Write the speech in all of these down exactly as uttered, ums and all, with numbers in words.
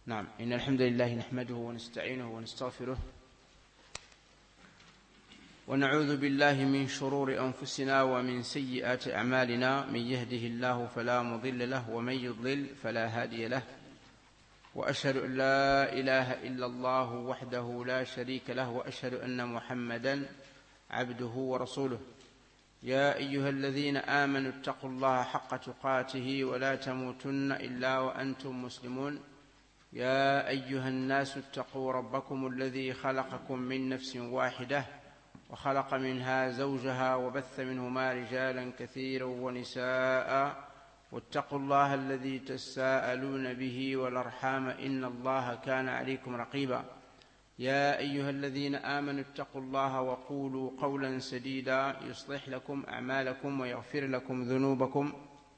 نعم، إن الحمد لله نحمده ونستعينه ونستغفره ونعوذ بالله من شرور أنفسنا ومن سيئات أعمالنا. من يهده الله فلا مضل له ومن يضلل فلا هادي له، وأشهد أن لا إله إلا الله وحده لا شريك له، وأشهد أن محمدا عبده ورسوله. يا أيها الذين آمنوا اتقوا الله حق تقاته ولا تموتن إلا وأنتم مسلمون. يا أيها الناس اتقوا ربكم الذي خلقكم من نفس واحدة وخلق منها زوجها وبث منهما رجالا كثيرا ونساء، واتقوا الله الذي تساءلون به والأرحام إن الله كان عليكم رقيبا. يا أيها الذين آمنوا اتقوا الله وقولوا قولا سديدا يصلح لكم أعمالكم ويغفر لكم ذنوبكم،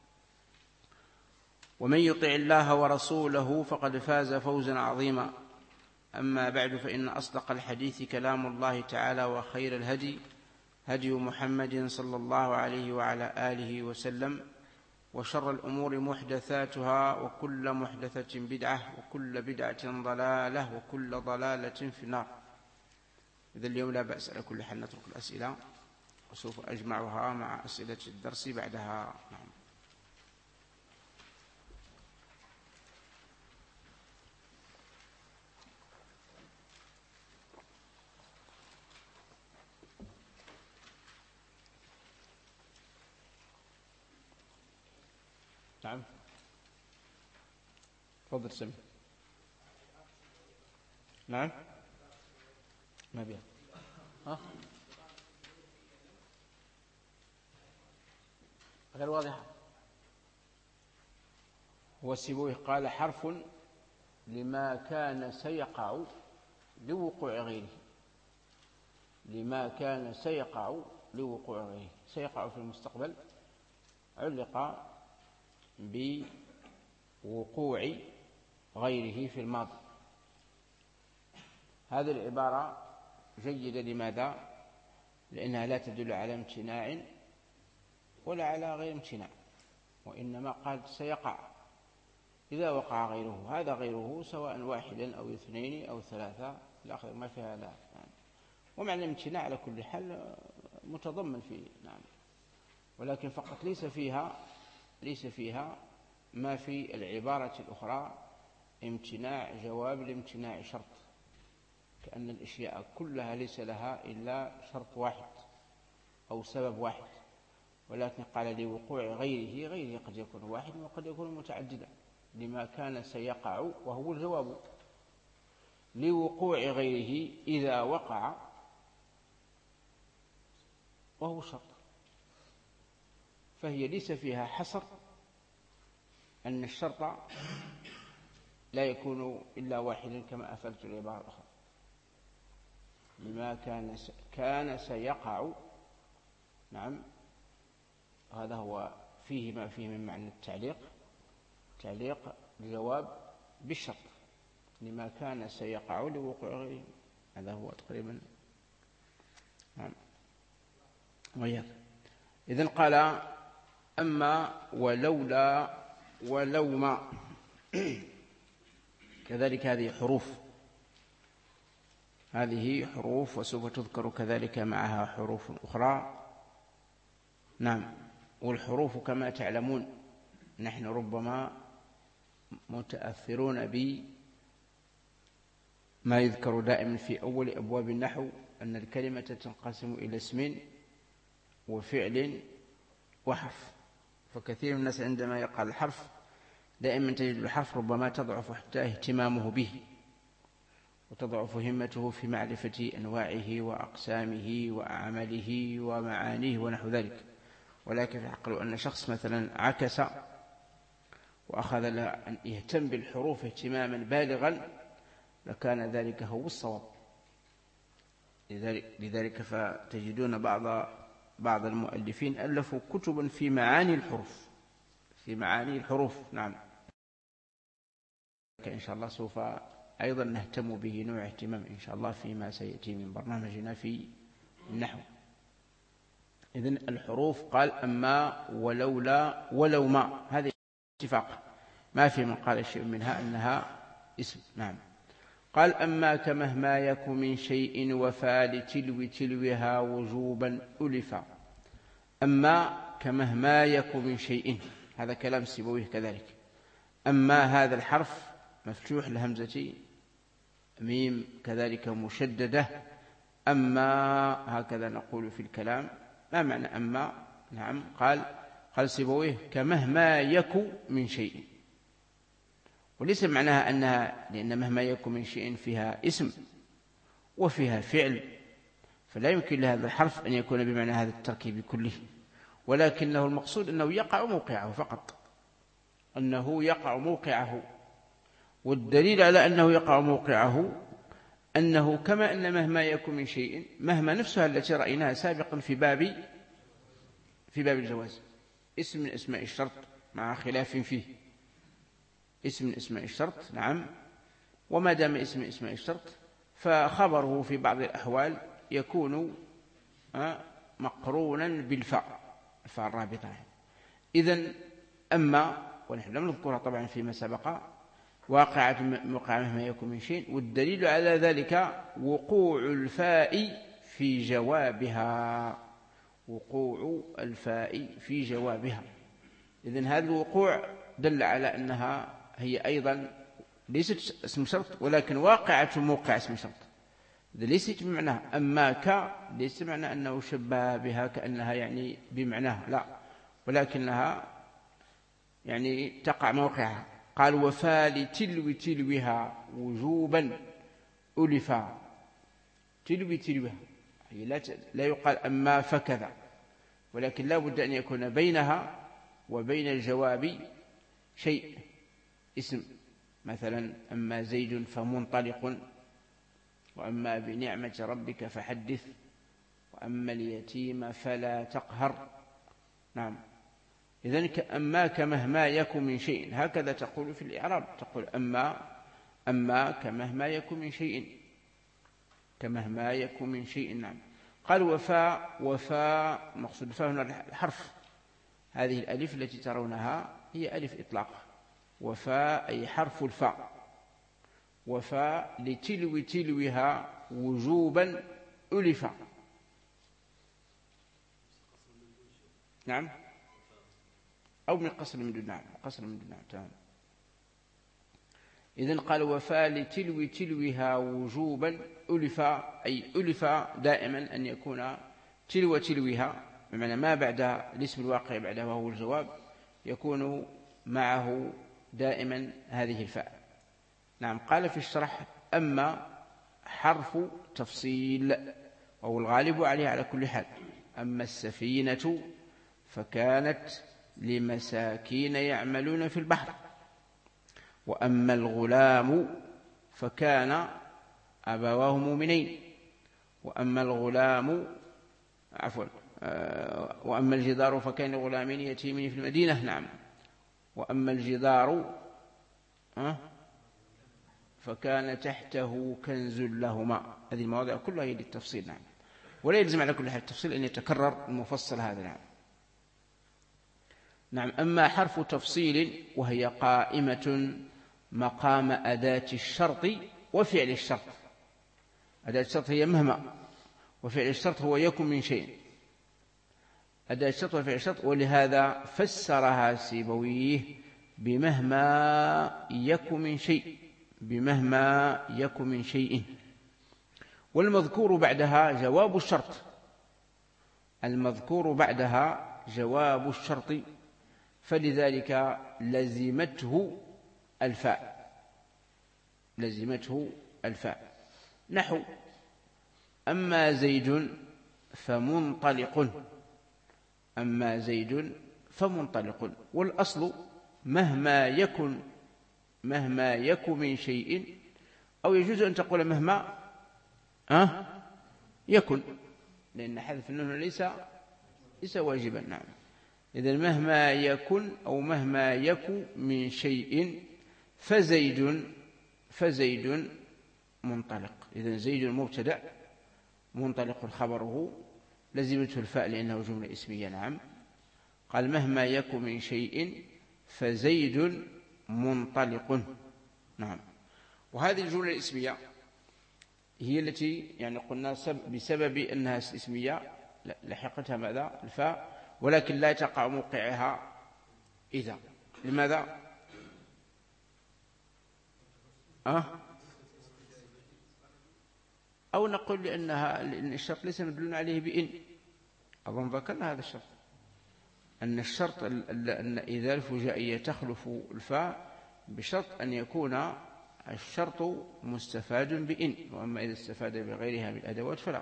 ومن يطع الله ورسوله فقد فاز فوزا عظيما. أما بعد، فإن أصدق الحديث كلام الله تعالى، وخير الهدي هدي محمد صلى الله عليه وعلى آله وسلم، وشر الأمور محدثاتها، وكل محدثة بدعة، وكل بدعة ضلالة، وكل ضلالة في النار. إذا اليوم لا بأس، على كل حال نترك الأسئلة وسوف أجمعها مع أسئلة الدرس بعدها. نعم. نعم، تفضل سمي. نعم، ما بيها ها غير واضحة. هو سيبويه قال حرف لما كان سيقع لوقوع غيره، لما كان سيقع لوقوع غيره، سيقع في المستقبل علق بوقوع غيره في الماضي. هذه العبارة جيدة. لماذا؟ لأنها لا تدل على امتناع ولا على غير امتناع، وإنما قال سيقع إذا وقع غيره. هذا غيره سواء واحدا أو اثنين أو ثلاثة الآخر، ما فيها لا يعني. ومعنى الامتناع على كل حال متضمن فيه. نعم، ولكن فقط ليس فيها ليس فيها ما في العبارة الأخرى امتناع جواب لامتناع شرط، كأن الأشياء كلها ليس لها إلا شرط واحد أو سبب واحد، ولكن قال لوقوع غيره. غيره قد يكون واحد وقد يكون متعددا. لما كان سيقع وهو الجواب، لوقوع غيره إذا وقع وهو شرط. فهي ليس فيها حصر أن الشرط لا يكون إلا واحدا كما أفلت العبارة الأخرى. لما كان كان سيقع. نعم، هذا هو فيه ما فيه من معنى التعليق، تعليق الجواب بالشرط. لما كان سيقع لوقوع غيره، هذا هو تقريبا. نعم، وياك. إذن قال أما ولولا ولوما كذلك هذه حروف، هذه حروف وسوف تذكر كذلك معها حروف أخرى. نعم، والحروف كما تعلمون نحن ربما متأثرون بما يذكر دائما في أول أبواب النحو، أن الكلمة تنقسم إلى اسم وفعل وحرف. فكثير من الناس عندما يقع الحرف دائما تجد الحرف ربما تضعف حتى اهتمامه به، وتضعف همته في معرفة أنواعه وأقسامه وأعماله ومعانيه ونحو ذلك. ولكن في الحق لو أن شخص مثلا عكس وأخذ أن يهتم بالحروف اهتماما بالغا لكان ذلك هو الصواب. لذلك, لذلك فتجدون بعض بعض المؤلفين ألفوا كتبا في معاني الحروف، في معاني الحروف. نعم، إن شاء الله سوف أيضا نهتم به نوع اهتمام إن شاء الله فيما سيأتي من برنامجنا في النحو. إذن الحروف قال أما ولولا ولوما، هذه اتفاق، ما في من قال شيء منها أنها اسم. نعم. قال أما كمهما يك من شيء وفى لتلو تلوها وجوبا ألفا. أما كمهما يك من شيء، هذا كلام سيبويه كذلك. أما هذا الحرف مفتوح الهمزة ميم كذلك مشددة. أما هكذا نقول في الكلام. ما معنى أما؟ نعم. قال قال سيبويه كمهما يك من شيء، وليس معناها أنها، لأن مهما يك من شيء فيها اسم وفيها فعل، فلا يمكن لهذا الحرف أن يكون بمعنى هذا التركيب كله، ولكنه المقصود أنه يقع موقعه فقط، أنه يقع موقعه. والدليل على أنه يقع موقعه أنه كما أن مهما يكن من شيء، مهما نفسها التي رأيناها سابقا في باب في باب الجواز، اسم من اسماء الشرط مع خلاف فيه، اسم من اسماء الشرط. نعم. وما دام اسم من اسماء الشرط فخبره في بعض الأحوال يكون مقرونا بالفاء، الفاء الرابطة. إذن أما، ونحن لم نذكرها طبعا فيما سبق، واقعة موقع مهما يكون من شيء، والدليل على ذلك وقوع الفاء في جوابها، وقوع الفاء في جوابها. إذن هذا الوقوع دل على أنها هي أيضا ليست اسم شرط، ولكن واقعة موقع اسم شرط. ليست بمعناها أما ك، ليس معنى أنه شبه بها كأنها يعني بمعناها، لا، ولكنها يعني تقع موقعها. قال وفى لتلو تلوها وجوبا ألفا. تلو تلوها لا لا يقال أما فكذا، ولكن لا بد أن يكون بينها وبين الجواب شيء، اسم. مثلا أما زيد فمنطلق، وأما بنعمة ربك فحدث، وأما اليتيم فلا تقهر. نعم. إذن أما كمهما يكن من شيء، هكذا تقول في الإعراب، تقول أما أما كمهما يكن من شيء، كمهما يكن من شيء. نعم. قال وفاء. وفاء مقصود فاء هنا الحرف، هذه الألف التي ترونها هي ألف إطلاق. وفاء أي حرف الفاء. وفاء لتلو تلوها وجوبا ألفا. نعم. أو من قصر من دون. نعم. قصر من دون. نعم. تمام. إذن قال وفاء لتلو تلوها وجوبا ألفا، أي ألفا دائما أن يكون تلو تلوها، بمعنى ما بعد الاسم الواقع بعدها وهو الجواب يكون معه دائما هذه الفاء. نعم. قال في الشرح أما حرف تفصيل، وهو الغالب عليه على كل حال. أما السفينة فكانت لمساكين يعملون في البحر، وأما الغلام فكان أبواه مؤمنين، وأما الغلام عفوا وأما الجدار فكان غلامين يتيمين في المدينة. نعم. وأما الجدار فكان تحته كنز لهما. هذه المواضع كلها هي للتفصيل. نعم. ولا يلزم على كل حال التفصيل أن يتكرر المفصل هذا. نعم. نعم. أما حرف تفصيل وهي قائمة مقام أداة الشرط وفعل الشرط. أداة الشرط هي مهما، وفعل الشرط هو يكن من شيء. أداة الشرط وفعل الشرط، ولهذا فسرها سيبويه بمهما يكن من شيء، بمهما يكن من شيء. والمذكور بعدها جواب الشرط، المذكور بعدها جواب الشرط، فلذلك لزمته الفاء، لزمته الفاء. نحو أما زيد فمنطلق، أما زيد فمنطلق. والأصل مهما يكن، مهما يكن من شيء، أو يجوز أن تقول مهما أه يكن، لأن حذف النون ليس ليس واجبا. نعم. إذن مهما يكن أو مهما يكن من شيء فزيد فزيد منطلق. إذن زيد مبتدأ، منطلق خبره، لزمته الفاء لأنه جملة اسمية. نعم. قال مهما يكن من شيء فزيد منطلق. نعم. وهذه الجملة الاسمية هي التي يعني قلنا بسبب أنها اسمية لحقتها ماذا؟ الفاء، ولكن لا تقع موقعها إذا. لماذا؟ أه؟ أو نقول لأنها لأن الشرط ليس مدلول عليه بإن. أظن ذكرنا هذا الشرط، أن الشرط أن إذا الفجائية تخلف الفاء بشرط أن يكون الشرط مستفاد بإن، وأما إذا استفاد بغيرها من الأدوات فلا.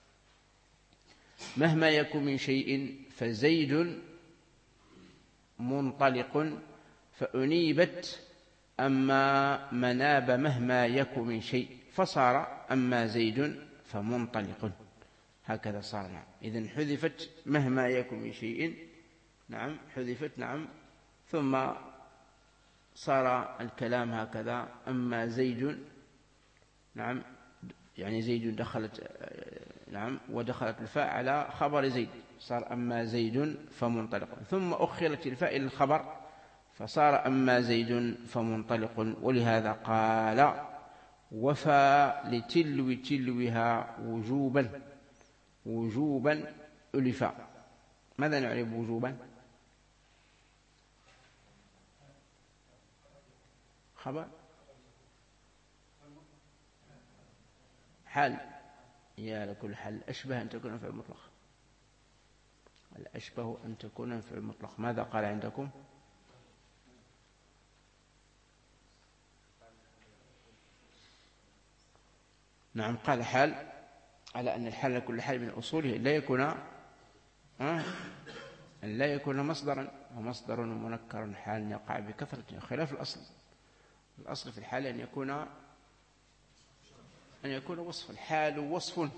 مهما يكن من شيء فزيد منطلق فأنيبت أما مناب مهما يكن من شيء فصار أما زيد فمنطلق، هكذا صار. نعم، إذن حذفت مهما يكن من شيء، نعم حذفت، نعم، ثم صار الكلام هكذا أما زيد، نعم يعني زيد دخلت، نعم ودخلت الفاء على خبر زيد صار أما زيد فمنطلق، ثم أخرت الفاء إلى الخبر فصار أما زيد فمنطلق. ولهذا قال وفى لتلو تلوها وجوبا، وجوبا ألفا. ماذا نعرف وجوبا؟ خبر حال، يا لكل حال أشبه أن تكون فعل مطلق، الأشبه أن تكون فعل مطلق. ماذا قال عندكم؟ نعم قال حال، على أن الحال كل حال من أصوله لا يكون أه؟ لا يكون مصدرا، ومصدر منكر حال يقع بكثرة خلاف الأصل. الأصل في الحال أن يكون أن يكون وصف. الحال وصف،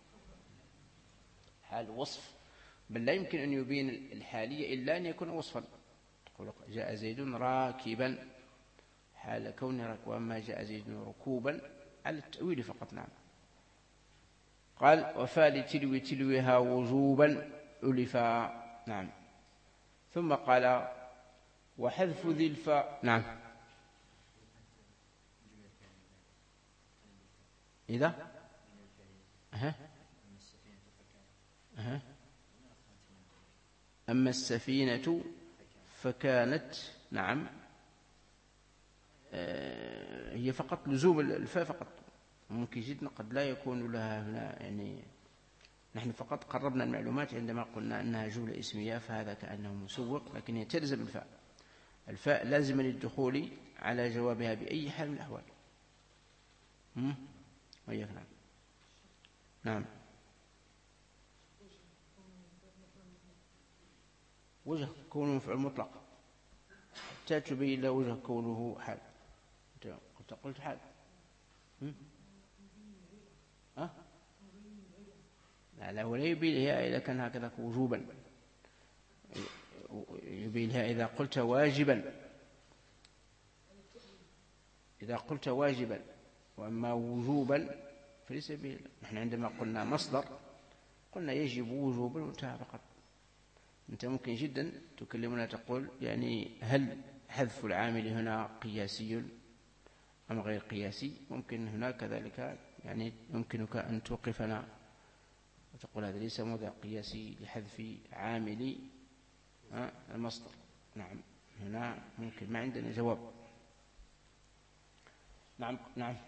حال وصف، بل لا يمكن أن يبين الحالية إلا أن يكون وصفا. تقول جاء زيد راكبا حال كون راكب، وأما جاء زيد ركوبا على التأويل فقط. نعم قال وفى لتلو تلوها وجوبا ألفا. نعم ثم قال وحذف ذي الفاء. نعم إذا أه. أه. أما السفينة فكانت، نعم آه هي فقط لزوم الفاء فقط، ممكن جدا قد لا يكون لها هنا، يعني نحن فقط قربنا المعلومات عندما قلنا أنها جملة اسمية فهذا كأنه مسوق، لكن هي تلزم الفاء. الفاء لازمة للدخول على جوابها بأي حال من الأحوال. وياك. نعم نعم وجه كونه فعل مطلق حتى تبين له وجه كونه حال. أنت قلت حال أه؟ لا لا ولا يبينها إذا كان هكذا وجوبا، يبينها إذا قلت واجبا، إذا قلت واجبا. وأما وجوبا فليس به. نحن عندما قلنا مصدر قلنا يجب وجوبا وانتهى فقط. أنت ممكن جدا تكلمنا تقول يعني هل حذف العامل هنا قياسي أم غير قياسي؟ ممكن هنا كذلك، يعني يمكنك أن توقفنا وتقول هذا ليس موضع قياسي لحذف عامل المصدر. نعم هنا ممكن ما عندنا جواب. نعم نعم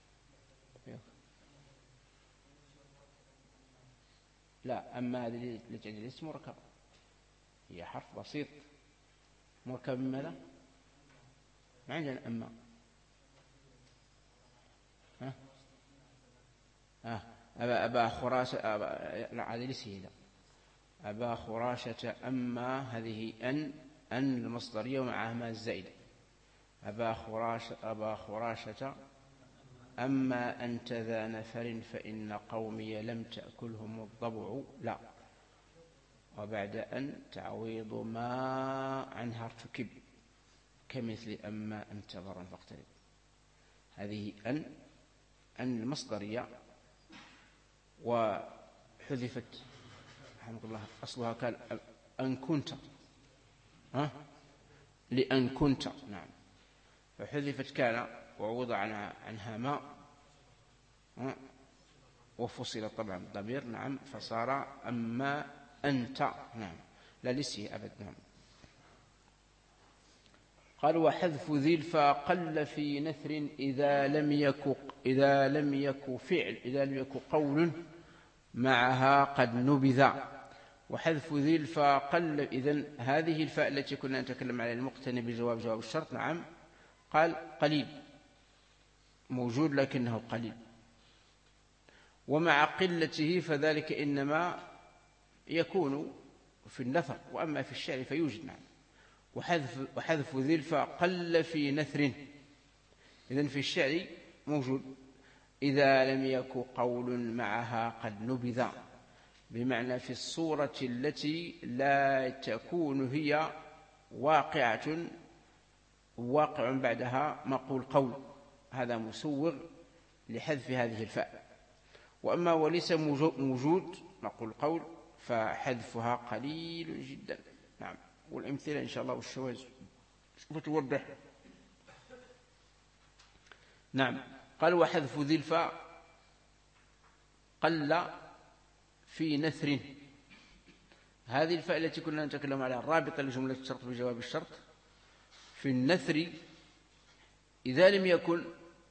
لا، أما هذه التي عند الاسم مركب، هي حرف بسيط مركب من ماذا؟ ما عندنا أما ها آه. أبا, أبا خراشة أبا... لا هذه لسه أبا خراشة. أما هذه أن أن المصدرية ومعها ما الزائدة. أبا خراشة أبا خراشة أما أنت ذا نفر فإن قومي لم تأكلهم الضبع. لا، وبعد أن تعويض ما عنها ارتكب كمثل أما أنت ضرا فاقترب. هذه أن أن المصدرية وحذفت رحمه الله، أصلها كان أن كنت، ها لأن كنت. نعم فحذفت كان وعوض عنها, عنها ما وفصل طبعا الضمير نعم فصار أما أنت نعم لا لسه أبد نعم. قال وحذف ذي الفاء قل في نثر إذا لم يك إذا لم يك فعل إذا لم يك قول معها قد نبذ. وحذف ذي الفاء قل إذن هذه الفاء التي كنا نتكلم عليها المقتنى بجواب جواب الشرط نعم قال قليل موجود لكنه قليل، ومع قلته فذلك إنما يكون في النثر، وأما في الشعر فيوجد نعم. وحذف, وحذف ذي الفاء قل في نثر إذن في الشعر موجود إذا لم يك قول معها قد نبذ، بمعنى في الصورة التي لا تكون هي واقعة واقع بعدها مقول قول، هذا مسوغ لحذف هذه الفاء. وأما وليس موجود مقول قول فحذفها قليل جدا نعم. والأمثلة إن شاء الله والشواذ توضح نعم. قال وحذف ذي الفاء قل في نثر، هذه الفاء التي كنا نتكلم عليها الرابطة لجملة الشرط بجواب الشرط في النثر إذا لم يكن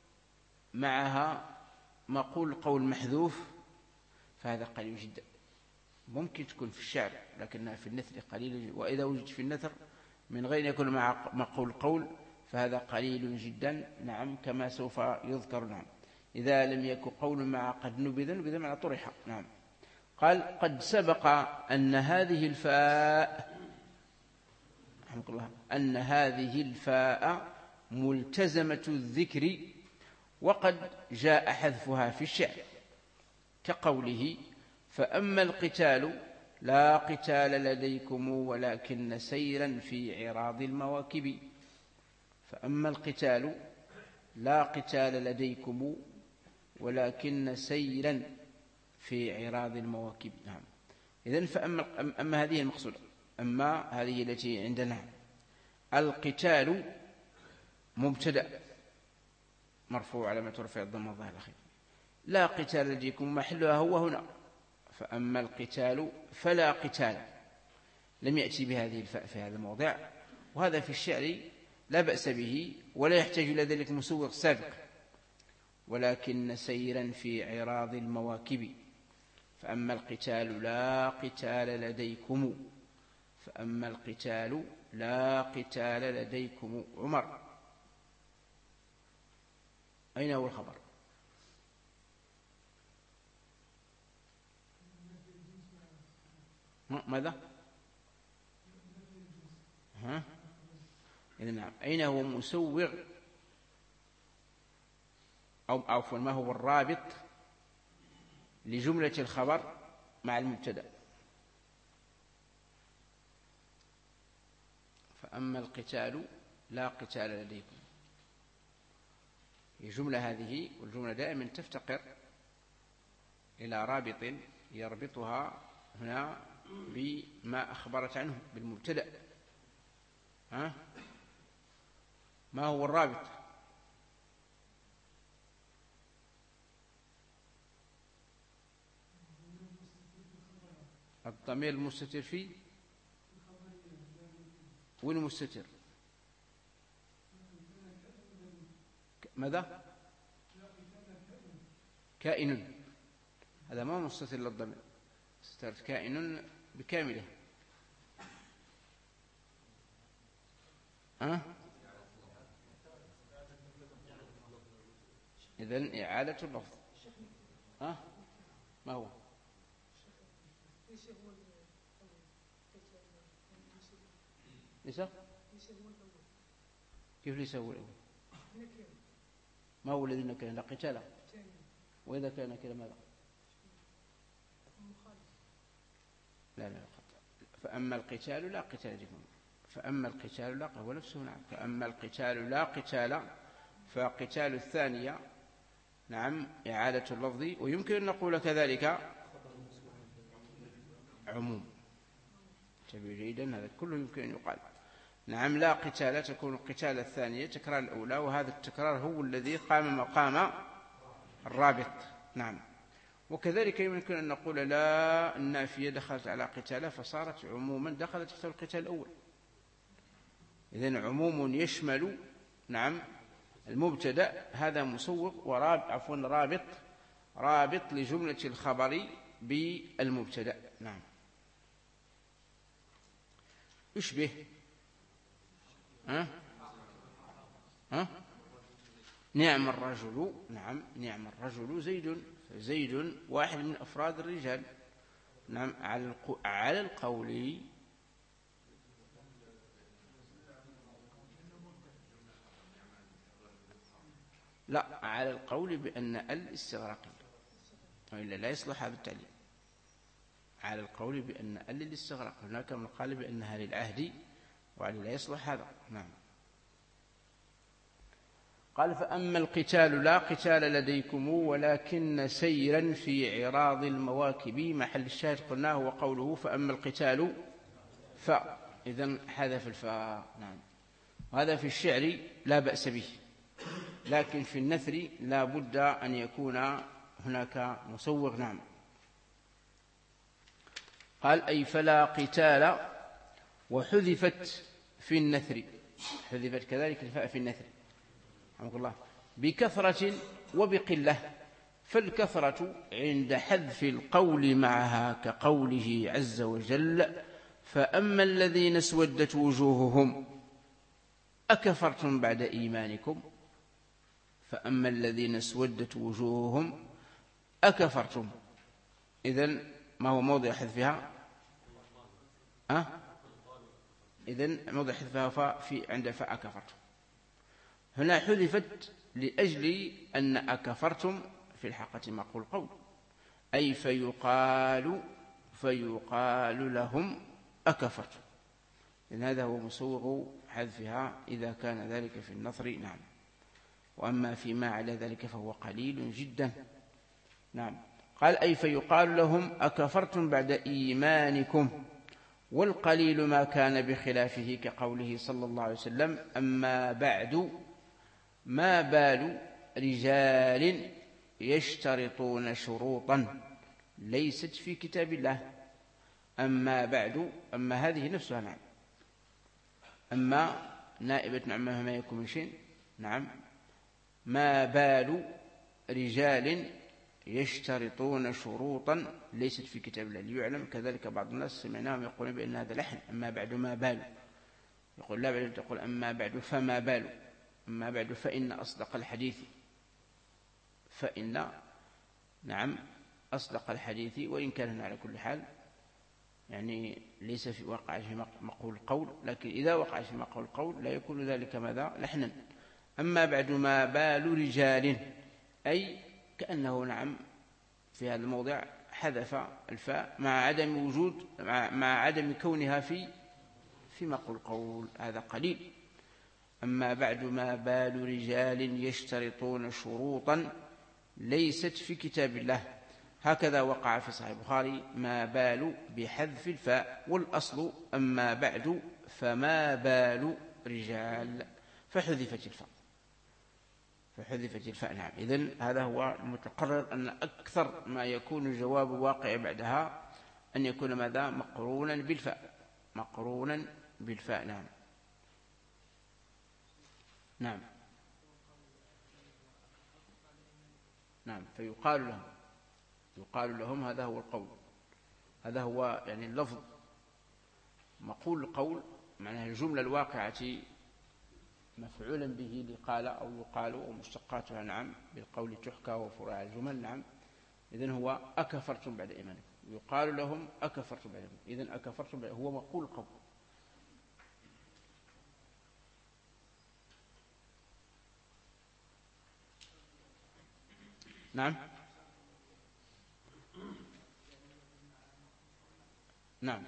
معها مقول قول محذوف فهذا قليل جدا. ممكن تكون في الشعر لكنها في النثر قليل، وإذا وجد في النثر من غير يكون مع مقول قول فهذا قليل جدا نعم، كما سوف يذكر نعم. إذا لم يكن قول مع قد نبذ نبذ معنى طرح نعم. قال قد سبق أن هذه الفاء أن هذه الفاء ملتزمة الذكر وقد جاء حذفها في الشعر، كقوله فأما القتال لا قتال لديكم ولكن سيرا في عراض المواكب. فأما القتال لا قتال لديكم ولكن سيرا في عراض المواكب نعم. إذن فأما أما هذه المقصودة، أما هذه التي عندنا القتال مبتدأ مرفوع علامة رفع الضمة الظاهر الأخير، لا قتال لديكم محلها هو هنا. فأما القتال فلا قتال لم يأتي بهذه الفاء في هذا الموضع، وهذا في الشعر لا بأس به ولا يحتاج إلى ذلك مسوغ سابق. ولكن سيرا في عراض المواكب. فأما القتال لا قتال لديكم فأما القتال لا قتال لديكم. عمر أين هو الخبر؟ ماذا؟ ها؟ إذن نعم. أين هو مسوغ أو عفوا ما هو الرابط لجملة الخبر مع المبتدأ؟ فأما القتال لا قتال لديكم، الجملة هذه والجملة دائما تفتقر إلى رابط يربطها هنا بما أخبرت عنه بالمبتدأ. ها؟ ما هو الرابط؟ الضمير المستتر فيه وين مستتر؟ ماذا؟ كائن، هذا ما مستتر للضمير، استترت كائن بكامله. أه؟ إذن إعادة اللفظ. أه؟ ما هو؟ ليس؟ كيف ليس هو الأول؟ ما هو الذي كان لا قتال؟ وإذا كان كلا ماذا؟ لا لا فأما القتال لا قتال لديكم فأما القتال لا هو نفسه نعم. فأما القتال لا قتال فقتال الثانية نعم إعادة اللفظ. ويمكن أن نقول كذلك عموم. تبي جيدا هذا كله يمكن أن يقال. نعم لا قتال تكون القتال الثانية تكرار الأولى، وهذا التكرار هو الذي قام مقام الرابط. نعم. وكذلك يمكن أن نقول لا النافية دخلت على قتالة فصارت عموما دخلت تحت القتال الأول. إذن عموم يشمل نعم المبتدأ، هذا مسوغ وراب عفوا رابط رابط لجملة الخبر بالمبتدأ. نعم. يشبه ها ها نعم الرجل. نعم نعم الرجل زيد، زيد واحد من أفراد الرجال. نعم على على القول لا على القول بأن ال استغراقية، وإلا لا يصلح هذا التعليل. على القول بأن ال الاستغراق، هناك من قال بأنها للعهد وعلي لا يصلح هذا. نعم. قال فأما القتال لا قتال لديكم ولكن سيرا في عراض المواكب، محل الشاهد قلناه وقوله فأما القتال ف، إذن حذف الفاء. نعم. وهذا في الشعر لا بأس به، لكن في النثر لا بد أن يكون هناك مسوغ. نعم. قال أي فلا قتال، وحذفت في النثر، حذفت كذلك الفاء في النثر رحمه الله بكثرة وبقلة. فالكثرة عند حذف القول معها كقوله عز وجل فأما الذين اسودت وجوههم أكفرتم بعد إيمانكم، فأما الذين اسودت وجوههم أكفرتم. إذن ما هو موضع حذفها؟ أه؟ إذن موضع حذفها في عند فاء أكفرتم. هنا حذفت لأجل أن أكفرتم في الحقيقة معقول قول، أي فيقال فيقال لهم أكفرتم. إذن هذا هو مسوغ حذفها إذا كان ذلك في النثر. نعم. وأما فيما على ذلك فهو قليل جدا. نعم. قال أي فيقال لهم أكفرتم بعد إيمانكم، والقليل ما كان بخلافه كقوله صلى الله عليه وسلم أما بعد ما بال رجال يشترطون شروطا ليست في كتاب الله. أما بعد، أما هذه نفسها. نعم. أما نائبة نعم ما يكون من شيء. نعم. ما بال رجال يشترطون شروطا ليست في كتاب الله ليعلم. كذلك بعض الناس سمعناهم يقولون بأن هذا لحن، أما بعد ما بال، يقول لا بعد تقول أما بعد فما بال، أما بعد فإن أصدق الحديث، فإن نعم أصدق الحديث. وإن كان على كل حال يعني ليس في وقع في مقول قول، لكن إذا وقع في مقول قول لا يكون ذلك ماذا لحنا. أما بعد ما بال رجال، أي كأنه نعم في هذا الموضع حذف الفاء مع عدم وجود مع, مع عدم كونها في في مقول قول، هذا قليل. أما بعد ما بال رجال يشترطون شروطا ليست في كتاب الله، هكذا وقع في صحيح البخاري ما بال بحذف الفاء، والأصل أما بعد فما بال رجال فحذفت الفاء فحذفت الفاء. نعم. إذن هذا هو المتقرر أن أكثر ما يكون الجواب واقع بعدها أن يكون ماذا مقرونا بالفاء، مقرونا بالفاء. نعم. نعم. نعم. فيقال لهم، يقال لهم هذا هو القول، هذا هو يعني اللفظ مقول القول، معناها الجملة الواقعة مفعولا به لقال أو يقال أو مشتقاتها. نعم. بالقول تحكى وفروع الجمل. نعم. إذن هو أكفرتم بعد إيمانكم، يقال لهم أكفرتم بعد إيمانكم. إذن أكفرتم بعد هو مقول القول. نعم. نعم.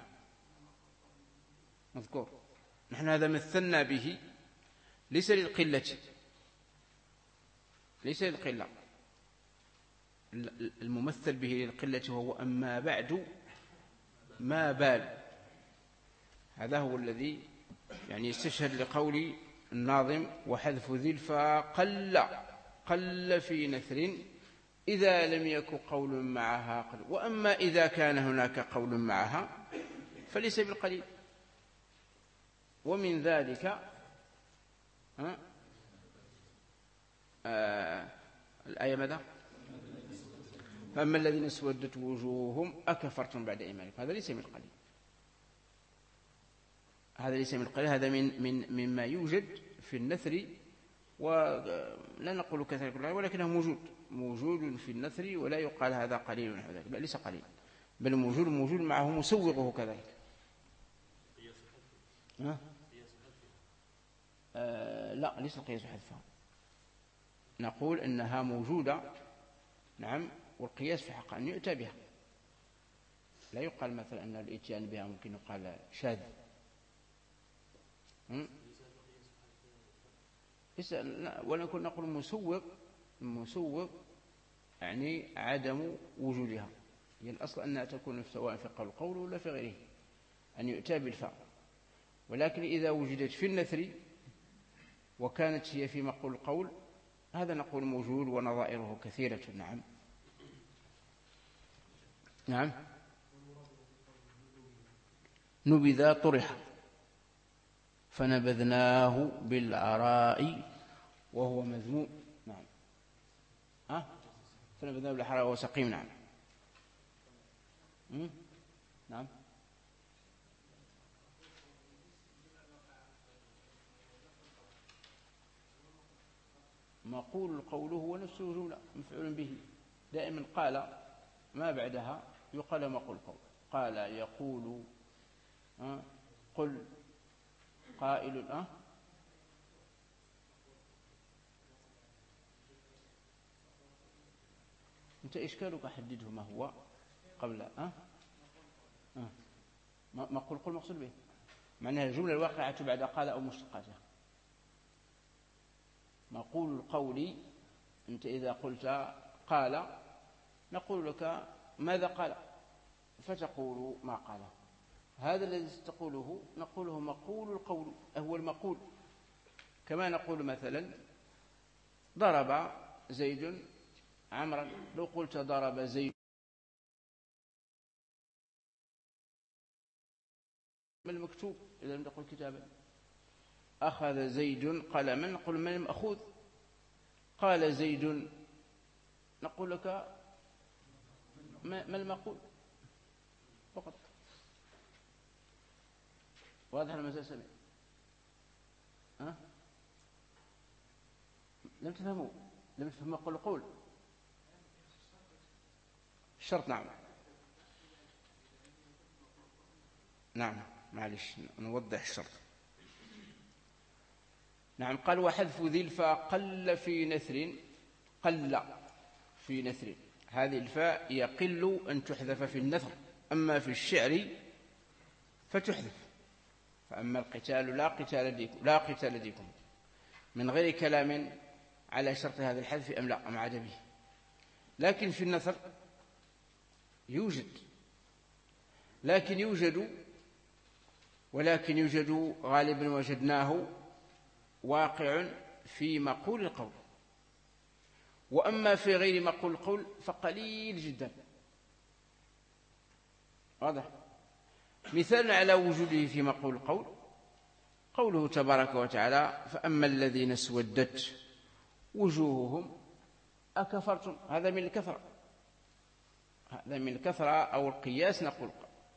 مذكور. نحن هذا مثلنا به ليس للقلة، ليس للقلة، الممثل به للقلة وهو أما بعد ما بال، هذا هو الذي يعني يستشهد لقول الناظم وحذف ذي الفاء قل قل في نثر إذا لم يكن قول معها قل، وأما إذا كان هناك قول معها فليس بالقليل. ومن ذلك ها آه الآية ماذا؟ فأما الذين اسودت وجوههم أكفرتم بعد إيمانكم، هذا ليس من القليل، هذا ليس من القليل، هذا من من مما يوجد في النثر، ولا نقول كذلك ولكنه موجود موجود في النثر، ولا يقال هذا قليل ونحو ذلك، بل ليس قليل، بل موجود موجود معه مسوغه كذلك. ها؟ آه لا، ليس القياس حذفها، نقول إنها موجودة نعم، والقياس في حق أن يؤتى بها، لا يقال مثلا أن الإتيان بها ممكن يقال شاذ. ونكون نقول مسوغ، مسوغ يعني عدم وجودها، هي الأصل أنها تكون سواء في قول القول ولا في غيره، أن يؤتى بالفاء، ولكن إذا وجدت في النثر وكانت هي في مقول القول هذا نقول موجود، ونظائره كثيرة. نعم نعم. نبذ طرح فنبذناه بالعراء وهو مذموم. نعم. ها فنبذناه بالعراء وهو سقيم. نعم. مم؟ نعم. مقول قوله هو نفسه جملة مفعول به، دائما قال ما بعدها يقال مقول قول، قال يقول أه؟ قل قائل أه؟ أنت إشكالك حدده ما هو قبل أه؟ أه؟ مقول قل مقصود به معناها الجملة الواقعة بعد قال أو مشتقاتها. مقول القول أنت إذا قلت قال نقول لك ماذا قال فتقول ما قال، هذا الذي تقوله نقوله مقول القول، هو المقول. كما نقول مثلا ضرب زيد عمرا، لو قلت ضرب زيد ما المكتوب إذا لم تقل كتابا؟ أخذ زيد قلما نقول من المأخوذ؟ قال زيد نقول لك ما المقول فقط. واضح المسألة سمع؟ ها؟ لم تفهموا؟ لم تفهموا قول قول الشرط. نعم نعم معلش نوضح الشرط. نعم قال وحذف ذي الفاء قل في نثر، قل في نثر، هذه الفاء يقل أن تحذف في النثر، أما في الشعر فتحذف. فأما القتال لا قتال ديكم لا قتال ديكم من غير كلام على شرط هذا الحذف أم لا أم عدمه، لكن في النثر يوجد، لكن يوجد ولكن يوجد غالبا وجدناه واقع في مقول القول، وأما في غير مقول القول فقليل جدا. واضح؟ مثال على وجوده في مقول القول قوله تبارك وتعالى فأما الذين اسودت وجوههم أكفرتم، هذا من الكثرة، هذا من الكثرة أو القياس. نقول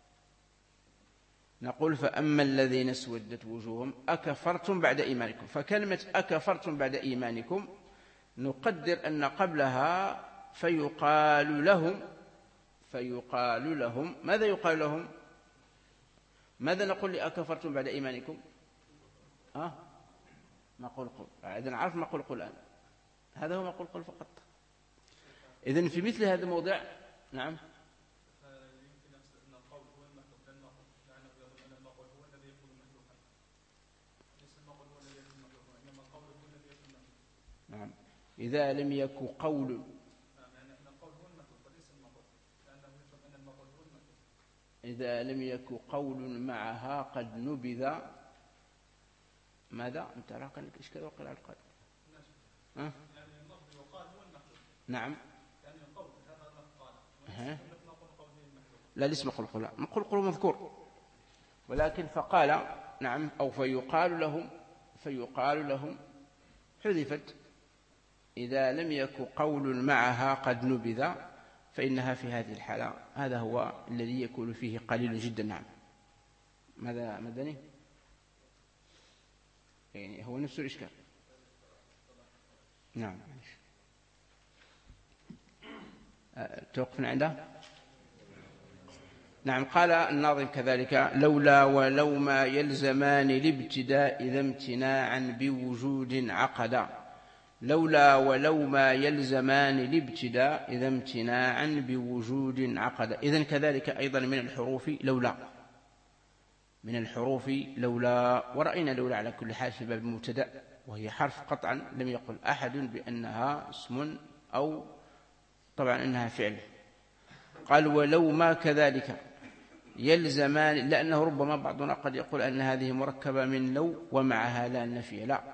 نقول فأما الذين اسودت وجوههم أكفرتم بعد إيمانكم، فكلمة أكفرتم بعد إيمانكم نقدر أن قبلها فيقال لهم، فيقال لهم ماذا يقال لهم؟ ماذا نقول لأكفرتم بعد إيمانكم؟ ها؟ نقول قل، إذن عرف ما قل قل الآن، هذا هو ما قل قل فقط. إذن في مثل هذا الموضع نعم نعم إذا لم يكن قول إذا لم يكن قول معها قد نبذ ماذا أنت راه كان إشكال وقل على القادم أه؟ نعم أه؟ لا الاسم قلقل لا قلقل مذكور ولكن فقال نعم أو فيقال لهم فيقال لهم حذفت إذا لم يكن قول معها قد نبذ فإنها في هذه الحالة. هذا هو الذي يكون فيه قليل جدا. نعم ماذا مدني يعني هو نفس الإشكال. نعم توقفنا عنده. نعم قال الناظم كذلك لولا ولو ما يلزمان الابتداء إذا امتناعا بوجود عقدا. لولا ولو ما يلزمان الابتداء إذا امتناعا بوجود عقدا. إذن كذلك أيضا من الحروف لولا من الحروف لولا ورأينا لولا على كل حال في باب المبتدأ وهي حرف قطعا لم يقل أحد بأنها اسم أو طبعا أنها فعل. قال ولو ما كذلك يلزمان لأنه ربما بعضنا قد يقول أن هذه مركبة من لو ومعها لا النفي. لا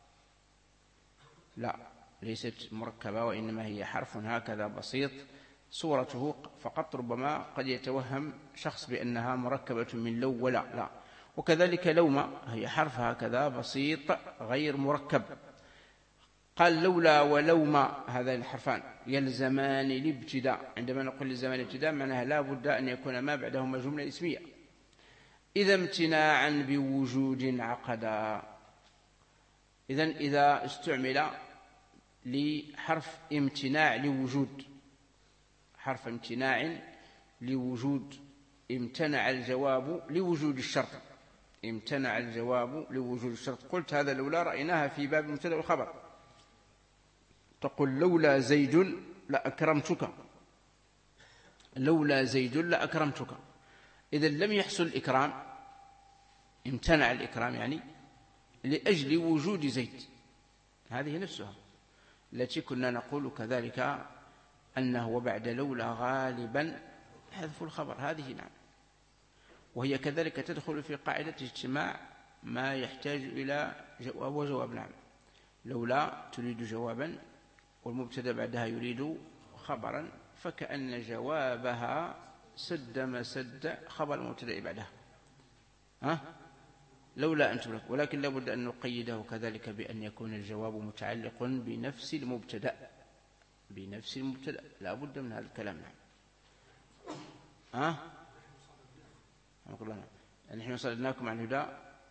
لا ليست مركبة وإنما هي حرف هكذا بسيط صورته فقط. ربما قد يتوهم شخص بأنها مركبة من لو ولا لا. وكذلك لوما هي حرف هكذا بسيط غير مركب. قال لولا ولوما هذا الحرفان يلزمان الابتداء. عندما نقول لزمان الابتداء معناها لا بد أن يكون ما بعدهما جملة اسمية. إذا امتناعا بوجود عقدا. إذن إذا استعمل لحرف امتناع لوجود حرف امتناع لوجود امتنع الجواب لوجود الشرط. امتنع الجواب لوجود الشرط. قلت هذا لولا رأيناها في باب المبتدأ والخبر. تقول لولا زيد لأكرمتك. لولا زيد لأكرمتك. إذا لم يحصل الإكرام امتنع الإكرام يعني لأجل وجود زيد. هذه نفسها التي كنا نقول كذلك أنه وبعد لولا غالبا حذف الخبر. هذه نعم وهي كذلك تدخل في قاعدة اجتماع ما يحتاج إلى جواب وجواب. نعم لولا تريد جوابا والمبتدا بعدها يريد خبرا فكأن جوابها سد مسد خبر المبتدا بعدها. ها لولا أن تبلغ. ولكن لابد أن نقيده كذلك بأن يكون الجواب متعلق بنفس المبتدا بنفس المبتدا. لا بد من هذا الكلام. نعم ها نقول لنا نحن صددناكم عن الهدى.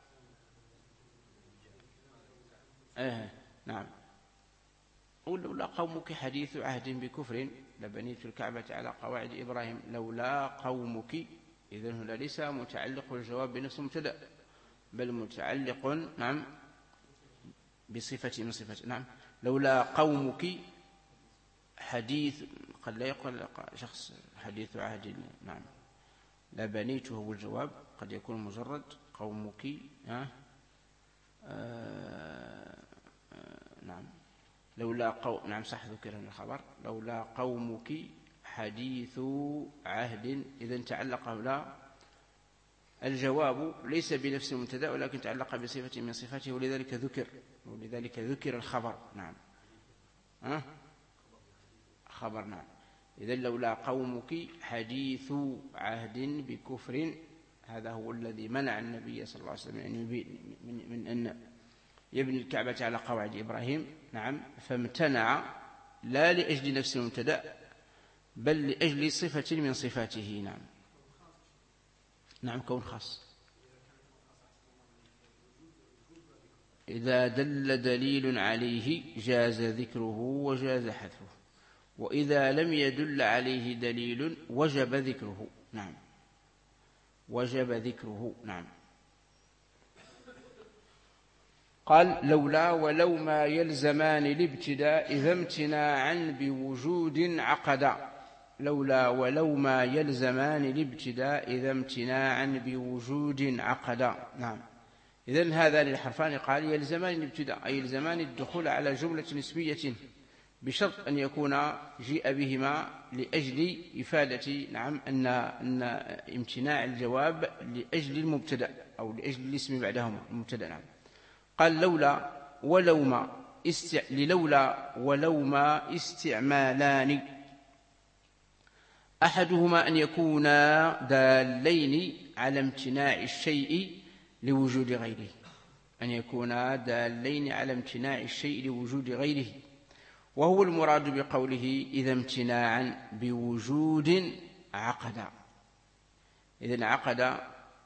ايه نعم. لولا قومك حديث عهد بكفر لبنيت الكعبة على قواعد إبراهيم. لولا قومك إذن هنا ليس متعلق الجواب بنفس المبتدا بل متعلق نعم بصفة من صفات. نعم لولا قومك حديث قد لا يقول شخص حديث عهد. نعم لبنيته هو الجواب قد يكون مجرد قومك. آه آه نعم لولا قوم. نعم صح ذكر من الخبر لولا قومك حديث عهد. إذن تعلق لا الجواب ليس بنفس المبتدا ولكن تعلق بصفة من صفاته ولذلك ذكر ولذلك ذكر الخبر. نعم أه؟ خبر. نعم إذن لولا قومك حديث عهد بكفر. هذا هو الذي منع النبي صلى الله عليه وسلم من, من أن يبني الكعبة على قواعد إبراهيم. نعم فامتنع لا لأجل نفس المبتدا بل لأجل صفة من صفاته. نعم نعم كون خاص. إذا دل دليل عليه جاز ذكره وجاز حذفه وإذا لم يدل عليه دليل وجب ذكره. نعم وجب ذكره. نعم قال لولا ولو ما يلزمان الابتداء إذا امتناعا بوجود عقدا. لولا ولو ما يلزمان الابتداء إذا امتناعا بوجود عقدا. نعم إذن هذان الحرفان قال يلزمان الابتداء أي يلزمان الدخول على جملة اسمية بشرط أن يكون جيء بهما لأجل إفادة نعم أن, أن امتناع الجواب لأجل المبتدأ أو لأجل الاسم بعدهم المبتدأ. نعم قال لولا ولو ما است... للولا ولو ما استعمالان، أحدهما أن يكونا دالين على امتناع الشيء لوجود غيره، أن يكونا دالين على امتناع الشيء لوجود غيره، وهو المراد بقوله إذا امتناعا بوجود عقد. إذن عقد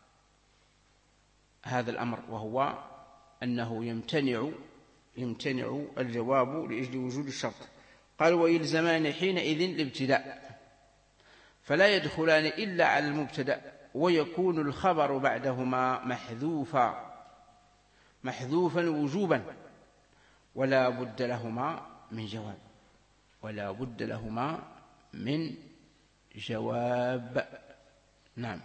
هذا الأمر، وهو أنه يمتنع يمتنع الجواب لأجل وجود الشرط. قال ويلزمان حينئذ الابتداء، فلا يدخلان إلا على المبتدأ، ويكون الخبر بعدهما محذوفا محذوفا وجوبا، ولا بد لهما من جواب ولا بد لهما من جواب. نعم.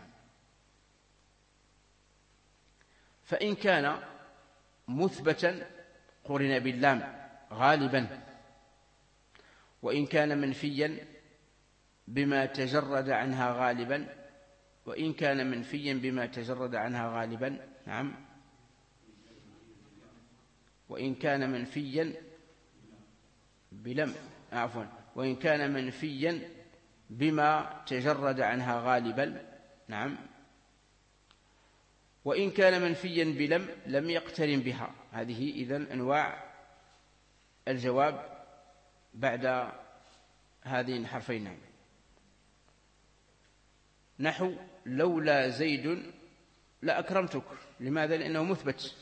فإن كان مثبتا قرن باللام غالبا، وإن كان منفيا بما تجرد عنها غالبا وإن كان منفيا بما تجرد عنها غالبا نعم وإن كان منفيا بلم عفوا وإن كان منفيا بما تجرد عنها غالبا نعم وإن كان منفيا بلم لم يقترن بها. هذه إذن أنواع الجواب بعد هذين الحرفين. نعم. نحو لولا زيد لأكرمتك، لماذا؟ لأنه مثبت.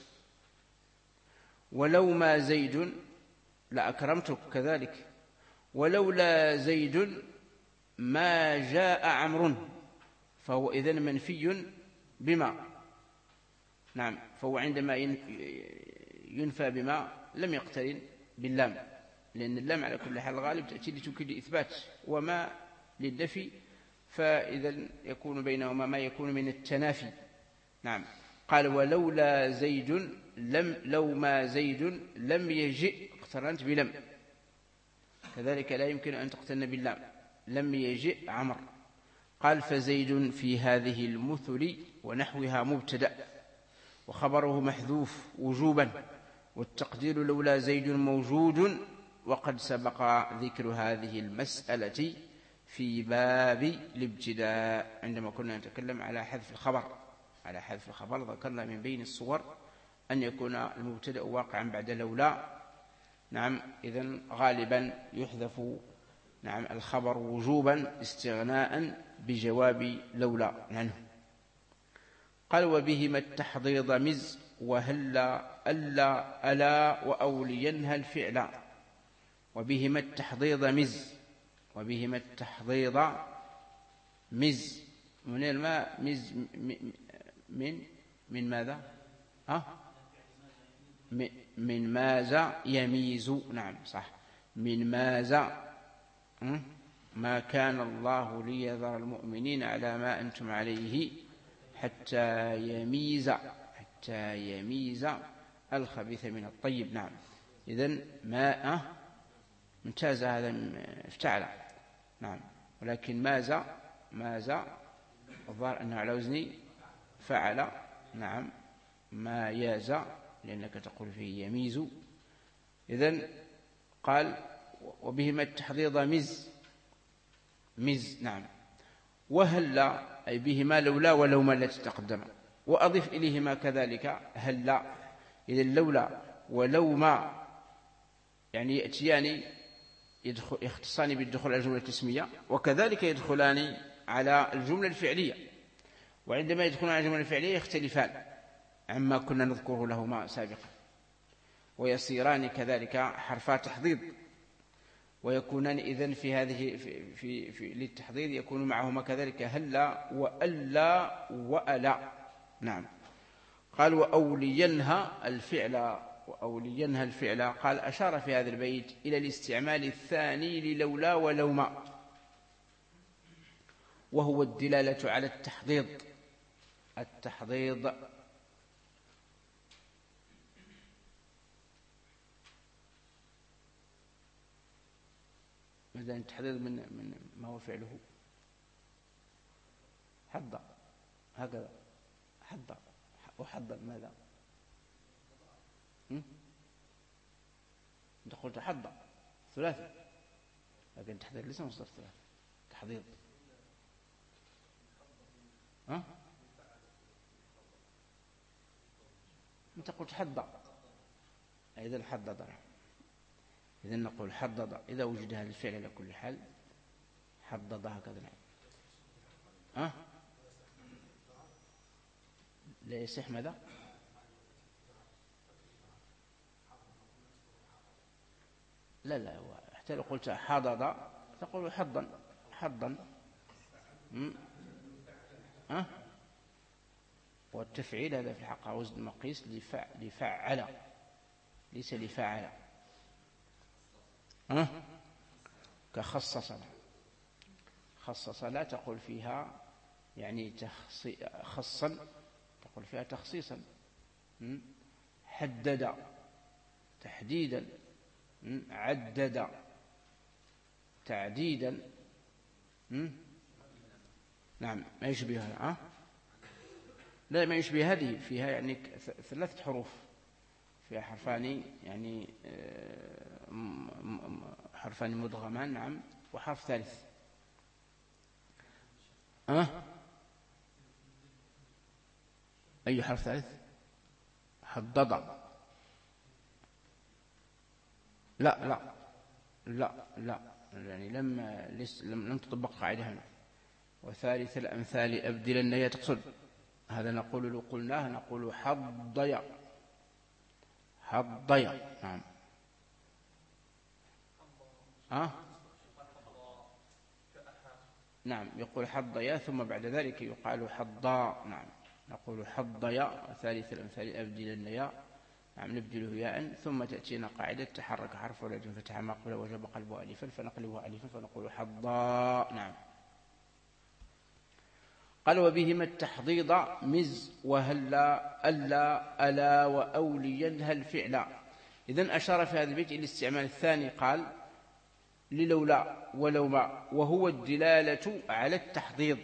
ولو ما زيد لأكرمتك كذلك. ولولا زيد ما جاء عمرو، فهو إذن منفي بما نعم فهو عندما ينفى بما لم يقترن باللام، لأن اللام على كل حال غالب تأتي لتوكيد إثبات، وما للنفي، فإذا يكون بينهما ما يكون من التنافي. نعم. قال ولولا زيد لم لو ما زيد لم يجئ، اقترنت بلم، كذلك لا يمكن أن تقترن باللام، لم يجئ عمر. قال فزيد في هذه المثل ونحوها مبتدأ، وخبره محذوف وجوبا، والتقدير لولا زيد موجود، وقد سبق ذكر هذه المسألة في باب الابتداء عندما كنا نتكلم على حذف الخبر. على حذف الخبر ذكرنا من بين الصور أن يكون المبتدأ واقعا بعد لولا. نعم. إذن غالبا يحذف نعم الخبر وجوبا استغناء بجواب لولا عنه. قال وبهما التحضيض مز وهلا ألا ألا وأولينها الفعل. وبهما التحضيض مز وبهما التحضيض مز من الماء مز من من ماذا ها من ماذا يميز. نعم صح. من ماذا ما كان الله ليذر المؤمنين على ما أنتم عليه حتى يميز حتى يميز الخبيث من الطيب. نعم. إذن ما ممتاز هذا افتعل. نعم. ولكن ماذا ماذا الظاهر أنه على وزن فعل. نعم. ما يازى لأنك تقول فيه يميز. إذن قال وبهما التحضيض مز مز. نعم. وهلا أي بهما لولا ولو ما التي تقدم، وأضف إليهما كذلك هلا. إذن لولا ولو ما يعني يأتيان يختصان بالدخول على الجملة الاسمية، وكذلك يدخلان على الجملة الفعلية، وعندما يدخلان على الجملة الفعلية يختلفان عما كنا نذكره لهما سابقا، ويصيران كذلك حرفا تحضيض، ويكونان إذن في هذه في في, في للتحضيض يكون معهما كذلك هلا وألا وألا. نعم. قال وأولينها الفعل وأولينها الفعل. قال أشار في هذا البيت إلى الاستعمال الثاني للولا ولو ما، وهو الدلالة على التحضيض. التحضيض مثلا التحضيض من من ما هو فعله حض، هكذا حض وحض ماذا أنت قلت حض ثلاثي، لكن تحضير ليس مصدر ثلاثي، تحضير. ها؟ أنت قلت حض، إذا حضض، إذا نقول حضض إذا وجد هذا الفعل على كل حال، حضض هكذا. ها؟ لا يصح ماذا؟ لا لا، حتى لو قلت حضض تقول حضا حضا. ها؟ والتفعيل هذا في الحقيقة وزن مقيس لفعل، ليس لفعل. ها؟ كخصص، خصص لا تقول فيها يعني خصا، تقول فيها تخصيصا. حدد تحديدا، عدد تعديدا. نعم ما يشبهها. أه؟ لا ما يشبه هذه، فيها يعني ثلاثة حروف، فيها حرفان يعني حرفان مدغمان. نعم، وحرف ثالث. أه؟ أي حرف ثالث؟ حضض. لا لا لا لا، يعني لم لم, لم تطبق قاعدة هنا. وثالث الأمثال أبدلن يا تقصد هذا، نقول لو قلناه نقول حضي حضي. نعم. أه؟ نعم يقول حضي ثم بعد ذلك يقال حضا. نعم نقول حضي. ثالث الأمثال أبدلن يا، نعم نبدله ياء، ثم تأتينا قاعدة تحرك حرف ولا فتح ما قبله وجب قلبه ألفا فنقلبه ألفا فنقول حضا. نعم. قال وبهما التحضيض مز وهلا ألا ألا وأوليا هل فعلا. إذن أشار في هذا البيت إلى الاستعمال الثاني، قال للولا ولوما، وهو الدلالة على التحضيض،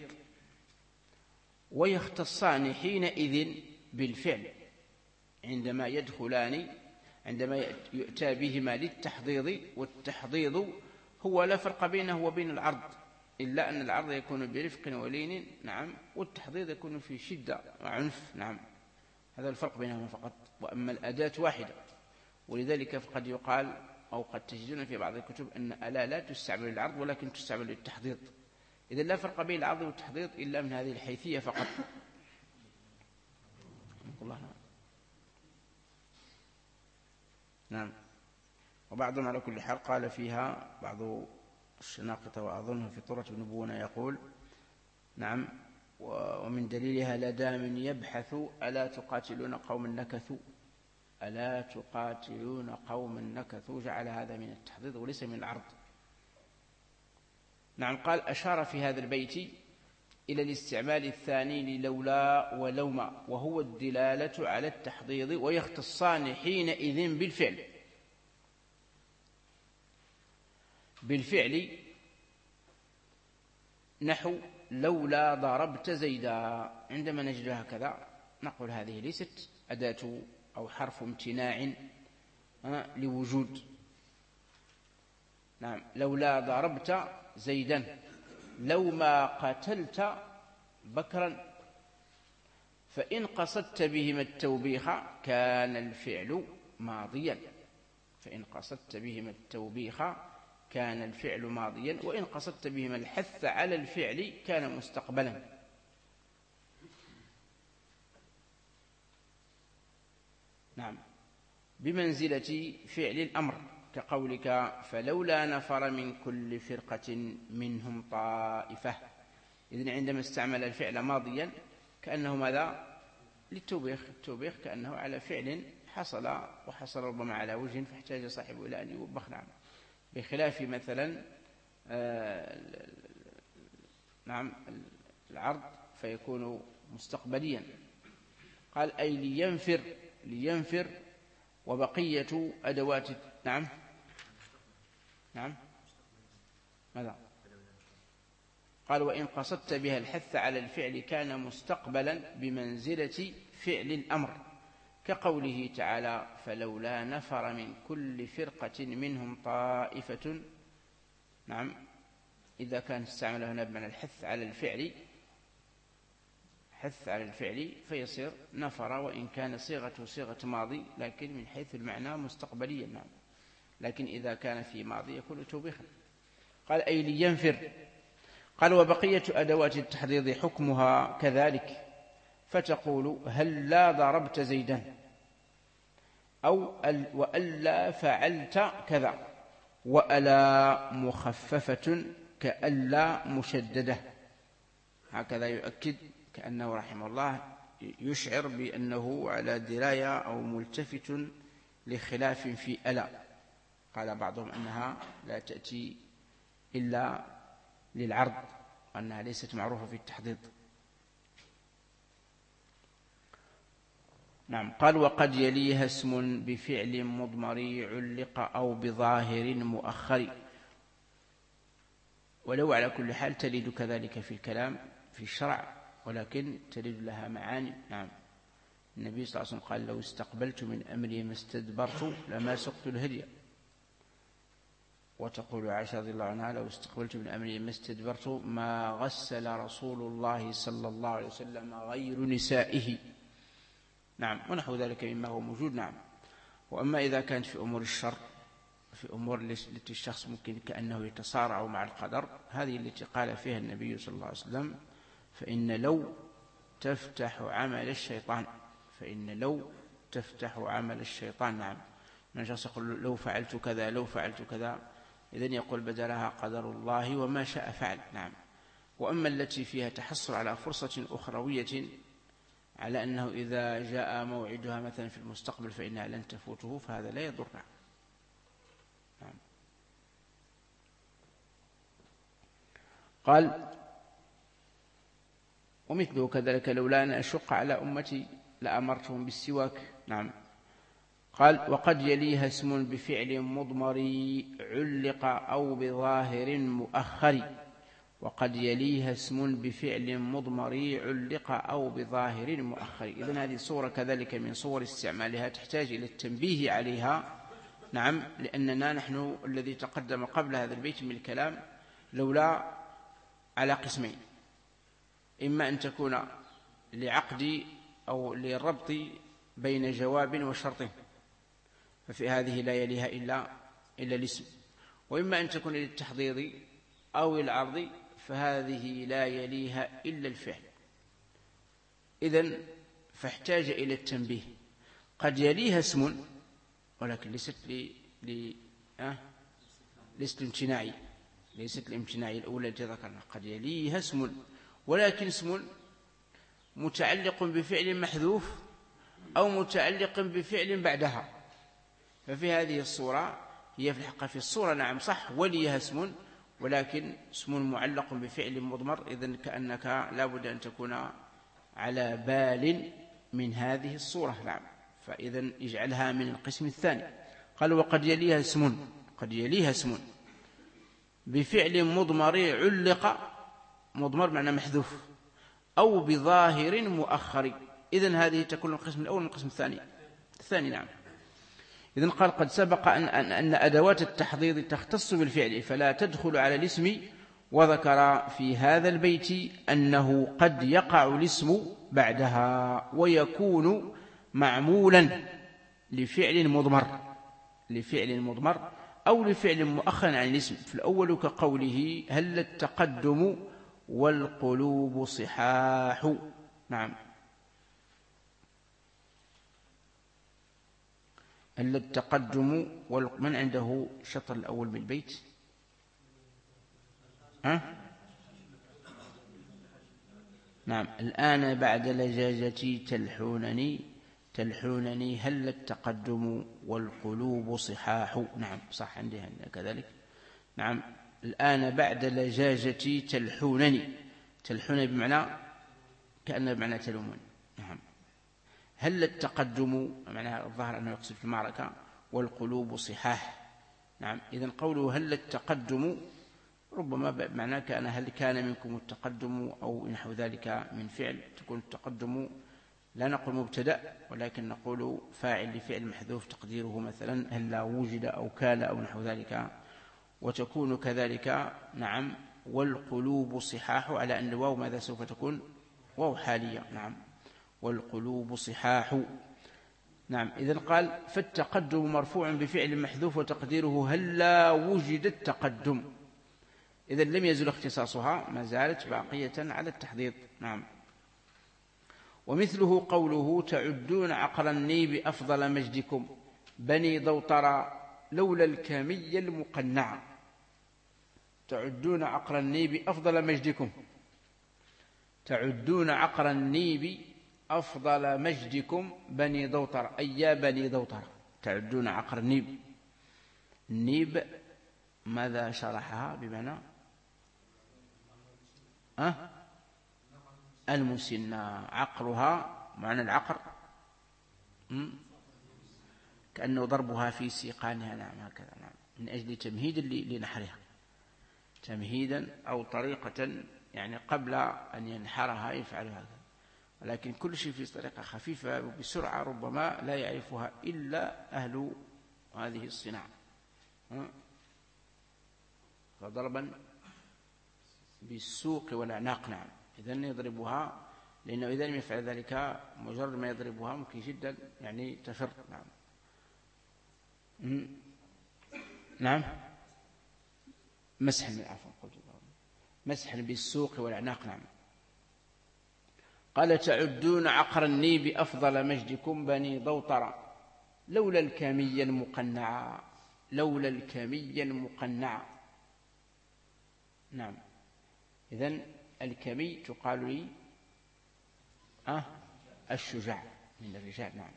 ويختصان حينئذ بالفعل عندما يدخلان، عندما يؤتى بهما للتحضيض. والتحضيض هو لا فرق بينه وبين العرض، إلا أن العرض يكون برفق ولين. نعم. والتحضيض يكون في شدة وعنف. نعم هذا الفرق بينهما فقط، وأما الأداة واحدة. ولذلك فقد يقال أو قد تجدون في بعض الكتب أن ألا لا تستعمل للعرض ولكن تستعمل للتحضيض. إذن لا فرق بين العرض والتحضيض إلا من هذه الحيثية فقط. الله. نعم. نعم. وبعضهم على كل حال قال فيها بعض الشناقطة وأظنه في طرة النبوة يقول نعم ومن دليلها لدى من يبحث ألا تقاتلون قوما نكثوا، ألا تقاتلون قوما نكثوا، جعل هذا من التحضيض وليس من العرض. نعم. قال أشار في هذا البيت إلى الاستعمال الثاني للولا ولوما، وهو الدلالة على التحضيض، ويختصان حينئذ بالفعل. بالفعل نحو لولا ضربت زيدا، عندما نجد هكذا نقول هذه ليست أداة أو حرف امتناع لوجود. نعم. لولا ضربت زيدا، لو ما قتلت بكرا، فإن قصدت بهما التوبيخ كان الفعل ماضيا، فإن قصدت بهما التوبيخ كان الفعل ماضيا، وإن قصدت بهما الحث على الفعل كان مستقبلا. نعم. بمنزلة فعل الأمر، كقولك فلولا نفر من كل فرقة منهم طائفة. إذن عندما استعمل الفعل ماضيا كأنه ماذا؟ للتوبيخ، التوبيخ كأنه على فعل حصل، وحصل ربما على وجه فاحتاج صاحبه إلى أن يوبخ. نعم. بخلاف مثلا آه نعم العرض فيكون مستقبليا. قال أي لينفر، لينفر وبقية أدوات. نعم. نعم. ماذا؟ قال وإن قصدت بها الحث على الفعل كان مستقبلا بمنزلة فعل الأمر، كقوله تعالى فلولا نفر من كل فرقة منهم طائفة. نعم، إذا كان استعمل هنا بمعنى الحث على الفعل، حث على الفعل فيصير نفر، وإن كان صيغته صيغة ماضي لكن من حيث المعنى مستقبليا. نعم، لكن إذا كان في ماضي يكون توبيخا. قال أي لينفر. قال وبقية أدوات التحضيض حكمها كذلك، فتقول هل لا ضربت زيدا، أو وألا فعلت كذا، وألا مخففة كألا مشددة. هكذا يؤكد كأنه رحمه الله يشعر بأنه على دراية أو ملتفت لخلاف في ألا. قال بعضهم أنها لا تأتي إلا للعرض، وأنها ليست معروفة في التحضيض. نعم. قال وقد يليها اسم بفعل مضمر علق أو بظاهر مؤخر. ولو على كل حال تلد كذلك في الكلام في الشرع، ولكن تلد لها معاني. نعم، النبي صلى الله عليه وسلم قال لو استقبلت من أمري ما استدبرت لما سقت الهدي. وتقول عائشة رضي الله عنها لو استقبلت من أمري ما استدبرت ما غسل رسول الله صلى الله عليه وسلم غير نسائه. نعم، ونحو ذلك مما هو موجود. نعم. وأما إذا كانت في أمور الشر، في أمور التي الشخص ممكن كأنه يتصارع مع القدر، هذه التي قال فيها النبي صلى الله عليه وسلم فإن لو تفتح عمل الشيطان، فإن لو تفتح عمل الشيطان. نعم، من شخص يقول لو فعلت كذا لو فعلت كذا، إذن يقول بدلها قدر الله وما شاء فعل. نعم. وأما التي فيها تحصل على فرصة أخروية، على أنه إذا جاء موعدها مثلا في المستقبل فإنها لن تفوته، فهذا لا يضر. نعم. قال ومثله كذلك لولا أن أشق على أمتي لأمرتهم بالسواك. نعم. قال وقد يليها اسم بفعل مضمر علق أو بظاهر مؤخر. وقد يليها اسم بفعل مضمر علق أو بظاهر مؤخر. إذن هذه صورة كذلك من صور استعمالها تحتاج إلى التنبيه عليها. نعم، لأننا نحن الذي تقدم قبل هذا البيت من الكلام لولا على قسمين، إما أن تكون لعقد أو للربط بين جواب وشرط، ففي هذه لا يليها إلا إلا الاسم، وإما أن تكون للتحضيض أو العرض، فهذه لا يليها إلا الفعل. إذن فاحتاج إلى التنبيه. قد يليها اسم ولكن ليست ل ل أه؟ ليست الامتناعي، ليست الامتناعي الأولى التي ذكرنا. قد يليها اسم ولكن اسم متعلق بفعل محذوف أو متعلق بفعل بعدها، ففي هذه الصورة هي في الحقيقة في الصورة نعم صح وليها اسم، ولكن اسم معلق بفعل مضمر. إذن كأنك لا بد أن تكون على بال من هذه الصورة. نعم، فإذن اجعلها من القسم الثاني. قال وقد يليها اسم، قد يليها اسم بفعل مضمر علق، مضمر معنى محذوف، أو بظاهر مؤخر. إذن هذه تكون القسم الأول من القسم الثاني الثاني. نعم. إذن قال قد سبق أن, أن, أن أدوات التحضيض تختص بالفعل فلا تدخل على الاسم، وذكر في هذا البيت أنه قد يقع الاسم بعدها ويكون معمولا لفعل مضمر، لفعل مضمر أو لفعل مؤخر عن الاسم. في الأول كقوله هل التقدم والقلوب صحاح. نعم، هل التقدم وال... من عنده شطر الأول من البيت؟ أه؟ نعم، الآن بعد لجاجتي تلحونني تلحونني هل التقدم والقلوب صحاح. نعم صح عندي كذلك. نعم، الآن بعد لجاجتي تلحونني، تلحونني بمعنى كأنه بمعنى تلومون. نعم، هل التقدم معناها الظاهر أنه يقصد في المعركة، والقلوب صحاح. نعم، إذن قوله هل التقدم ربما بمعنى كان هل كان منكم التقدم أو نحو ذلك من فعل، تكون التقدم لا نقول مبتدأ ولكن نقول فاعل لفعل محذوف تقديره مثلا هلا وجد أو كان أو نحو ذلك. وتكون كذلك نعم والقلوب صحاح، على أن الواو ماذا سوف تكون؟ واو حالية. نعم والقلوب صحاح. نعم إذن قال فالتقدم مرفوع بفعل محذوف وتقديره هلا وجد التقدم. إذن لم يزل اختصاصها، ما زالت باقية على التحضيض. نعم. ومثله قوله تعدون عقر النيب أفضل مجدكم بني ضوطرا لولا الكامي المقنع. تعدون عقر النيب أفضل مجدكم، تعدون عقر النيب أفضل مجدكم بني ضوطر، أي يا بني ضوطر تعدون عقر النيب. النيب ماذا شرحها بمعنى أه؟ المسنة، عقرها معنى العقر كأنه ضربها في سيقانها. نعم هكذا. نعم من أجل تمهيد لنحرها، تمهيدا أو طريقة يعني قبل أن ينحرها يفعل هذا. ولكن كل شيء في طريقة خفيفة وبسرعة ربما لا يعرفها إلا أهل هذه الصناعة. فضربا بالسوق والأعناق. نعم إذن يضربها، لأنه إذا لم يفعل ذلك مجرد ما يضربها ممكن جدا يعني تفر. نعم. نعم مسح من عفوا قلت مسح بالسوق والأعناق. نعم. قال تعدون عقر النيب أفضل مجدكم بني ضوطر لولا الكامي المقنع، لولا الكامي المقنع. نعم إذن الكمي تقال لي أه الشجاع من الرجال. نعم.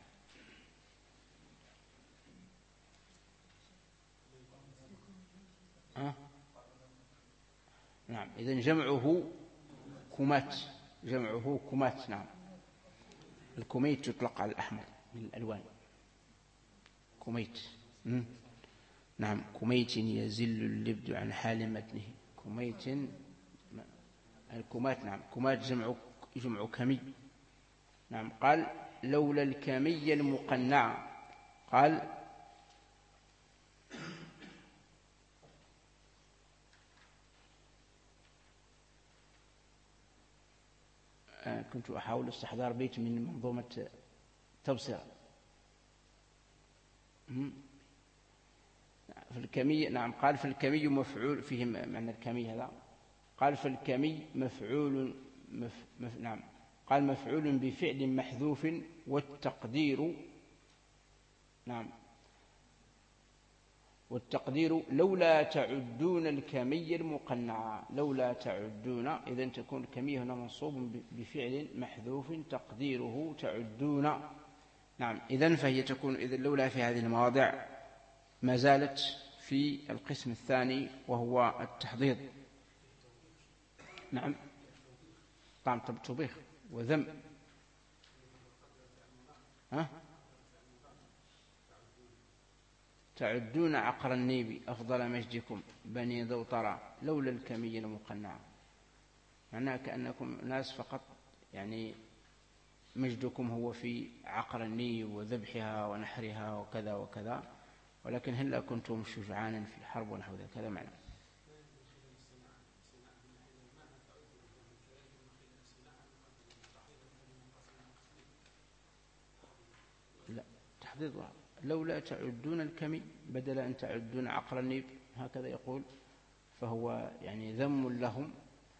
أه؟ نعم إذن جمعه كمات، جمعه كمات. نعم الكميت يطلق على الأحمر من الألوان، كميت. م? نعم كميت يزل اللبد عن حال متنه، كميت الكمات. نعم كمات جمع جمع كمي. نعم قال لولا الكمي المقنع. قال آه كنت أحاول استحضار بيت من منظومة تبصرة في الكمي. نعم قال فالكمي مفعول فيه معنى الكمي هذا. قال فالكمي مفعول مف مف نعم قال مفعول بفعل محذوف والتقدير. نعم والتقدير لولا تعدون الكمي المقنع، لولا تعدون. إذن تكون الكمي هنا منصوب بفعل محذوف تقديره تعدون. نعم إذن فهي تكون إذن لولا في هذه المواضع ما زالت في القسم الثاني وهو التحضيض. نعم طعم طبيخ وذم. ها تعدون عقر النيب أفضل مجدكم بني ضوطرا لولا الكمي المقنع. معناه كأنكم ناس فقط يعني مجدكم هو في عقر النيب وذبحها ونحرها وكذا وكذا، ولكن هل كنتم شجعانا في الحرب ونحو ذلك. هذا معنى. لا تحديد لولا تعدون الكمي بدل أن تعدون عقر النيب هكذا يقول، فهو يعني ذم لهم.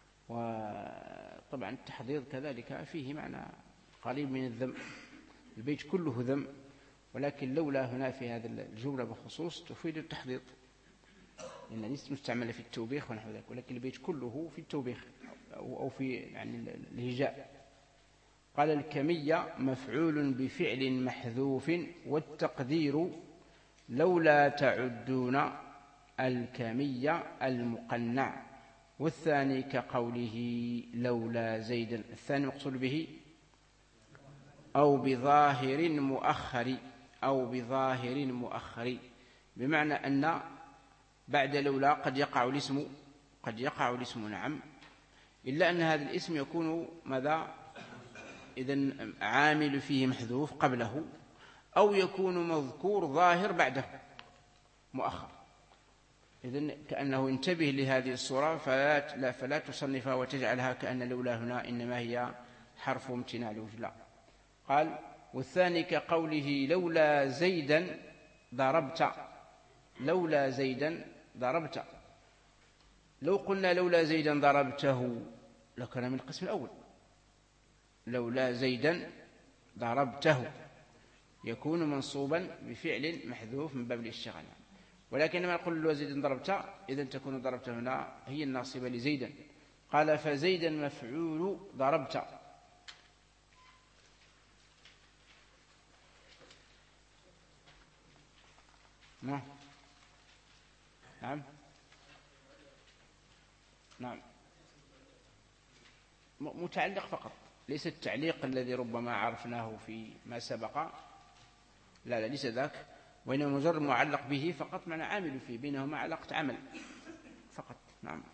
وطبعا التحضيض كذلك فيه معنى قريب من الذم، البيت كله ذم، ولكن لولا هنا في هذا الجملة بخصوص تفيد التحضيض، لأن ليست مستعملة في التوبيخ ونحو ذلك، ولكن البيت كله في التوبيخ أو في يعني الهجاء. قال الكمية مفعول بفعل محذوف والتقدير لولا تعدون الكمية المقنع. والثاني كقوله لولا زيدا، الثاني مقصود به أو بظاهر مؤخر، أو بظاهر مؤخر، بمعنى أن بعد لولا قد يقع الاسم، قد يقع الاسم. نعم إلا أن هذا الاسم يكون ماذا إذن عامل فيه محذوف قبله، أو يكون مذكور ظاهر بعده مؤخر. إذن كأنه انتبه لهذه الصورة فلا, لا فلا تصنفها وتجعلها كأن لولا هنا إنما هي حرف امتناع لوجلا. قال والثاني كقوله لولا زيدا ضربت، لولا زيدا ضربت. لو قلنا لولا زيدا ضربته لكان من القسم الأول، لولا زيدا ضربته يكون منصوبا بفعل محذوف من باب الاشتغال، ولكن لما نقول لولا زيدا ضربت إذن تكون ضربت هنا هي الناصبة لزيدا. قال فزيدا مفعول ضربت. نعم نعم نعم متعلق فقط، ليس التعليق الذي ربما عرفناه في ما سبق، لا لا ليس ذاك، وإنما مجرد معلق به فقط، معنى عامل فيه بينهما علاقة عمل فقط. نعم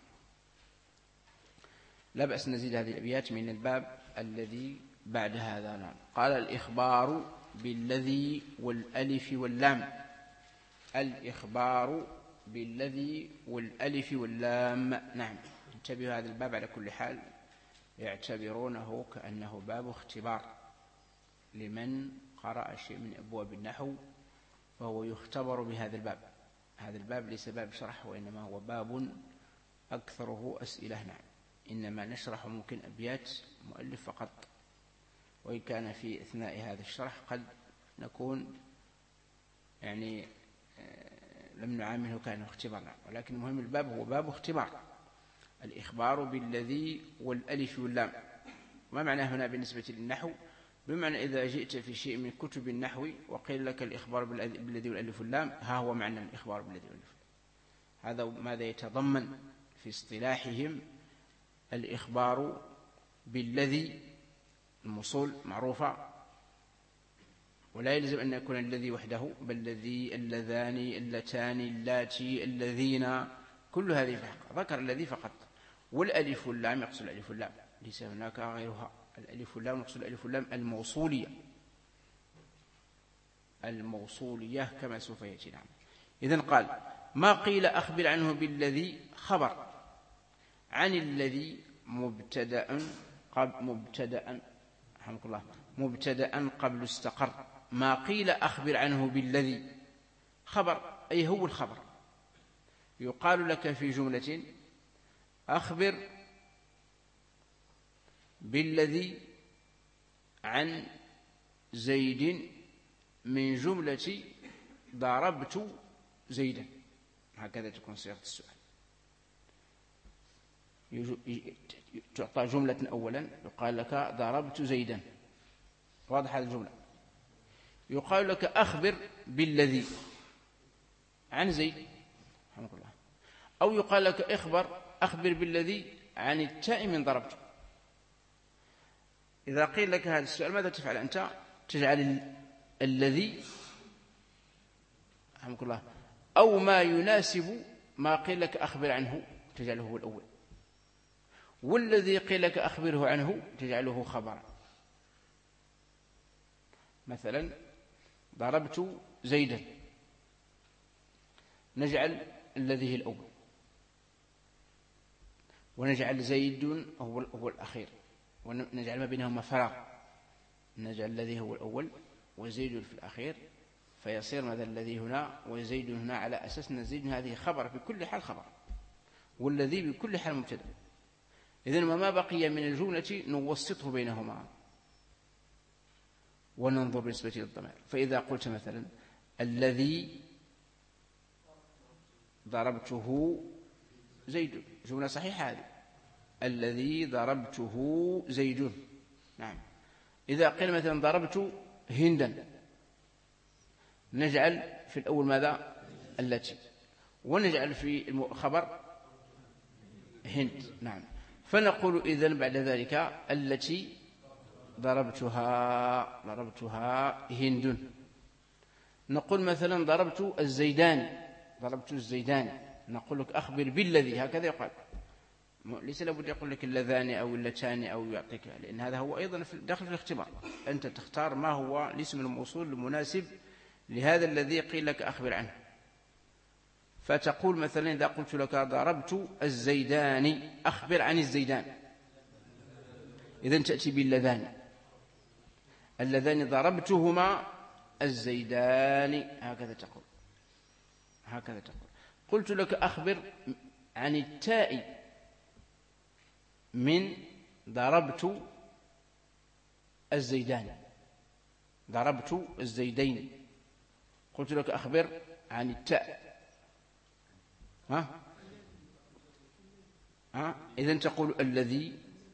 لا بأس نزيد هذه الأبيات من الباب الذي بعد هذا. نعم قال الإخبار بالذي والألف واللام، الإخبار بالذي والألف واللام. نعم انتبهوا هذا الباب على كل حال يعتبرونه كأنه باب اختبار لمن قرأ شيء من أبواب النحو، فهو يختبر بهذا الباب. هذا الباب ليس باب شرح وإنما هو باب أكثره أسئلة. نعم إنما نشرح ممكن أبيات مؤلف فقط، وإن كان في أثناء هذا الشرح قد نكون يعني لم نعامله كأنه اختبار، ولكن المهم الباب هو باب اختبار. الإخبار بالذي والألف واللام. ما معنى هنا بالنسبة للنحو؟ بمعنى إذا جئت في شيء من كتب النحو وقيل لك الإخبار بالذي والألف واللام، ها هو معنى الإخبار بالذي والألف. هذا ماذا يتضمن في اصطلاحهم؟ الإخبار بالذي الموصول معروفة، ولا يلزم أن يكون الذي وحده، بل الذي، اللذان، اللتان، اللاتي، الذين، كل هذه في حق. ذكر الذي فقط. والألف واللام يقصد الألف واللام، ليس هناك غيرها. الألف واللام يقصد الألف واللام الموصولية، الموصولية كما سوف يأتي. نعم إذن قال ما قيل أخبر عنه بالذي خبر عن الذي مبتدأ قبل مبتدأ رحمك الله مبتدأ قبل استقر. ما قيل أخبر عنه بالذي خبر، أي هو الخبر. يقال لك في جملة أخبر بالذي عن زيد من جملة ضربت زيدا، هكذا تكون صيغة السؤال. تعطى جملة أولا يقال لك ضربت زيدا، واضح هذه الجملة. يقال لك أخبر بالذي عن زيد رحمه الله، أو يقال لك اخبر أخبر بالذي عن التاء من ضربت. إذا قيل لك هذا السؤال ماذا تفعل أنت؟ تجعل الذي رحمك الله أو ما يناسب ما قيل لك أخبر عنه تجعله هو الأول، والذي قيل لك أخبره عنه تجعله خبرا. مثلا ضربت زيدا، نجعل الذي الأول، ونجعل زيد هو هو الأخير، ونجعل ما بينهما فراغ، نجعل الذي هو الأول وزيد في الأخير، فيصير ماذا الذي هنا وزيد هنا على أساس أن زيد هذه خبر بكل حال خبر، والذي بكل حال مبتدأ. إذن ما بقي من الجملة نوسطه بينهما وننظر بالنسبة للضمائر. فإذا قلت مثلا الذي ضربته زيد، جملة صحيحة هذه، الذي ضربته زيد. نعم. إذا قيل مثلا ضربت هندا، نجعل في الأول ماذا؟ التي، ونجعل في الخبر هند. نعم. فنقول إذن بعد ذلك التي ضربتها ضربتها هند. نقول مثلا ضربت الزيدان ضربت الزيدان، نقول لك أخبر بالذي، هكذا يقال. ليس لابد يقول لك اللذان أو اللتان أو يعطيك، لأن هذا هو أيضا داخل في الاختبار. أنت تختار ما هو الاسم الموصول المناسب لهذا الذي قيل لك أخبر عنه. فتقول مثلا إذا قلت لك ضربت الزيدان أخبر عن الزيدان، إذن تأتي باللذان، اللذان ضربتهما الزيدان، هكذا تقول هكذا تقول. قلت لك أخبر عن التاء من ضربت الزيدان، ضربت الزيدين، قلت لك أخبر عن التاء، ها ها إذن تقول الذي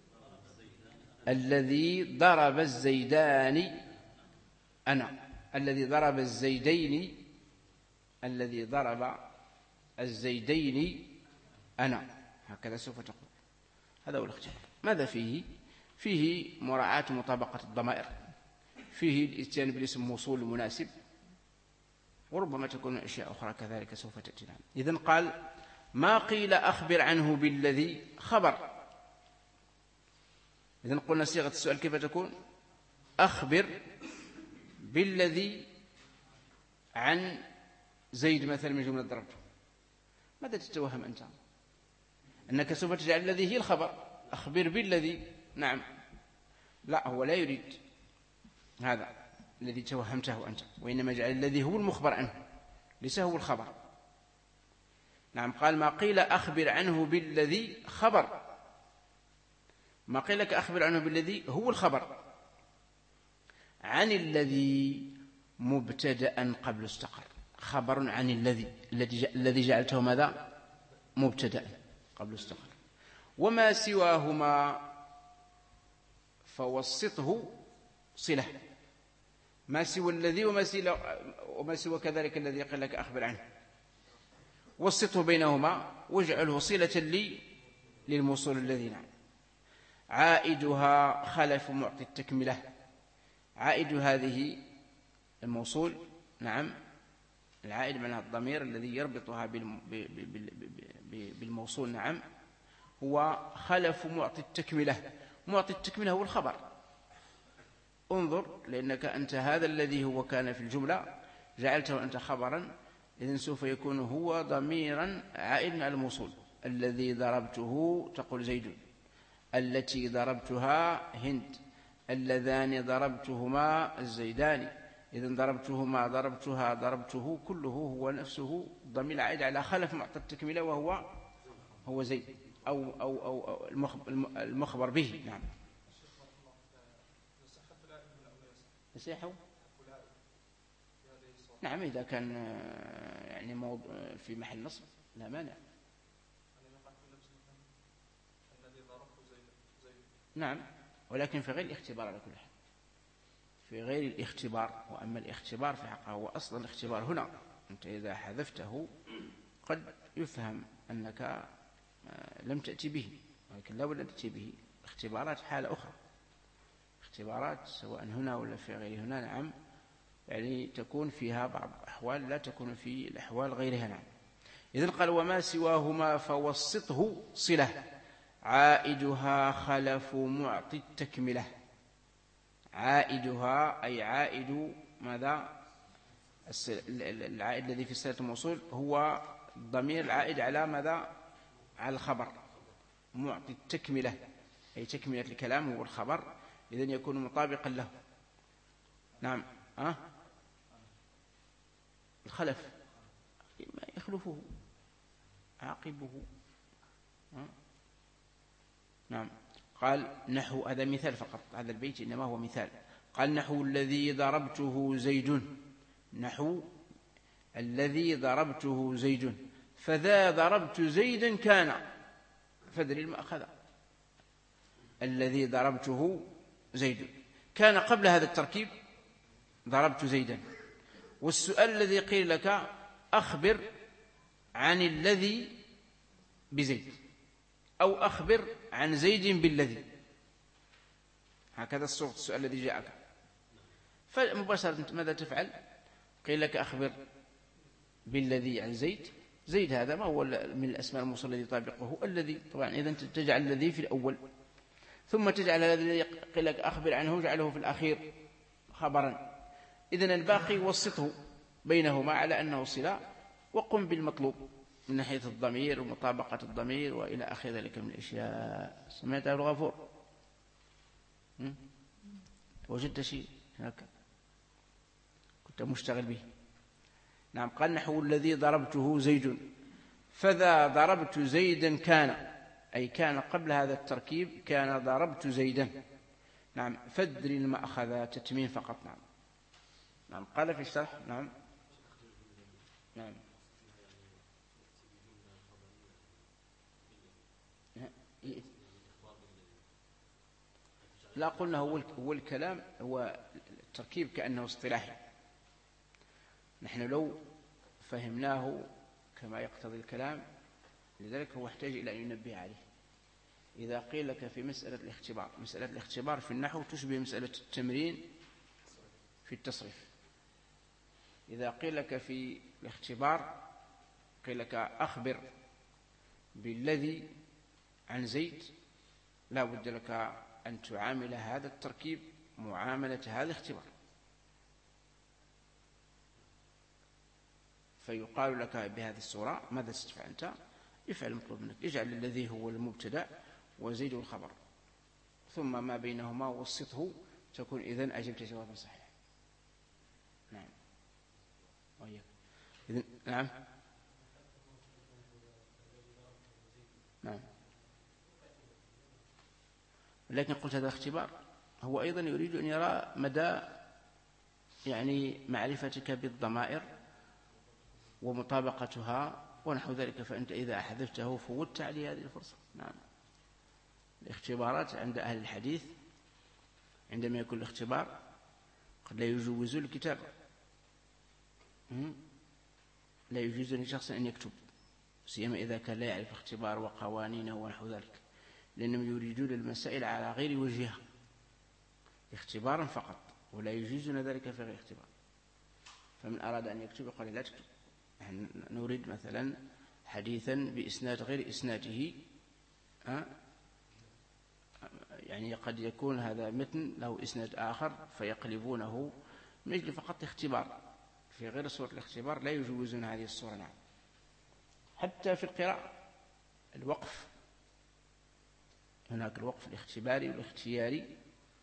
الذي ضرب الزيدان أنا، الذي ضرب الزيدين، الذي ضرب الزيدين أنا، هكذا سوف تقول. هذا هو الاختبار. ماذا فيه؟ فيه مراعاة مطابقة الضمائر، فيه الاتيان بالاسم موصول المناسب، وربما تكون أشياء أخرى كذلك سوف تأتي لنا. إذن قال ما قيل أخبر عنه بالذي خبر. إذن قلنا صيغة السؤال كيف تكون؟ أخبر بالذي عن زيد مثلا من جملة ضربته. ماذا تتوهم أنت؟ أنك سوف تجعل الذي هي الخبر، أخبر بالذي. نعم، لا، هو لا يريد هذا الذي توهمته أنت، وإنما جعل الذي هو المخبر عنه ليس هو الخبر. نعم، قال ما قيل أخبر عنه بالذي خبر، ما قيل لك أخبر عنه بالذي هو الخبر، عن الذي مبتدأ قبل استقر، خبر عن الذي الذي جعلته ماذا؟ مبتدأ قبل استقر. وما سواهما فوسطه صلة، ما سوى الذي وما سوى, وما سوى كذلك الذي قال لك أخبر عنه، وسطه بينهما واجعله صلة لي للموصول الذي. نعم. عائدها خلف معطي التكملة، عائد هذه الموصول، نعم، العائد معناه الضمير الذي يربطها بالموصول، نعم، هو خلف معطي التكملة. معطي التكملة هو الخبر. انظر، لأنك أنت هذا الذي هو كان في الجملة جعلته أنت خبرا، إذن سوف يكون هو ضميرا عائد على الموصول. الذي ضربته تقول زيد، التي ضربتها هند، اللذان ضربتهما الزيدان. إذن ضربتهما ضربتها ضربته كله هو نفسه ضمير عائد على خلف معطى التكملة وهو هو زيد أو, أو, أو المخبر به. نعم. يصيحوا؟ نعم، إذا كان يعني موضوع في محل نصب لا مانع. نعم، ولكن في غير الاختبار على كل حال، في غير الاختبار. وأما الاختبار في حقه هو أصل الاختبار هنا، أنت إذا حذفته قد يفهم أنك لم تأتي به، ولكن لا بد أن تأتي به. اختبارات حالة أخرى، اختبارات سواء هنا ولا في غير هنا، نعم، يعني تكون فيها بعض الأحوال لا تكون في الأحوال غيرها. نعم. إذن قال وما سواهما فوسطه صلة، عائدها خلف معطي التكملة. عائدها أي عائد ماذا؟ العائد الذي في صلة الموصول هو الضمير العائد على ماذا؟ على الخبر. معطي التكملة أي تكملة الكلام هو الخبر، إذن يكون مطابقا له. نعم. أه؟ الخلف ما يخلفه عاقبه. أه؟ نعم. قال نحو، هذا مثال فقط، هذا البيت إنما هو مثال. قال نحو الذي ضربته زيد، نحو الذي ضربته زيد، فذا ضربت زيدا كان، فدري المأخذ. الذي ضربته زيد كان قبل هذا التركيب ضربت زيدا. والسؤال الذي قيل لك أخبر عن الذي بزيد، أو أخبر عن زيد بالذي، هكذا الصوت السؤال الذي جاءك. فمباشرة ماذا تفعل؟ قيل لك أخبر بالذي عن زيد، زيد هذا ما هو من الأسماء الموصولة الذي يطابقه الذي، طبعا إذا تجعل الذي في الأول، ثم تجعل الذي قيل لك أخبر عنه جعله في الأخير خبرا. إذن الباقي وسطه بينهما على أنه صلة، وقم بالمطلوب من ناحية الضمير ومطابقة الضمير وإلى آخر ذلك من الأشياء. سمعت أبو الغفور؟ وجدت شيء هكذا كنت مشتغل به؟ نعم. قال نحو الذي ضربته زيد، فذا ضربت زيدا كان، أي كان قبل هذا التركيب كان ضربت زيدا. نعم. فادري المأخذ تتمين فقط. نعم. نعم. قال في الشرح. نعم. نعم. لا قلنا هو هو الكلام هو التركيب كأنه اصطلاحي. نحن لو فهمناه كما يقتضي الكلام، لذلك هو يحتاج إلى أن ينبه عليه. إذا قيل لك في مسألة الاختبار، مسألة الاختبار في النحو تشبه مسألة التمرين في التصريف. إذا قيل لك في الاختبار، قيل لك أخبر بالذي عن زيد، لا بد لك أن تعامل هذا التركيب معاملة هذا الاختبار، فيقال لك بهذه الصورة ماذا ستفعل أنت؟ افعل المطلوب منك، اجعل الذي هو المبتدأ وزيد الخبر، ثم ما بينهما وسطه، تكون إذن أجبت جوابا صحيحا. نعم. وإياك. إذن نعم. نعم. لكن قلت هذا اختبار، هو أيضا يريد أن يرى مدى يعني معرفتك بالضمائر ومطابقتها ونحو ذلك، فأنت إذا حذفته فوتت عليه هذه الفرصة. نعم. الاختبارات عند أهل الحديث عندما يكون الاختبار قد لا يجوز الكتابة، لا يجوز لشخص أن يكتب، سيما إذا كان لا يعرف الاختبار وقوانينه ونحو ذلك، لأنهم يريدون المسائل على غير وجهها اختبارا فقط، ولا يجوزون ذلك في غير اختبار. فمن أراد أن يكتب قال لا تكتب، نحن نريد مثلا حديثا بإسناد غير إسناده، يعني قد يكون هذا متن له إسناد آخر فيقلبونه من أجل فقط اختبار، في غير صورة الاختبار لا يجوزون هذه الصورة. نعم. حتى في القراءة الوقف، هناك الوقف الاختباري والاختياري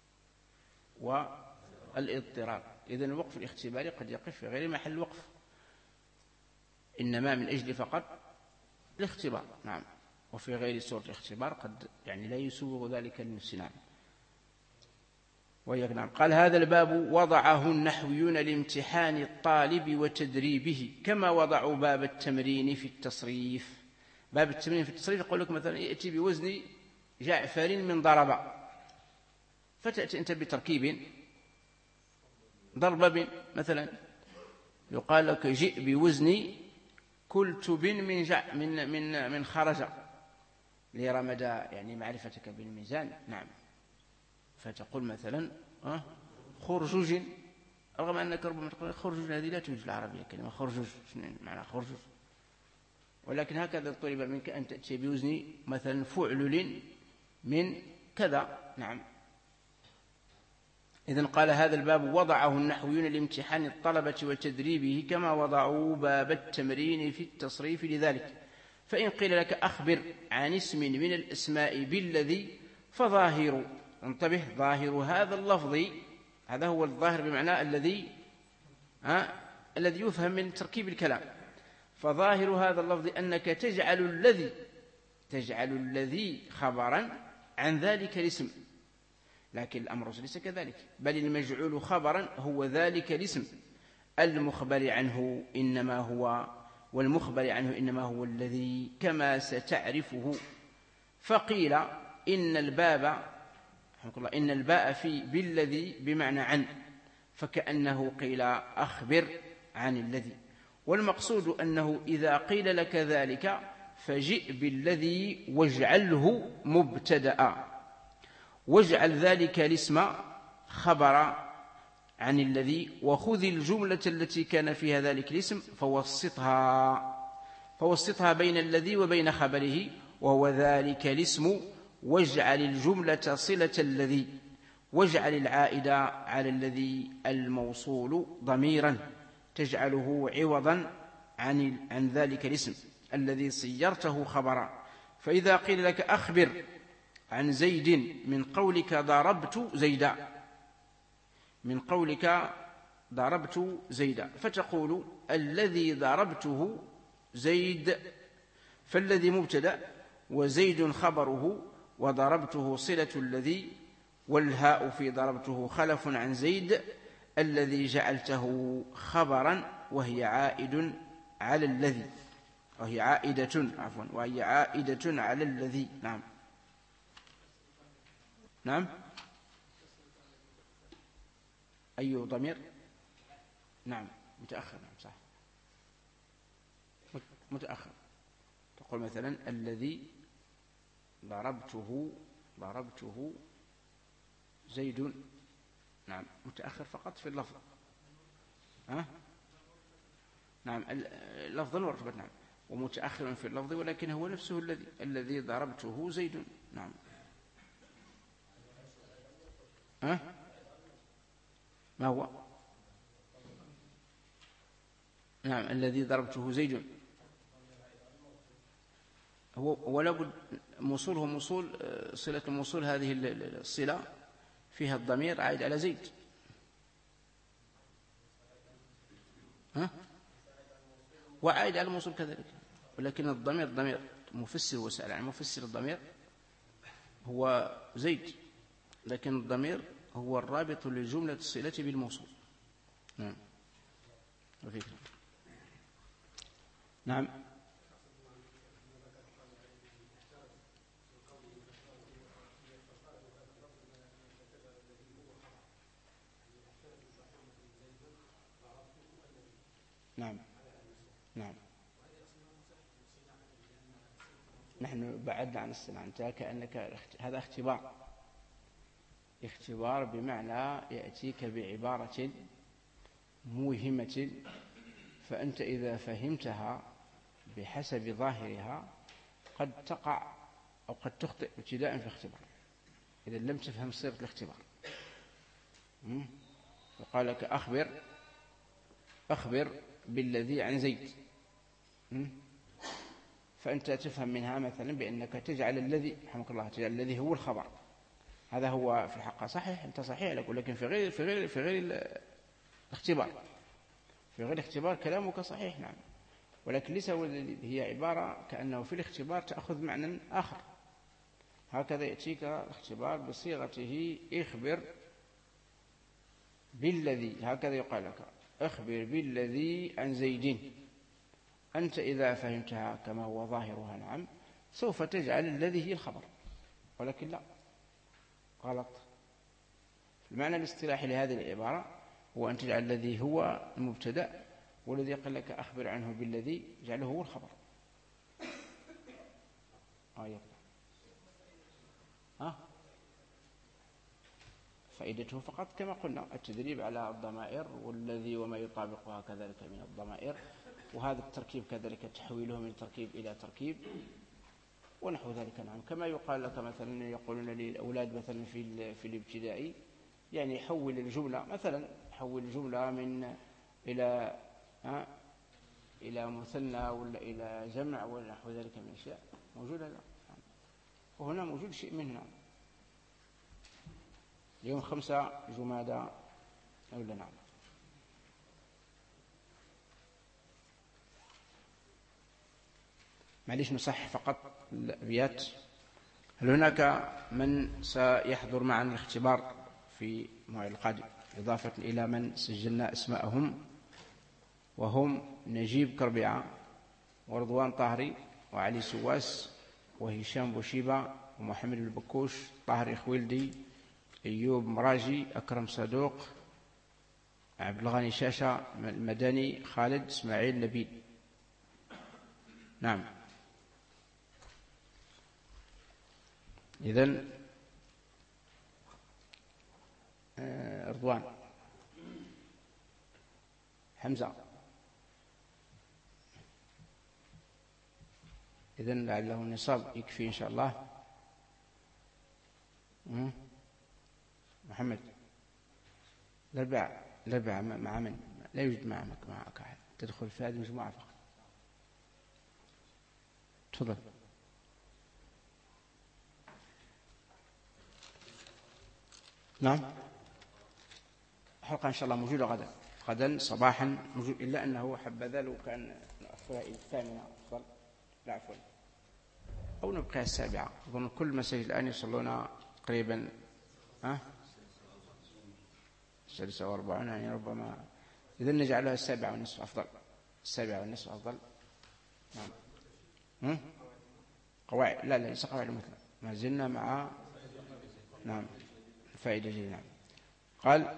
والاضطرار. إذن الوقف الاختباري قد يقف في غير محل الوقف، إنما من أجل فقط الاختبار. نعم. وفي غير صورة الاختبار قد يعني لا يسوغ ذلك للنفس. نعم. وياك. نعم. قال هذا الباب وضعه النحويون لامتحان الطالب وتدريبه، كما وضعوا باب التمرين في التصريف. باب التمرين في التصريف يقول لك مثلا يأتي بوزن جعفر من ضرب، فتأتي أنت بتركيب ضرب مثلا، يقال لك جئ بوزن كلتب من جع من من من خرج، ليرى مدى يعني معرفتك بالميزان. نعم. فتقول مثلا أه خرجوج، رغم أنك ربما تقول خرجوج هذه لا توجد في العربية كلمة خرجوج، معنى خرجوج، ولكن هكذا طلب منك أن تأتي بوزن مثلا فعلل من كذا. نعم. إذن قال هذا الباب وضعه النحويون لامتحان الطلبة وتدريبه، كما وضعوا باب التمرين في التصريف لذلك. فإن قيل لك أخبر عن اسم من الأسماء بالذي، فظاهر، انتبه، ظاهر هذا اللفظ، هذا هو الظاهر بمعنى الذي ها الذي يفهم من تركيب الكلام، فظاهر هذا اللفظ أنك تجعل الذي تجعل الذي خبرا عن ذلك الاسم، لكن الأمر ليس كذلك، بل المجعول خبرا هو ذلك الاسم، المخبر عنه إنما هو والمخبر عنه إنما هو الذي، كما ستعرفه. فقيل إن الباب إن الباء في بالذي بمعنى عن، فكأنه قيل أخبر عن الذي، والمقصود أنه إذا قيل لك ذلك فجئ بالذي واجعله مبتدأ، واجعل ذلك الاسم خبر عن الذي، وخذ الجملة التي كان فيها ذلك الاسم فوسطها فوسطها بين الذي وبين خبره، وهو ذلك الاسم، واجعل الجملة صلة الذي، واجعل العائد على الذي الموصول ضميرا تجعله عوضا عن, عن ذلك الاسم الذي صيرته خبرا. فإذا قيل لك أخبر عن زيد من قولك ضربت زيدا، من قولك ضربت زيدا، فتقول الذي ضربته زيد، فالذي مبتدأ وزيد خبره، وضربته صلة الذي، والهاء في ضربته خلف عن زيد الذي جعلته خبرا، وهي عائد على الذي، وهي عائدة عفوا وهي عائدة على الذي. نعم نعم أي ضمير؟ نعم متأخر، نعم صح متأخر. تقول مثلا الذي ضربته ضربته زيد، نعم متأخر فقط في اللفظ. ها؟ نعم اللفظ والرتبة، نعم ومتأخر في اللفظ، ولكن هو نفسه الذي الذي ضربته زيد. نعم ها؟ ما هو؟ نعم الذي ضربته زيد هو، ولا بد موصول، هو موصول، صلة الموصول هذه الصلة فيها الضمير عائد على زيد. ها؟ وعائد على الموصول كذلك، ولكن الضمير ضمير مفسر وسأل عن مفسر الضمير هو زيد، لكن الضمير هو الرابط للجملة الصلة بالموصول. نعم وفيك. نعم نعم نعم نحن بعدنا عن الصناعة، أنت كأنك هذا اختبار، اختبار بمعنى يأتيك بعبارة موهمة، فأنت إذا فهمتها بحسب ظاهرها قد تقع أو قد تخطئ ابتداء في الاختبار إذا لم تفهم صيغة الاختبار. وقال لك أخبر أخبر بالذي عن زيد، فأنت تفهم منها مثلا بأنك تجعل الذي رحمك الله تجعل الذي هو الخبر، هذا هو في الحقيقة صحيح، أنت صحيح لك، ولكن في غير في غير في غير الاختبار، في غير الاختبار كلامك صحيح نعم، ولكن ليس هي عبارة كأنه في الاختبار تأخذ معنى آخر. هكذا يأتيك الاختبار بصيغته اخبر بالذي، هكذا يقال لك اخبر بالذي عن زيد، أنت إذا فهمتها كما هو ظاهرها نعم سوف تجعل الذي هي الخبر، ولكن لا، غلط. المعنى الاصطلاحي لهذه العبارة هو أن تجعل الذي هو المبتدأ، والذي قال لك أخبر عنه بالذي جعله هو الخبر. آه ها؟ فائدته فقط كما قلنا التدريب على الضمائر والذي وما يطابقها كذلك من الضمائر، وهذا التركيب كذلك تحويله من تركيب إلى تركيب ونحو ذلك. نعم كما يقال لك مثلا يقولون للأولاد مثلا في في الابتدائي يعني حول الجملة مثلا، حول الجملة من إلى ها إلى مثنى ولا إلى جمع ولا نحو ذلك من أشياء موجودة. لا وهنا موجود شيء منها. يوم خمسة جمادى ولا نعم. معليش نصح فقط الأبيات. هل هناك من سيحضر معنا الاختبار في الموعد القادم إضافة إلى من سجلنا أسماءهم، وهم نجيب كربيعة ورضوان طاهري وعلي سواس وهشام بوشيبة ومحمد البكوش طاهر خويلدي أيوب مراجي أكرم صدوق عبد الغني شاشة المدني خالد إسماعيل نبيل. نعم إذن آه رضوان حمزة إذن لعله النصاب يكفي إن شاء الله. محمد الأربعة الأربعة مع من؟ لا يوجد معك معك أحد، تدخل في هذه المجموعة فقط. تفضل. نعم حلقة إن شاء الله موجودة غدا غدا صباحا موجود، إلا أنه حبذا لو كان نأخذها إلى الثامنة أفضل. لا عفوا، أو نبقى السابعة. أظن كل مساجد الآن يصلون قريبا ها السادسة وأربعون، يعني ربما إذن نجعلها السابعة والنصف أفضل. السابعة والنصف أفضل. نعم. هم؟ قواعد لا لا ليس قواعد مثلا، ما زلنا مع نعم الفائدة جيدة. نعم. قال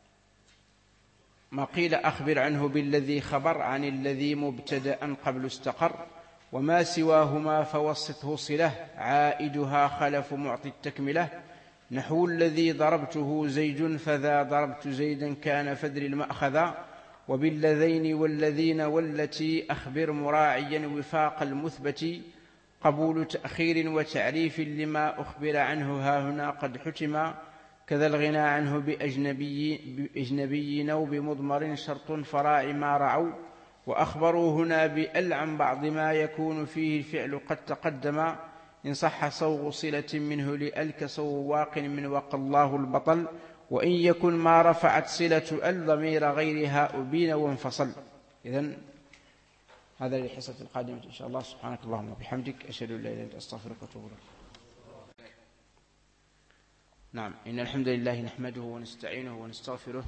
ما قيل أخبر عنه بالذي خبر عن الذي مبتدأ قبل استقر، وما سواهما فوسطه صلة عائدها خلف معطي التكملة. نحو الذي ضربته زيد فذا ضربت زيدا كان فدر المأخذا، وبالذين والذين والتي أخبر مراعيا وفاق المثبت، قبول تأخير وتعريف لما أخبر عنه ها هنا قد حتما، كذا الغنى عنه بأجنبي, بأجنبي أو بمضمر شرط فراع ما رعوا، وأخبروا هنا بأل عن بعض ما يكون فيه الفعل قد تقدم، إن صح صوغ صلة منه لأل كصوغ واق من وقى الله البطل، وإن يكن ما رفعت صلة أل ضمير غيرها أبين وانفصل. إذن هذا للحصة القادمة إن شاء الله. سبحانك اللهم وبحمدك أشهد أن لا إله إلا أنت أستغفرك وأتوب إليك. نعم إن الحمد لله نحمده ونستعينه ونستغفره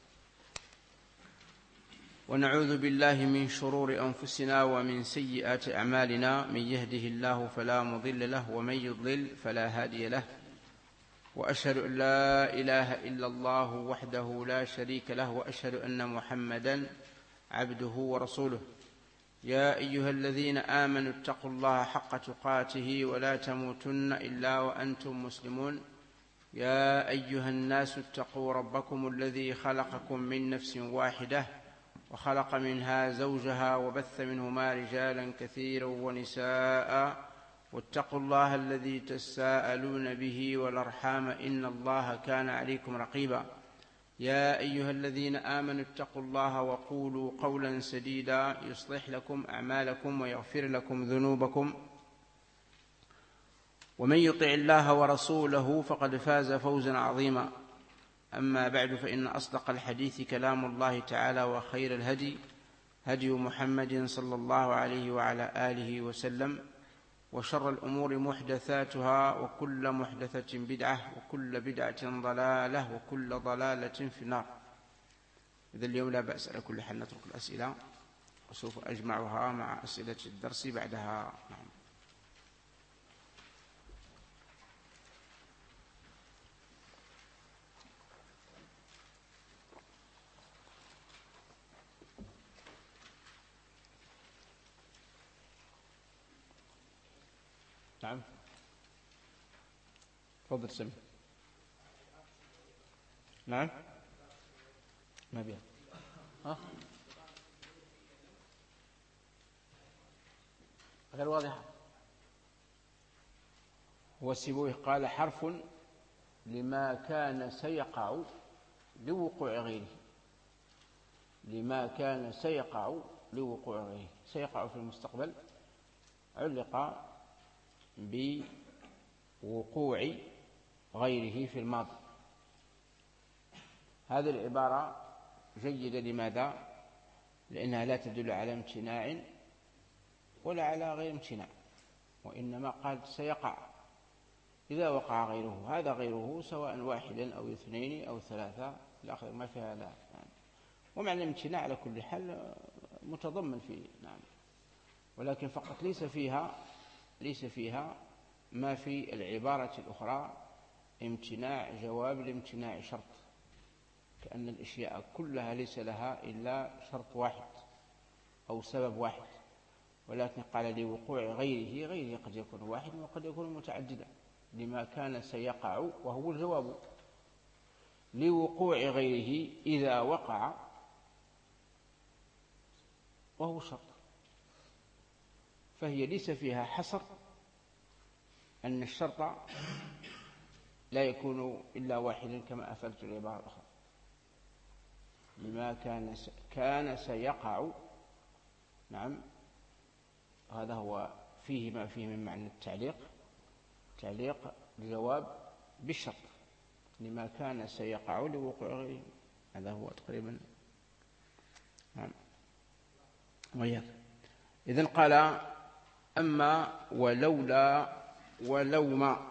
ونعوذ بالله من شرور أنفسنا ومن سيئات أعمالنا، من يهده الله فلا مضل له ومن يضلل فلا هادي له، وأشهد أن لا إله إلا الله وحده لا شريك له، وأشهد أن محمدا عبده ورسوله. يا أيها الذين آمنوا اتقوا الله حق تقاته ولا تموتن إلا وأنتم مسلمون. يا أيها الناس اتقوا ربكم الذي خلقكم من نفس واحدة وخلق منها زوجها وبث منهما رجالا كثيرا ونساء، واتقوا الله الذي تساءلون به والأرحام إن الله كان عليكم رقيبا. يا أيها الذين آمنوا اتقوا الله وقولوا قولا سديدا يصلح لكم أعمالكم ويغفر لكم ذنوبكم، ومن يطع الله ورسوله فقد فاز فوزا عظيما. أما بعد، فإن أصدق الحديث كلام الله تعالى، وخير الهدي هدي محمد صلى الله عليه وعلى آله وسلم، وشر الأمور محدثاتها، وكل محدثة بدعة، وكل بدعة ضلالة، وكل ضلالة في النار. إذا اليوم لا بأس، على كل حال نترك الأسئلة وسوف أجمعها مع أسئلة الدرس بعدها. نعم. نعم تفضل سمي. نعم ما بيها ها غير واضحة. وسيبويه قال حرف لما كان سيقع لوقوع غيره، لما كان سيقع لوقوع غيره، سيقع في المستقبل علق بوقوع غيره في الماضي. هذه العبارة جيدة. لماذا؟ لأنها لا تدل على امتناع ولا على غير امتناع، وإنما قال سيقع إذا وقع غيره. هذا غيره سواء واحدا أو اثنين أو ثلاثة الآخر ما فيها لا يعني. ومعنى الامتناع على كل حال متضمن فيه. نعم. ولكن فقط ليس فيها ليس فيها ما في العبارة الأخرى امتناع جواب لامتناع شرط، كأن الأشياء كلها ليس لها إلا شرط واحد أو سبب واحد. ولكن قال لوقوع غيره، غيره قد يكون واحد وقد يكون متعددا. لما كان سيقع وهو الجواب، لوقوع غيره إذا وقع وهو شرط. فهي ليس فيها حصر أن الشرط لا يكون إلا واحدا كما أفدت العبارة الأخرى. لما كان كان سيقع. نعم، هذا هو فيه ما فيه من معنى التعليق، تعليق الجواب بالشرط، لما كان سيقع لوقوع غيره. هذا هو تقريبا. نعم وياك. إذن قال أما ولولا ولوما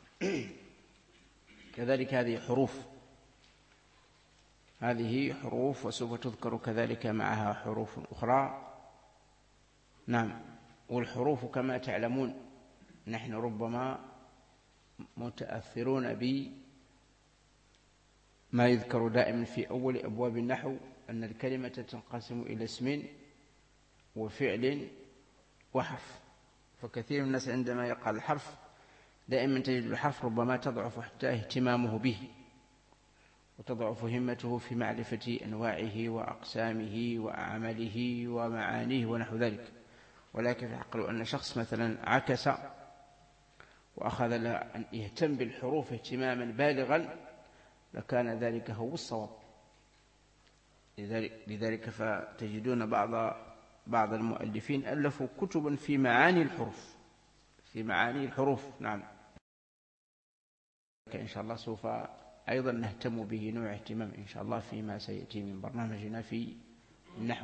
كذلك هذه حروف، هذه حروف وسوف تذكر كذلك معها حروف أخرى. نعم، والحروف كما تعلمون نحن ربما متأثرون بما يذكر دائما في أول أبواب النحو، أن الكلمة تنقسم إلى اسم وفعل وحرف. فكثير من الناس عندما يقع الحرف دائما تجد الحرف ربما تضعف حتى اهتمامه به، وتضعف همته في معرفة أنواعه وأقسامه وأعماله ومعانيه ونحو ذلك. ولكن في الحق لو أن شخص مثلا عكس وأخذ له أن يهتم بالحروف اهتماما بالغا لكان ذلك هو الصواب. لذلك, لذلك فتجدون بعض بعض المؤلفين ألفوا كتبا في معاني الحروف، في معاني الحروف. نعم، إن شاء الله سوف أيضا نهتم به نوع اهتمام إن شاء الله فيما سيأتي من برنامجنا في النحو.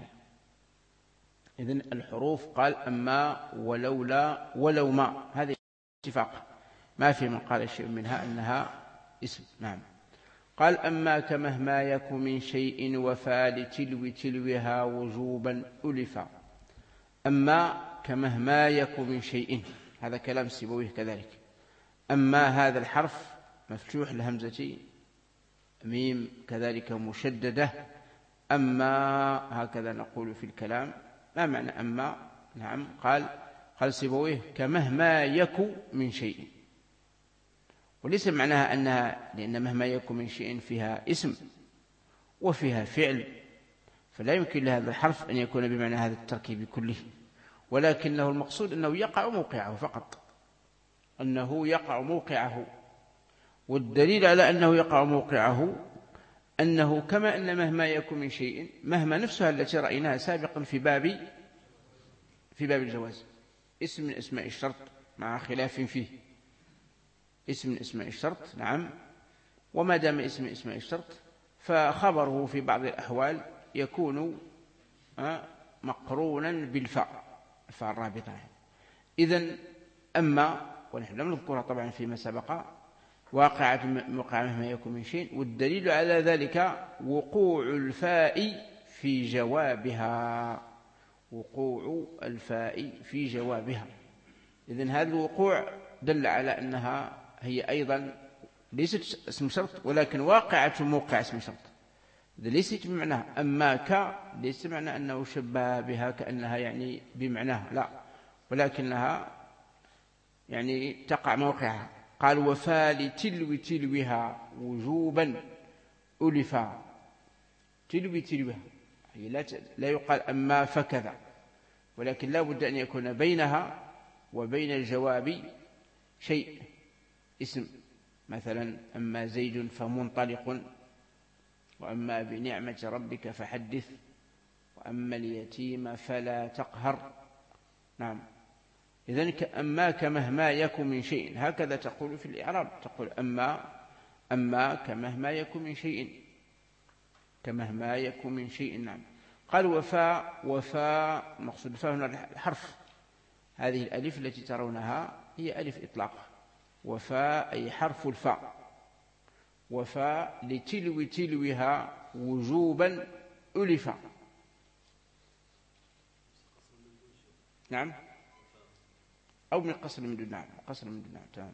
إذن الحروف قال أما ولولا ولو ما، هذه اتفاق، ما في من قال شيء منها أنها اسم. نعم. قال أما كمهما يك من شيء وفى لتلو تلوها وجوبا ألفا. أما كمهما يك من شيء، هذا كلام سيبويه كذلك. أما هذا الحرف مفتوح الهمزة ميم كذلك مشددة. أما هكذا نقول في الكلام. ما معنى أما؟ نعم، قال قال سيبويه كمهما يك من شيء، وليس معناها أنها، لأن مهما يك من شيء فيها اسم وفيها فعل، فلا يمكن لهذا الحرف أن يكون بمعنى هذا التركيب كله، ولكنه المقصود أنه يقع موقعه فقط، أنه يقع موقعه. والدليل على أنه يقع موقعه أنه كما أن مهما يكون من شيء، مهما نفسها التي رأيناها سابقا في باب في باب الجواز، اسم من اسماء الشرط مع خلاف فيه، اسم من اسماء الشرط. نعم، وما دام اسم من اسماء الشرط فخبره في بعض الأحوال يكون مقرونا بالفاء، الفاء الرابطة. إذن أما، ونحن لم نذكرها طبعا فيما سبق، واقعة موقع مهما يكون من شيء، والدليل على ذلك وقوع الفاء في جوابها، وقوع الفاء في جوابها. إذن هذا الوقوع دل على أنها هي أيضا ليست اسم شرط، ولكن واقعة موقع اسم شرط. ليست بمعنى أما ك، ليس معنى أنه شبه بها كأنها يعني بمعناها، لا، ولكنها يعني تقع موقعها. قال وفى لتلو تلوها وجوبا ألفا. تلو تلوها لا يقال أما فكذا، ولكن لا بد أن يكون بينها وبين الجواب شيء، اسم، مثلا أما زيد فمنطلق، وأما بنعمة ربك فحدث، وأما اليتيم فلا تقهر. نعم. إذن أما كمهما يكن من شيء، هكذا تقول في الإعراب، تقول أما أما كمهما يكن من شيء، كمهما يكن من شيء. نعم. قال وفاء، وفاء مقصود فاء هنا الحرف، هذه الألف التي ترونها هي ألف إطلاق، وفاء أي حرف الفاء. وفاء لتلو تلوها وجوبا ألفا. نعم، أو من قصر من دون. نعم، قصر من دون. نعم، تمام.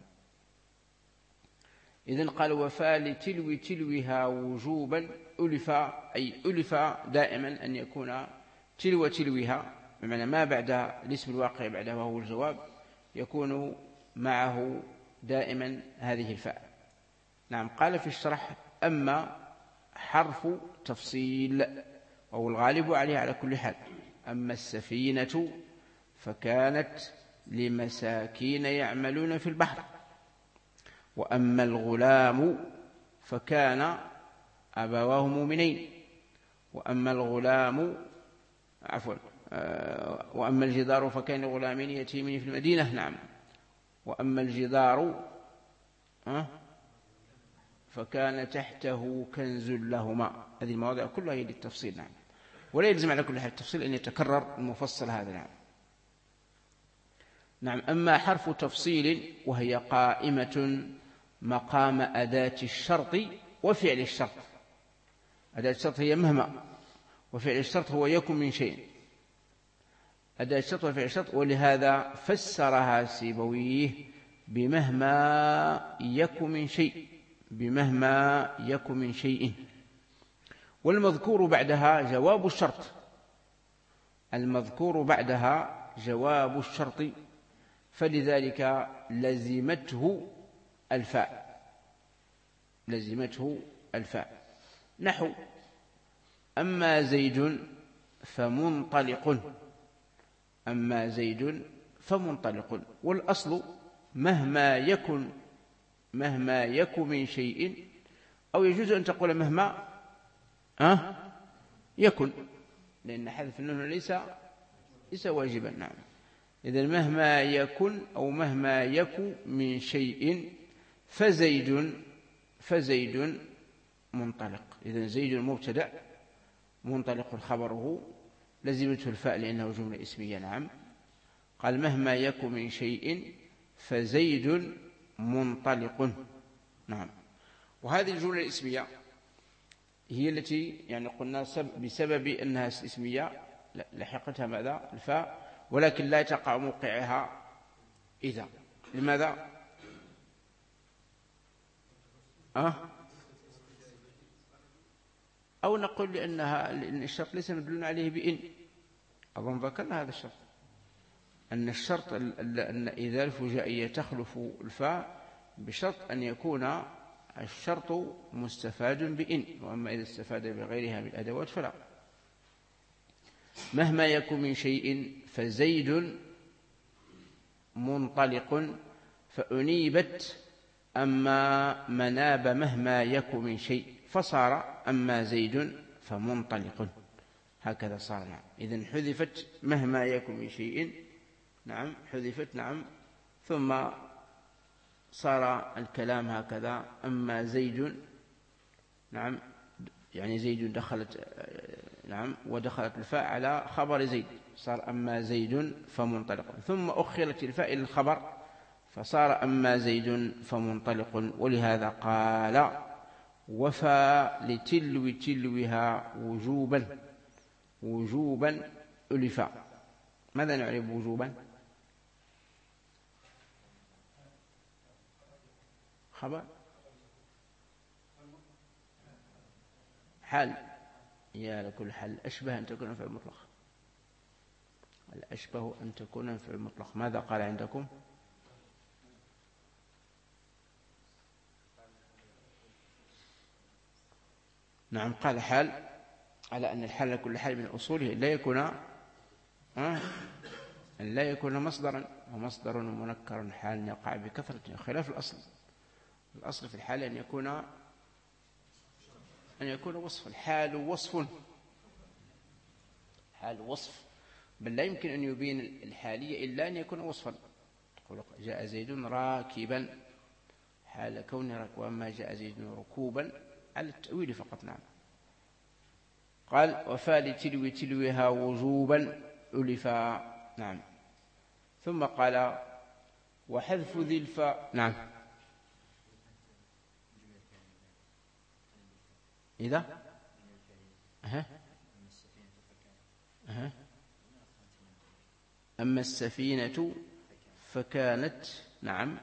إذن قال وفاء لتلو تلوها وجوبا ألفا، أي ألفا دائما أن يكون تلو تلوها، بمعنى ما بعد الاسم الواقع بعده وهو الجواب يكون معه دائما هذه الفاء. نعم. قال في الشرح أما حرف تفصيل، وهو الغالب عليه على كل حال. أما السفينة فكانت لمساكين يعملون في البحر. وأما الغلام فكان أبواه مؤمنين. وأما الغلام عفوا وأما الجدار فكان غلامين يتيمين في المدينة. نعم. وأما الجدار فكان تحته كنز لهما. هذه المواضع كلها هي للتفصيل. نعم. ولا يلزم على كل حال التفصيل أن يتكرر المفصل هذا. نعم. نعم. أما حرف تفصيل وهي قائمة مقام أداة الشرط وفعل الشرط. أداة الشرط هي مهما، وفعل الشرط هو يكن من شيء. أداة الشرط وفعل الشرط، ولهذا فسرها سيبويه بمهما يكن من شيء، بمهما يكن من شيء. والمذكور بعدها جواب الشرط، المذكور بعدها جواب الشرط، فلذلك لزمته الفاء، لزمته الفاء. نحو أما زيد فمنطلق، أما زيد فمنطلق. والأصل مهما يكن، مهما يكن من شيء، أو يجوز أن تقول مهما أه يكن، لأن حذف النون ليس ليس واجبا. نعم. إذن مهما يكن أو مهما يكن من شيء فزيد فزيد منطلق. إذن زيد مبتدأ، منطلق خبره، لزمته الفاء لأنه جملة اسمية. نعم. قال مهما يكن من شيء فزيد منطلق. نعم. وهذه الجملة الاسمية هي التي يعني قلنا بسبب أنها اسمية لحقتها ماذا؟ الفاء، ولكن لا تقع موقعها إذا. لماذا؟ أه؟ أو نقول لأنها لأن الشرط ليس مدلول عليه بإن. أظن ذكرنا هذا الشرط، أن الشرط أن إذا الفجائية تخلف الفاء بشرط أن يكون الشرط مستفاد بإن، وأما إذا استفاد بغيرها من الأدوات فلا. مهما يكن من شيء فزيد منطلق، فأنيبت أما مناب مهما يكن من شيء، فصار أما زيد فمنطلق. هكذا صار. نعم. إذن حذفت مهما يكن من شيء. نعم. حذفت. نعم. ثم صار الكلام هكذا أما زيد. نعم. يعني زيد دخلت. نعم. ودخلت الفاء على خبر زيد، صار أما زيد فمنطلق. ثم أخرت الفاء إلى الخبر فصار أما زيد فمنطلق. ولهذا قال وفى لتلو تلوها وجوبا، وجوبا ألفا. ماذا نعرف وجوبا؟ خبر حال. يا لكل حال أشبه أن تكون في المطلق، الأشبه أن تكون في المطلق. ماذا قال عندكم؟ نعم. قال حال، على أن الحال كل حال من أصوله لا يكون أه؟ أن لا يكون مصدرا، ومصدر ومنكر حال يقع بكثرة، خلاف الأصل. الأصل في الحال أن يكون أن يكون وصفا. الحال وصف، حال وصف، بل لا يمكن أن يبين الحالية إلا أن يكون وصفا. تقول جاء زيد راكبا حال كون ركوبا، وأما جاء زيد ركوبا على التأويل فقط. نعم. قال وفى لتلو تلوها وجوبا ألفا. نعم. ثم قال وحذف ذي الفاء. نعم. إذا أه. أه. أما السفينة فكانت. نعم.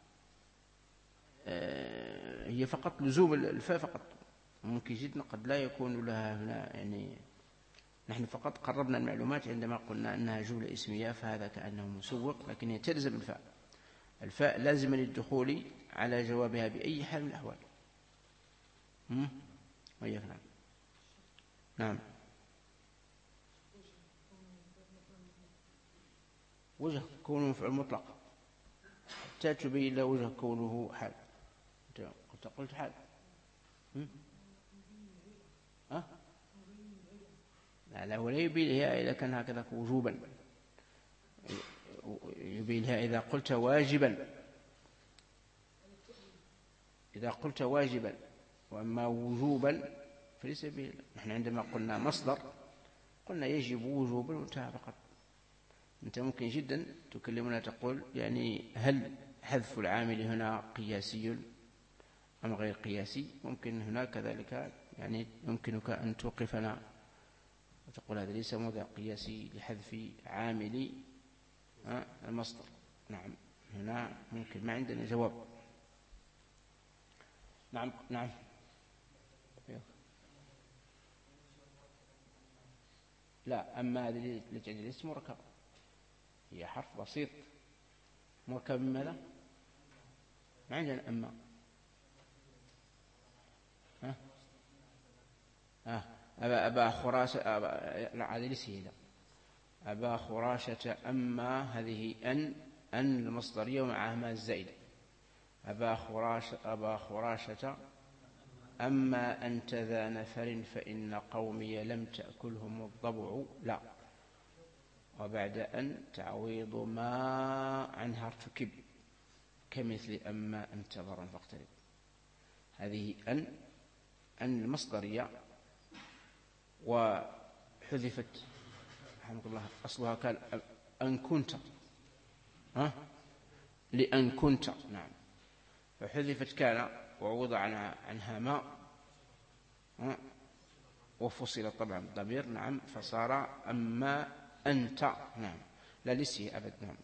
آه هي فقط لزوم الفاء فقط، ممكن جدا قد لا يكون لها هنا. يعني نحن فقط قربنا المعلومات عندما قلنا أنها جملة اسمية، فهذا كأنه مسوق، لكن هي تلزم الفاء. الفاء لازم للدخول على جوابها بأي حال من الأحوال. وياك. نعم. نعم. وجه كونه مفعول مطلق حتى تبين له وجه كونه حال. أنت قلت حال. أه؟ لا لا، ولا يبينها إذا كان هكذا وجوبا، يبينها إذا قلت واجبا، إذا قلت واجبا. وأما وجوبا فليس به. نحن عندما قلنا مصدر قلنا يجب وجوبا وانتهى فقط. أنت ممكن جدا تكلمنا تقول يعني هل حذف العامل هنا قياسي أم غير قياسي؟ ممكن هنا كذلك يعني يمكنك أن توقفنا وتقول هذا ليس موضع قياسي لحذف عامل المصدر. نعم، هنا ممكن، ما عندنا جواب. نعم نعم. لا، أما هذه لجعل الاسم مركب، هي حرف بسيط مركب من ماذا؟ ما عندنا أما. ها؟ آه. أبا, أبا خراشة أبا... لا، هذه ليس هي. أبا خراشة أما هذه أن أن المصدرية ومعها ما الزائدة. أبا خراشة أبا خراشة أما أنت ذا نفر فإن قومي لم تأكلهم الضبع. لا، وبعد أن تعويض ما عنها ارتكب كمثل أما أنت ضرا فاقترب. هذه أن أن المصدرية وحذفت رحمك الله أصلها كان أن كنت، ها؟ لأن كنت. نعم، فحذفت كان ووضع عنها, عنها ما، ها؟ وفصل طبعا الضمير. نعم، فصار أما أنت. نعم، لا لسه أبد. نعم.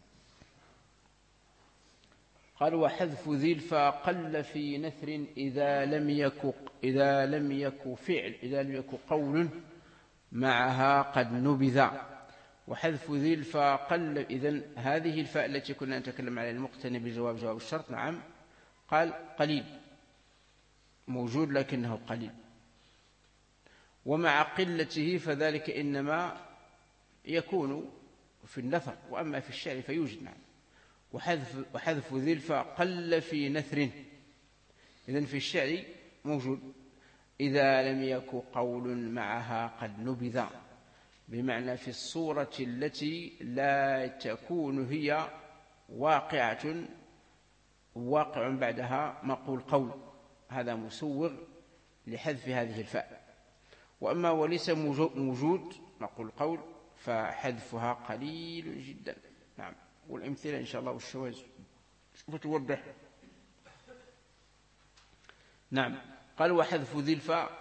قال وحذف ذي الفاء قل في نثر إذا لم يك إذا لم يك فعل إذا لم يك قول معها قد نبذ. وحذف ذي الفاء قل. إذن هذه الفاء التي كنا نتكلم عليها المقتنى بجواب جواب الشرط. نعم، قال قليل موجود لكنه قليل، ومع قلته فذلك إنما يكون في النثر، وأما في الشعر فيوجد. نعم. وحذف, وحذف ذي الفاء قل في نثر. إذن في الشعر موجود إذا لم يك قول معها قد نبذ، بمعنى في الصورة التي لا تكون هي واقعة واقع بعدها مقول قول، هذا مسوغ لحذف هذه الفاء. وأما وليس موجود مقول قول فحذفها قليل جدا. نعم، والأمثلة إن شاء الله والشواذ توضح. نعم. قال وحذف ذي الفاء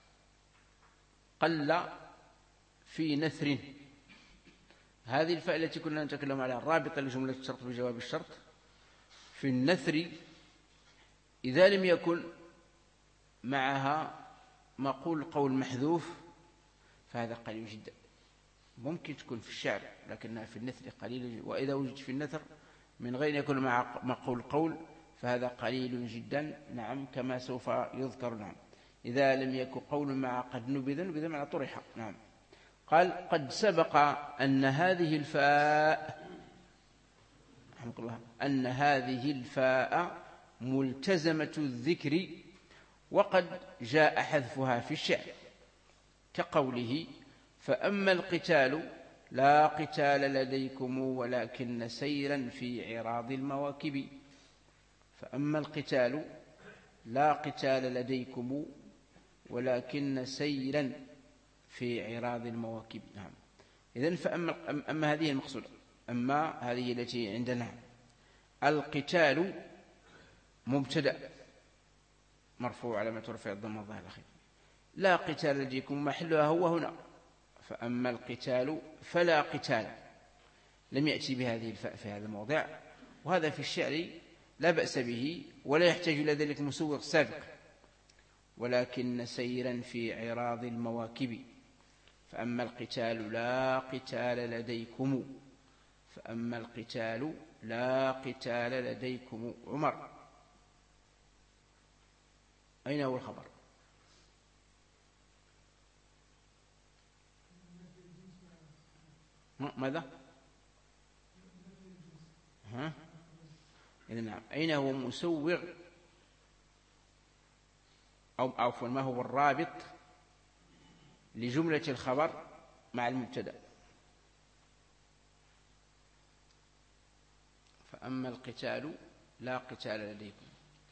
قل في نثر. هذه الفاء التي كنا نتكلم عليها الرابطة لجملة الشرط بجواب الشرط في النثر إذا لم يكن معها مقول قول محذوف فهذا قليل جدا. ممكن تكون في الشعر لكنها في النثر قليل، وإذا وجد في النثر من غير يكون مع مقول قول فهذا قليل جدا. نعم، كما سوف يذكر. نعم، إذا لم يكن قول مع قد نبذ نبذ معنى طرح. نعم. قال قد سبق أن هذه الفاء رحمك الله أن هذه الفاء ملتزمة الذكر، وقد جاء حذفها في الشعر كقوله فأما القتال لا قتال لديكم ولكن سيرا في عراض المواكب. فأما القتال لا قتال لديكم ولكن سيرا في عراض المواكب. نعم. إذن فأما أما هذه المقصودة، أما هذه التي عندنا القتال مبتدأ مرفوع على ما ترفع الضم الظاهر الأخير، لا قتال لديكم محلها هو هنا. فأما القتال فلا قتال لم يأتي بهذه الفاء في هذا الموضع، وهذا في الشعر لا بأس به ولا يحتاج إلى ذلك مسوغ سابق. ولكن سيرا في عراض المواكب. فأما القتال لا قتال لديكم فأما القتال لا قتال لديكم. عمر، أين هو الخبر؟ ماذا؟ ها؟ إذا نعم، أين هو مسوغ أو عفوا ما هو الرابط لجملة الخبر مع المبتدأ؟ فأما القتال لا قتال لديكم،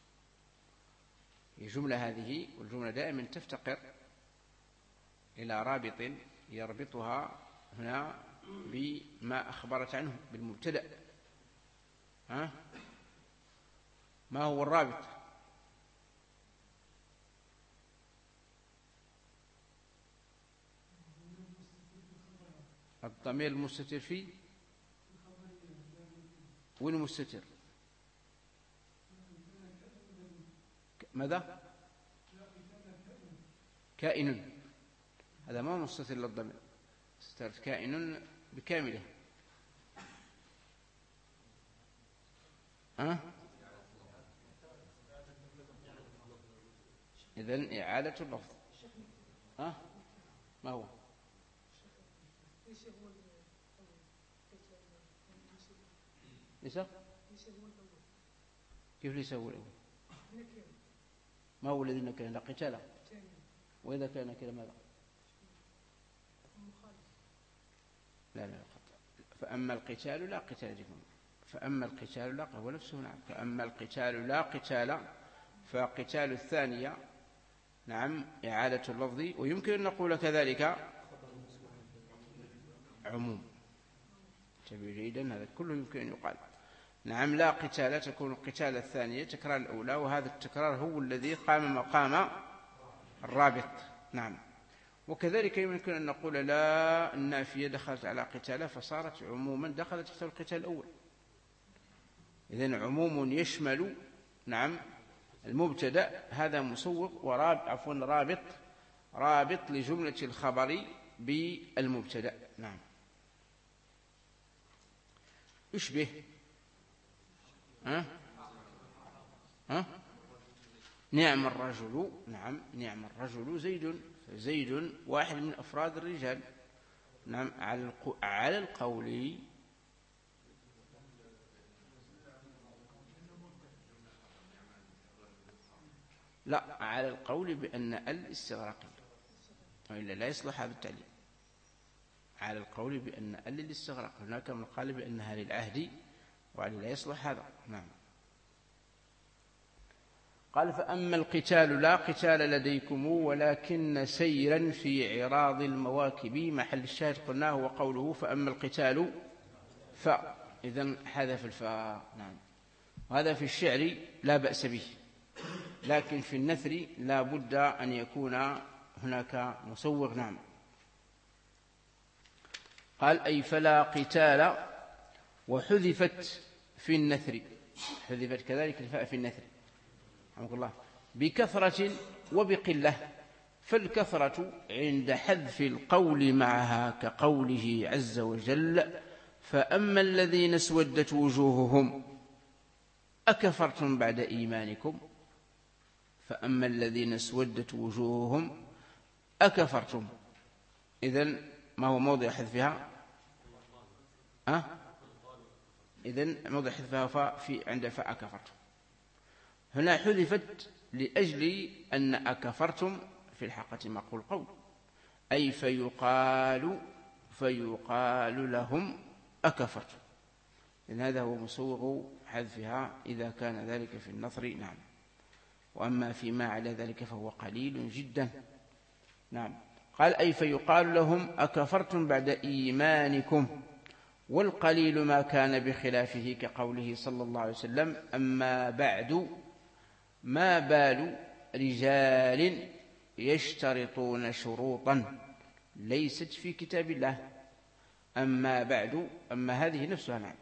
الجملة هذه والجملة دائما تفتقر إلى رابط يربطها هنا بما أخبرت عنه بالمبتدأ. ها؟ ما هو الرابط؟ الضمير المستتر فيه، وين المستتر؟ ماذا؟ كائن، هذا ما مستتر للضمير، مستتر كائن بكامله. ها؟ إذن إعادة اللفظ. ها؟ ما هو؟ ليس؟ كيف ليس هو الأول؟ ما هو الذي نكره؟ لا قتال. وإذا كان نكره ماذا؟ لا لا خطأ. فأما القتال لا قتال لكم، فأما القتال لا، هو نفسه نعم، فأما القتال لا قتال، فقتال الثانية نعم إعادة اللفظ. ويمكن أن نقول كذلك عموم. تبي جيدا، هذا كله يمكن أن يقال. نعم لا قتال تكون القتال الثانية تكرار الأولى، وهذا التكرار هو الذي قام مقام الرابط. نعم. وكذلك يمكن أن نقول لا النافية دخلت على قتال فصارت عموما دخلت تحت القتال الأول. إذن عموم يشمل نعم المبتدأ، هذا مسوق وراب عفوا رابط رابط لجملة الخبر بالمبتدأ. نعم. يشبه ها؟ ها؟ نعم الرجل، نعم نعم الرجل زيد، فزيد واحد من أفراد الرجال. نعم على على القول لا، على القول بأن الاستغراقية، وإلا لا يصلح هذا التعليل. على القول بأن ال الاستغراق، هناك من قال بأنها للعهد وعلى لا يصلح هذا. نعم. قال فأما القتال لا قتال لديكم ولكن سيرا في عراض المواكب، محل الشاهد قلناه وقوله فأما القتال فاء، إذن حذف الفاء. نعم. وهذا في الشعر لا بأس به، لكن في النثر لا بد أن يكون هناك مسوغ. نعم. قال أي فلا قتال، وحذفت في النثر، حذفت كذلك الفاء في النثر رحمه الله بكثرة وبقلة. فالكثرة عند حذف القول معها كقوله عز وجل فأما الذين اسودت وجوههم أكفرتم بعد إيمانكم، فأما الذين اسودت وجوههم أكفرتم. إذن ما هو موضع حذفها؟ أه؟ إذن موضع حذفها فاء في عند فاء أكفرتم. هنا حذفت لأجل أن أكفرتم في الحقيقة معقول قول، أي فيقال فيقال لهم أكفرتم. إذن هذا هو مسوغ حذفها إذا كان ذلك في النثر. نعم. وأما فيما على ذلك فهو قليل جدا. نعم. قال أي فيقال لهم أكفرتم بعد إيمانكم، والقليل ما كان بخلافه كقوله صلى الله عليه وسلم أما بعد ما بال رجال يشترطون شروطا ليست في كتاب الله. أما بعد، أما هذه نفسها. نعم.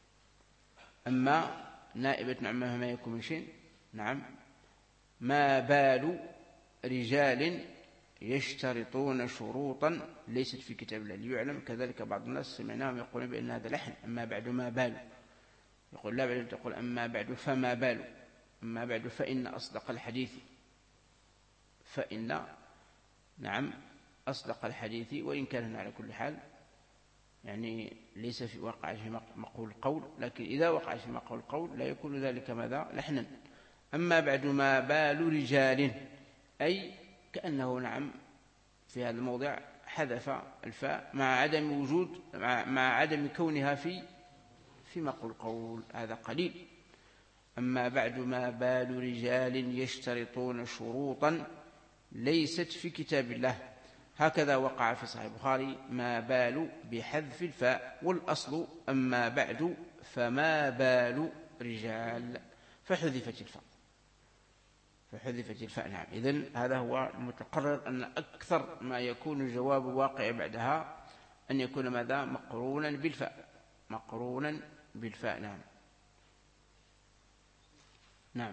أما نائبة عما ما يكون من شيء. نعم. ما بال رجال يشترطون شروطا ليست في كتاب الله ليعلم. كذلك بعض الناس سمعناهم يقولون بأن هذا لحن، أما بعد ما بال، يقول لا بعد تقول أما بعد فما بال، أما بعد فإن أصدق الحديث، فإن نعم أصدق الحديث. وإن كان على كل حال يعني ليس في وقع في مقول القول، لكن إذا وقع في مقول القول لا يكون ذلك ماذا؟ لحنا. أما بعد ما بال رجال، أي كأنه نعم في هذا الموضع حذف الفاء مع عدم وجود مع, مع عدم كونها في في مقول القول، هذا قليل. أما بعد ما بال رجال يشترطون شروطا ليست في كتاب الله، هكذا وقع في صحيح البخاري ما بال بحذف الفاء، والأصل أما بعد فما بال رجال، فحذفت الفاء فحذفت الفاء نعم. إذن هذا هو المتقرر، أن أكثر ما يكون الجواب واقع بعدها أن يكون ماذا؟ مقرونا بالفاء، مقرونا بالفاء نعم. نعم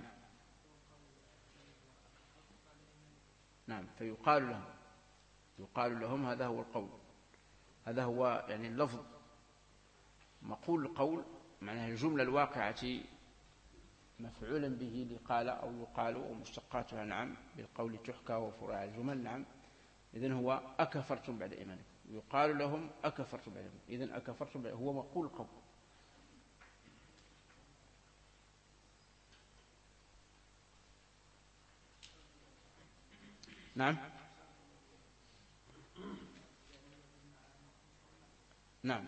نعم فيقال لهم، يقال لهم هذا هو القول، هذا هو يعني اللفظ مقول القول، معناها الجملة الواقعة مفعولا به لقال أو يقال ومشتقاتها نعم بالقول تحكى وفروع الجمل نعم. إذن هو أكفرتم بعد إيمانكم، يقال لهم أكفرتم بعد إيمانكم، إذن أكفرتم بعد هو مقول القول. نعم نعم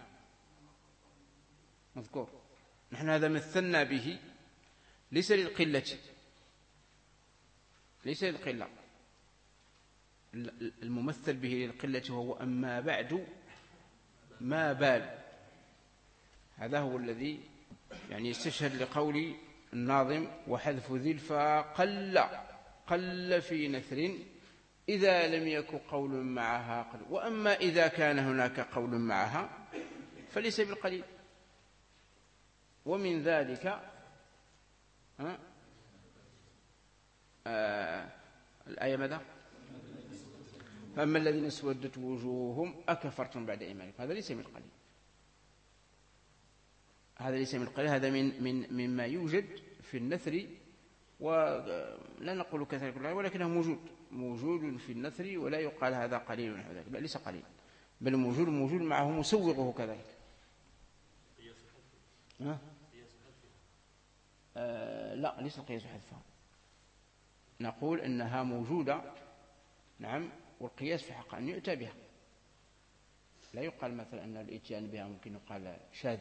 مذكور. نحن هذا مثلنا به ليس للقلة، ليس للقلة، الممثل به للقلة وهو أما بعد ما بال، هذا هو الذي يعني يستشهد لقول الناظم وحذف ذي الفاء قل قل في نثر إذا لم يكن قول معها قل، وأما إذا كان هناك قول معها فليس بالقليل. ومن ذلك ها آه الآية ماذا؟ فأما الذين اسودت وجوههم أكفرتم بعد إيمانكم، هذا ليس من القليل، هذا ليس من القليل، هذا من من مما يوجد في النثر، ولا نقول كذلك ولكنه موجود موجود في النثر، ولا يقال هذا قليل نحو ذلك، بل ليس قليل، بل موجود موجود معه مسوغه كذلك. ها؟ آه لا ليس القياس حذفها، نقول إنها موجودة نعم، والقياس في حق أن يؤتى بها، لا يقال مثلا أن الإتيان بها ممكن يقال شاذ.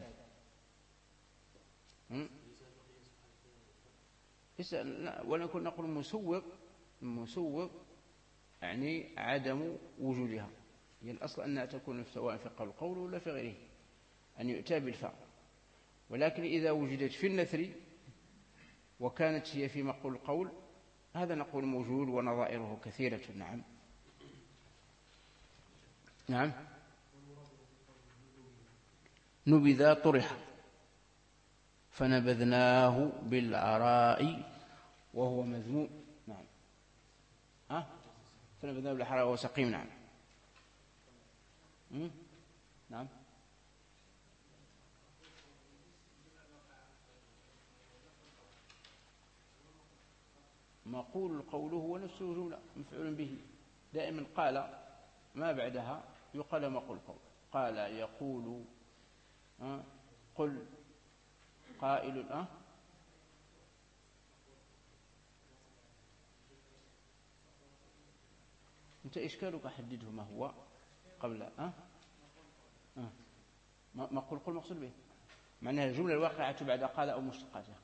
ونكون نقول مسوغ، مسوغ يعني عدم وجودها، هي الأصل أنها تكون سواء في قول القول ولا في غيره أن يؤتى بالفاء، ولكن إذا وجدت في النثر وكانت هي في مقول القول هذا نقول موجود، ونظائره كثيرة نعم. نعم نبذ طرح فنبذناه بالعراء وهو مذموم، نعم ها فنبذناه بالعراء وهو سقيم، نعم م? نعم مقول القول هو نفسه جملة مفعول به، دائما قال ما بعدها يقال مقول القول، قال يقول أه؟ قل قائل أه؟ أنت إشكالك حدده ما هو قبل أه؟ أه؟ مقول قل مقصود به معناها الجملة الواقعة بعد قال أو مشتقاتها.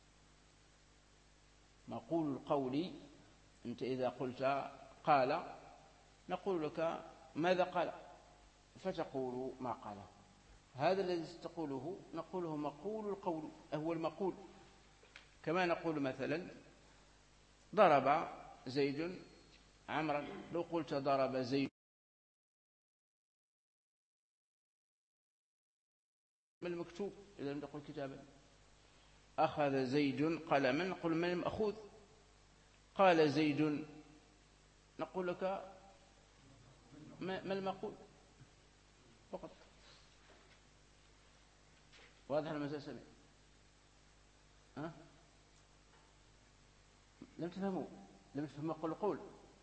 مقول القول أنت إذا قلت قال نقول لك ماذا قال فتقول ما قاله، هذا الذي تقوله نقوله مقول القول، هو المقول. كما نقول مثلا ضرب زيد عمرا، لو قلت ضرب زيد ما المكتوب إذا لم تقل كتابا؟ أخذ زيد قلما نقول من المأخوذ؟ قال زيد نقول لك ما المقول فقط. واضح المسألة سمع؟ ها؟ لم تفهموا؟ لم تفهموا قول القول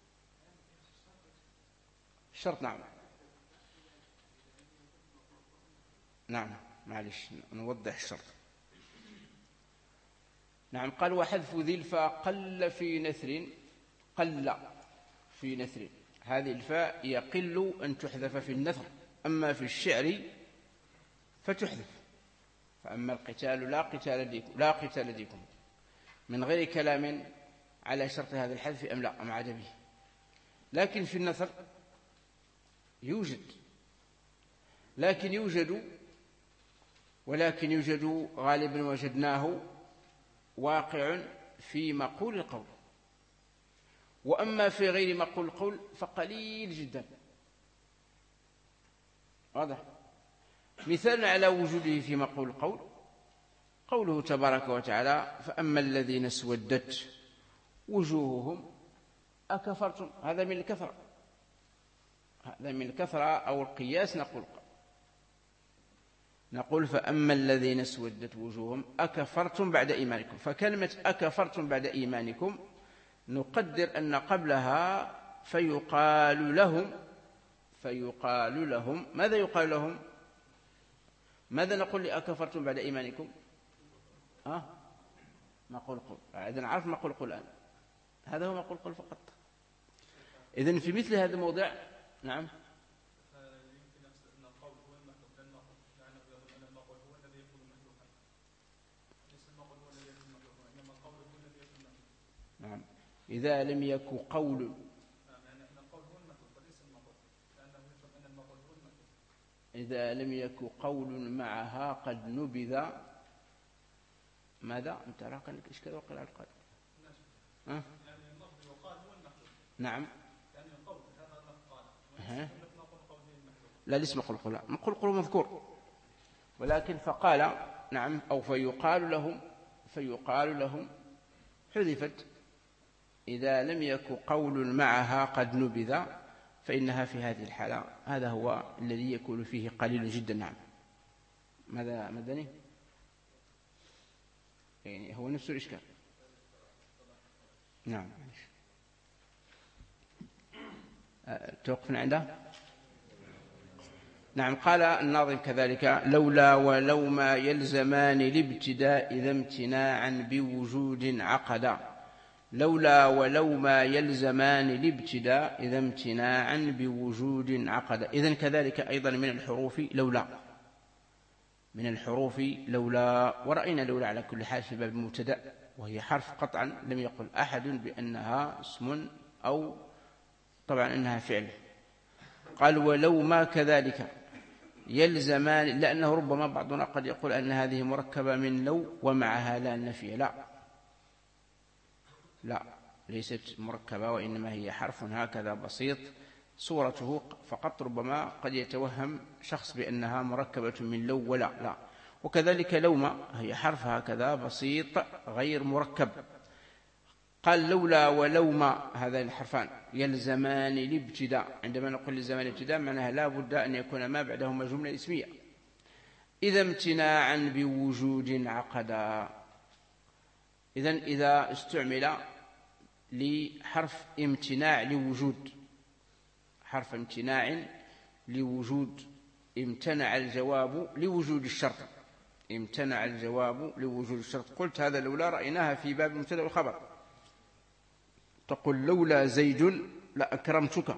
الشرط نعم نعم معلش نوضح الشرط. نعم قال وحذف ذي الفاء قل في نثر، قل في نثر، هذه الفاء يقل أن تحذف في النثر، أما في الشعر فتحذف. فأما القتال لا قتال لكم لا قتال لكم من غير كلام على شرط هذا الحذف أم لا أم عدمه. لكن في النثر يوجد، لكن يوجد ولكن يوجد غالبا وجدناه واقع في مقول القول، وأما في غير مقول القول فقليل جدا. واضح؟ مثال على وجوده في مقول القول قوله تبارك وتعالى فأما الذين اسودت وجوههم أكفرتم، هذا من الكثرة، هذا من الكثرة أو القياس. نقول نقول فأما الذين اسودت وجوههم أكفرتم بعد إيمانكم، فكلمة أكفرتم بعد إيمانكم نقدر أن قبلها فيقال لهم، فيقال لهم ماذا يقال لهم؟ ماذا نقول لأكفرتم بعد إيمانكم؟ أه؟ مقول قول. إذن عرف مقول قول الآن، هذا هو مقول قول فقط. إذن في مثل هذا الموضع نعم نعم إذا لم يكن قول إذا لم يكن قول معها قد نبذ ماذا؟ أنت رأى كأنك إشكال وقل على القادم. أه؟ نعم أه؟ لا ليس مقول قول، مقول قول مذكور، ولكن فقال نعم أو فيقال لهم، فيقال لهم حذفت إذا لم يكن قول معها قد نبذ فإنها في هذه الحالة. هذا هو الذي يكون فيه قليل جدا. نعم ماذا مدني؟ يعني هو نفس الإشكال. نعم توقفنا عنده. نعم قال الناظم كذلك لولا ولو ما يلزمان الابتداء إذا امتناعا بوجود عقدا، لولا ولو ما يلزمان الابتداء إذا امتناعا بوجود عقدا. إذن كذلك أيضا من الحروف لولا، من الحروف لولا، ورأينا لولا على كل حال في باب المبتدأ وهي حرف قطعا لم يقل أحد بأنها اسم أو طبعا أنها فعل. قال ولو ما كذلك يلزمان، لأنه ربما بعضنا قد يقول أن هذه مركبة من لو ومعها لا النفي، لا لا ليست مركبة، وإنما هي حرف هكذا بسيط صورته فقط، ربما قد يتوهم شخص بأنها مركبة من لو ولا لا. وكذلك لوما هي حرف هكذا بسيط غير مركب. قال لولا ولوما هذا الحرفان يلزمان الابتداء، عندما نقول لزمان الابتداء معناها لا بد أن يكون ما بعدهما جملة اسمية. إذا امتناعا بوجود عقدا، إذن إذا استعمل لحرف امتناع لوجود، حرف امتناع لوجود، امتنع الجواب لوجود الشرط، امتنع الجواب لوجود الشرط. قلت هذا لولا رأيناها في باب المبتدأ والخبر، تقول لولا زيد لأكرمتك،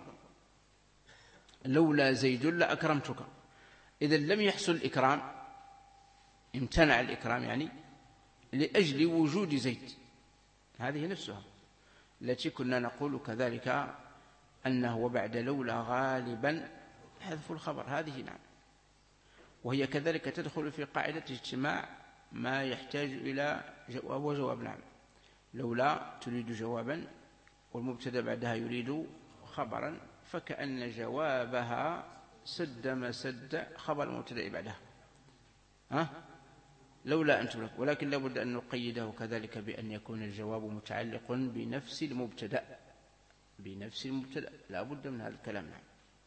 لولا زيد لأكرمتك. إذا لم يحصل الإكرام، امتنع الإكرام يعني لأجل وجود زيد، هذه نفسها التي كنا نقول كذلك أنه وبعد لولا غالبا حذف الخبر، هذه نعم. وهي كذلك تدخل في قاعدة اجتماع ما يحتاج إلى جواب وجواب. نعم لولا تريد جوابا والمبتدا بعدها يريد خبرا، فكأن جوابها سد مسد خبر المبتدا بعدها. ها لولا أن تملك، ولكن لابد أن نقيده كذلك بأن يكون الجواب متعلق بنفس المبتدا، بنفس المبتدا، لا بد من هذا الكلام. نعم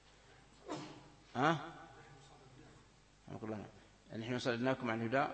ها نقول لنا نحن صددناكم عن الهدى.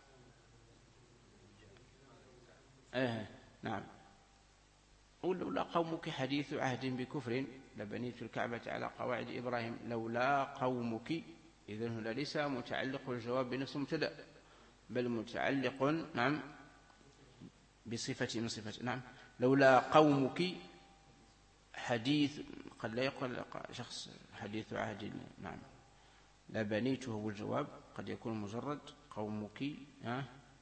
ايه نعم. قل لولا قومك حديث عهد بكفر لبنيت الكعبة على قواعد إبراهيم، لولا قومك إذن هنا ليس متعلق الجواب بنفس المبتدأ، بل متعلق نعم بصفة من صفته. نعم لولا قومك حديث، قد لا يقول شخص حديث عهد، نعم لا بنيته هو الجواب، قد يكون مجرد قومك. آه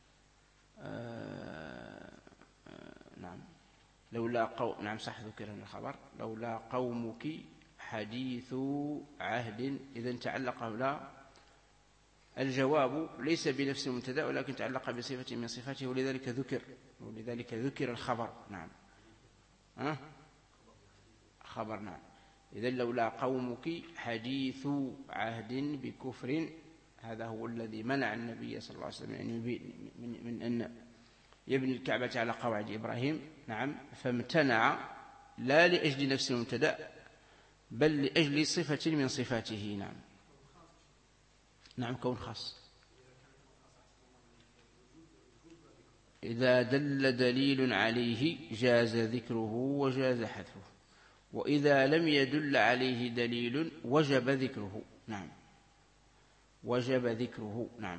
آه نعم لولا قوم، نعم صح ذكر من الخبر، لولا قومك حديث عهد. إذن تعلق هنا الجواب ليس بنفس المبتدأ ولكن تعلق بصفة من صفاته، ولذلك ذكر ولذلك ذكر الخبر. نعم أه؟ خبر. نعم إذن لولا قومك حديث عهد بكفر، هذا هو الذي منع النبي صلى الله عليه وسلم من, من أن يبني الكعبة على قواعد إبراهيم. نعم فامتنع لا لأجل نفس المبتدأ بل لأجل صفة من صفاته. نعم نعم كون خاص. إذا دل دليل عليه جاز ذكره وجاز حذفه، وإذا لم يدل عليه دليل وجب ذكره. نعم وجب ذكره. نعم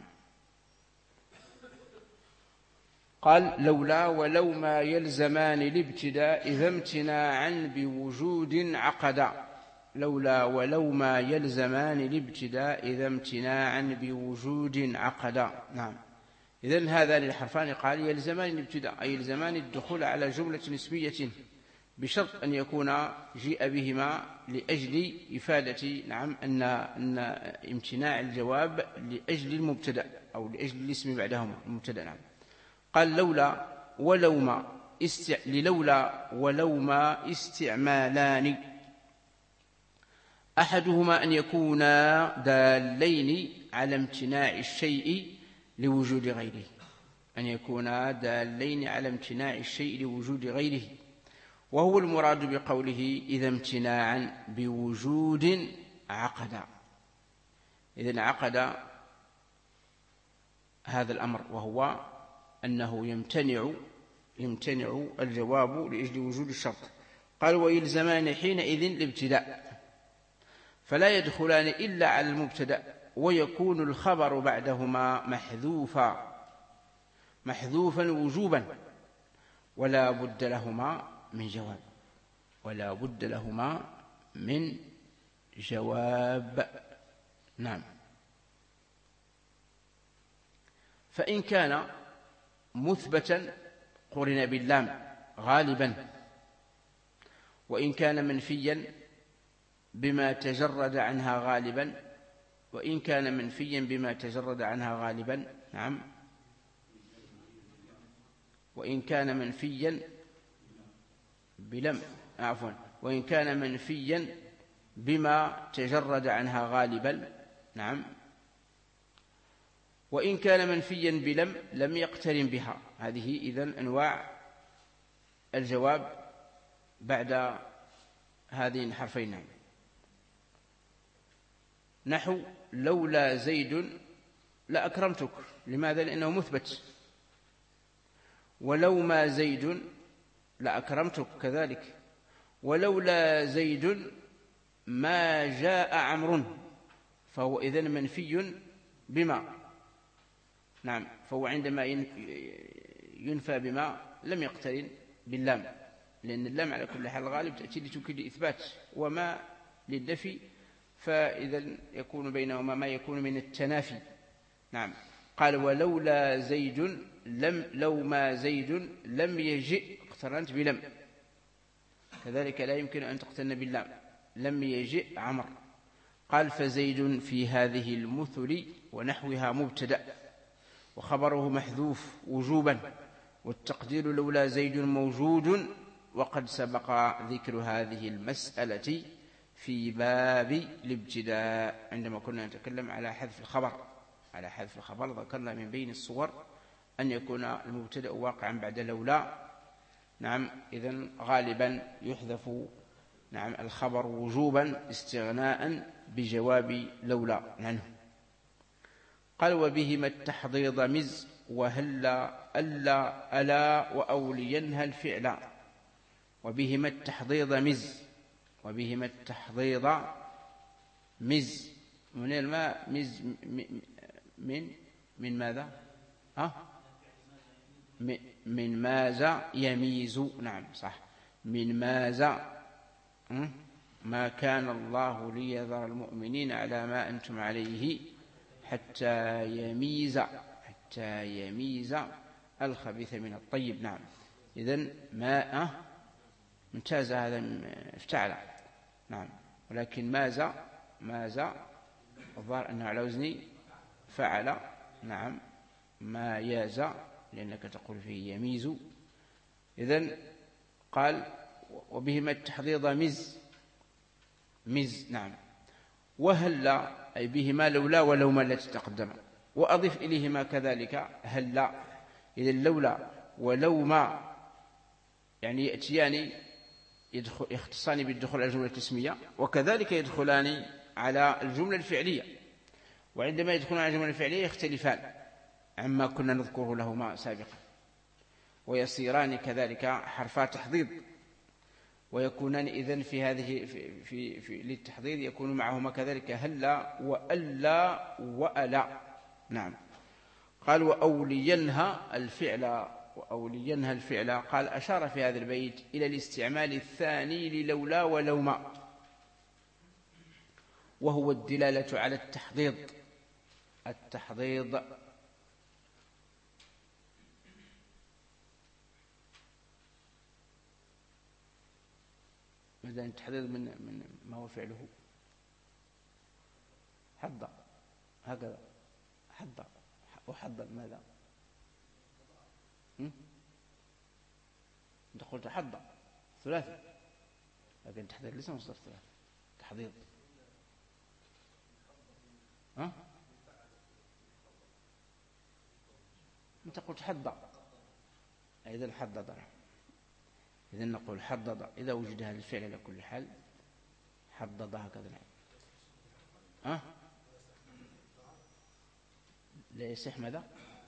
قال لولا ولو ما يلزمان الابتداء إذا امتناعا بوجود عقدا. لولا ولو ما يلزمان الابتداء إذا امتناعا بوجود عقدا. نعم إذن هذان الحرفان قال يلزمان الابتداء، أي يلزمان الدخول على جملة اسمية بشرط أن يكون جيء بهما لأجل إفادة نعم أن, أن امتناع الجواب لأجل المبتدأ أو لأجل الاسم بعدهما المبتدأ. نعم قال لولا ولو ما استع... للولا ولو ما استعمالان، أحدهما أن يكونا دالين على امتناع الشيء لوجود غيره، أن يكونا دالين على امتناع الشيء لوجود غيره، وهو المراد بقوله إذا امتناعا بوجود عقد. إذن عقد هذا الأمر، وهو أنه يمتنع يمتنع الجواب لأجل وجود الشرط. قال ويلزمان حينئذ الابتداء، فلا يدخلان إلا على المبتدأ، ويكون الخبر بعدهما محذوفا محذوفا وجوبا، ولا بد لهما من جواب ولا بد لهما من جواب. نعم فإن كان مثبتا قرن باللام غالبا، وإن كان منفيا بما تجرد عنها غالبا وإن كان منفيا بما تجرد عنها غالبا نعم وإن كان منفيا بلم عفوا وإن كان منفيا بما تجرد عنها غالبا نعم وإن كان منفيا بلم لم يقترن بها. هذه إذن أنواع الجواب بعد هذين الحرفين. نعم نحو لولا زيد لأكرمتك، لماذا؟ لأنه مثبت. ولو ما زيد لأكرمتك كذلك. ولولا زيد ما جاء عمرو، فهو إذن منفي بما نعم فهو عندما ينفى بما لم يقترن باللام، لأن اللام على كل حال غالب تأتي لتوكيد إثبات، وما للنفي، فإذا يكون بينهما ما يكون من التنافي. نعم قال ولولا زيد لم لو ما زيد لم يجئ اقترنت بلم، كذلك لا يمكن أن تقترن باللام لم يجئ عمر. قال فزيد في هذه المثل ونحوها مبتدأ وخبره محذوف وجوبا، والتقدير لولا زيد موجود، وقد سبق ذكر هذه المسألة في باب الابتداء عندما كنا نتكلم على حذف الخبر. على حذف الخبر ذكرنا من بين الصور أن يكون المبتدأ واقعا بعد لولا. نعم إذن غالبا يحذف نعم الخبر وجوبا استغناء بجواب لولا عنه. قال وبهما التحضيض مز وهلا ألا ألا وأولينها الفعل. وبهما التحضيض مز وبهما التحضيض مز من الماء مز من من ماذا؟ ها؟ من ماذا يميز. نعم صح، من ماذا. ما كان الله ليذر المؤمنين على ما أنتم عليه حتى يميز حتى يميز الخبيث من الطيب. نعم، إذن ماء امتاز، هذا افتعل. نعم، ولكن ماذا ماذا الظاهر أنه على وزن فعل. نعم، ما ياز، لأنك تقول فيه يميز. إذن قال وبهما التحضيض مز مز. نعم، وهلا أي بهما لولا ولوما التي تقدم، وأضف إليهما كذلك هلا. إذن لولا ولوما يعني يأتيان يدخل يختصان بالدخول على الجملة الاسمية، وكذلك يدخلان على الجملة الفعلية. وعندما يدخلان على الجملة الفعلية يختلفان عما كنا نذكره لهما سابقا، ويصيران كذلك حرفا تحضيض، ويكونان إذن في هذه في في, في للتحضيض يكون معهما كذلك هلا وألا وألا. نعم، قال وأولينها الفعل وأولينها الفعل. قال أشار في هذا البيت إلى الاستعمال الثاني للولا ولوما، وهو الدلالة على التحضيض. التحضيض مثلا التحضيض من من ما هو فعله؟ حض، هكذا حض. وحض ماذا؟ أنت قلت حض ثلاثي، لكن التحضيض ليس مصدر ثلاثي. تحضيض ها؟ أنت قلت حض، إذن حضض. إذن نقول حضض إذا وجد هذا الفعل على كل حال، حضض هكذا. ها؟ لا يصح ماذا؟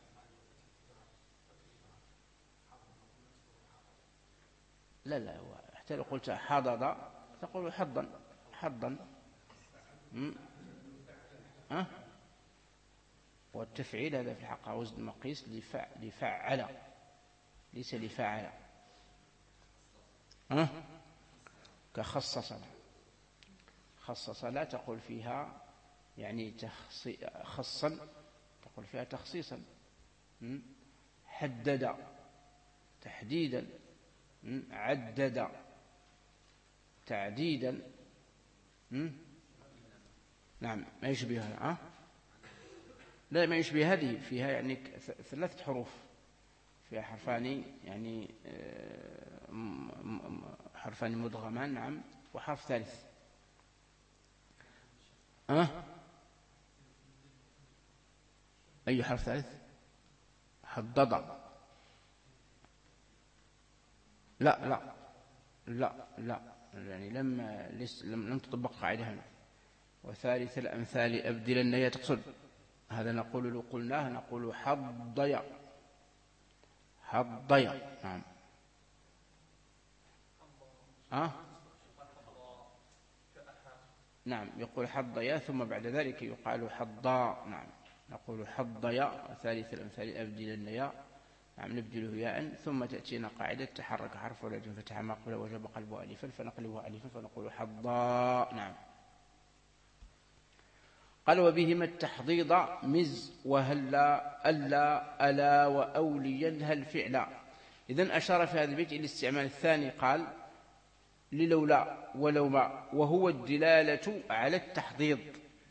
لا لا، حتى لو قلت حضض تقول حضا حضا. ها؟ والتفعيل هذا في الحق وزن مقيس لفعل، ليس لفعل. ها؟ كخصص. خصص لا تقول فيها يعني خصا، تقول فيها تخصيصا. حدد تحديدا، عدد تعديدا. نعم، ما يشبهها. لا، ما يشبه هذه، فيها يعني ثلاثة حروف، فيها حرفان يعني حرفان مدغمان. نعم، وحرف ثالث. أه؟ أي حرف ثالث؟ حضض. لا لا لا لا، يعني لم لم, لم تطبق قاعدة هنا. وثالث الأمثال أبدلن هي تقصد، هذا نقول لو قلناه نقول حضي حضي. نعم. أه؟ نعم، يقول حضيا ثم بعد ذلك يقال حضا. نعم، نقول حضيا. ثالث الأمثال أبدلن يا. نعم، نبدله ياء، ثم تأتينا قاعدة تحرك حرف ولا جن فتح ما قبل وجب قلبه ألفا فنقلبه ألفا فنقول حضا. نعم. قال وبهما التحضيض مز وهلا ألا ألا وأولينها الفعل. إذن أشار في هذا البيت إلى الاستعمال الثاني، قال للولا ولوما، وهو الدلالة على التحضيض،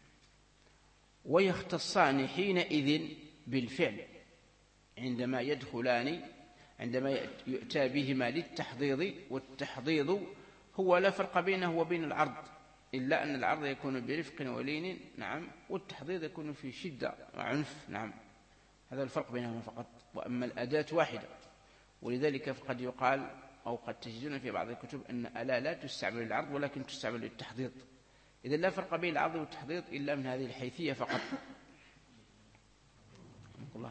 ويختصان حينئذ بالفعل عندما يدخلان، عندما يؤتى بهما للتحضيض. والتحضيض هو لا فرق بينه وبين العرض، إلا أن العرض يكون برفق ولين. نعم، والتحضيض يكون في شدة وعنف. نعم، هذا الفرق بينهما فقط، وأما الأداة واحدة. ولذلك قد يقال أو قد تجدون في بعض الكتب أن ألا لا تستعمل للعرض ولكن تستعمل للتحضيض. إذا لا فرق بين العرض والتحضيض إلا من هذه الحيثية فقط. الله.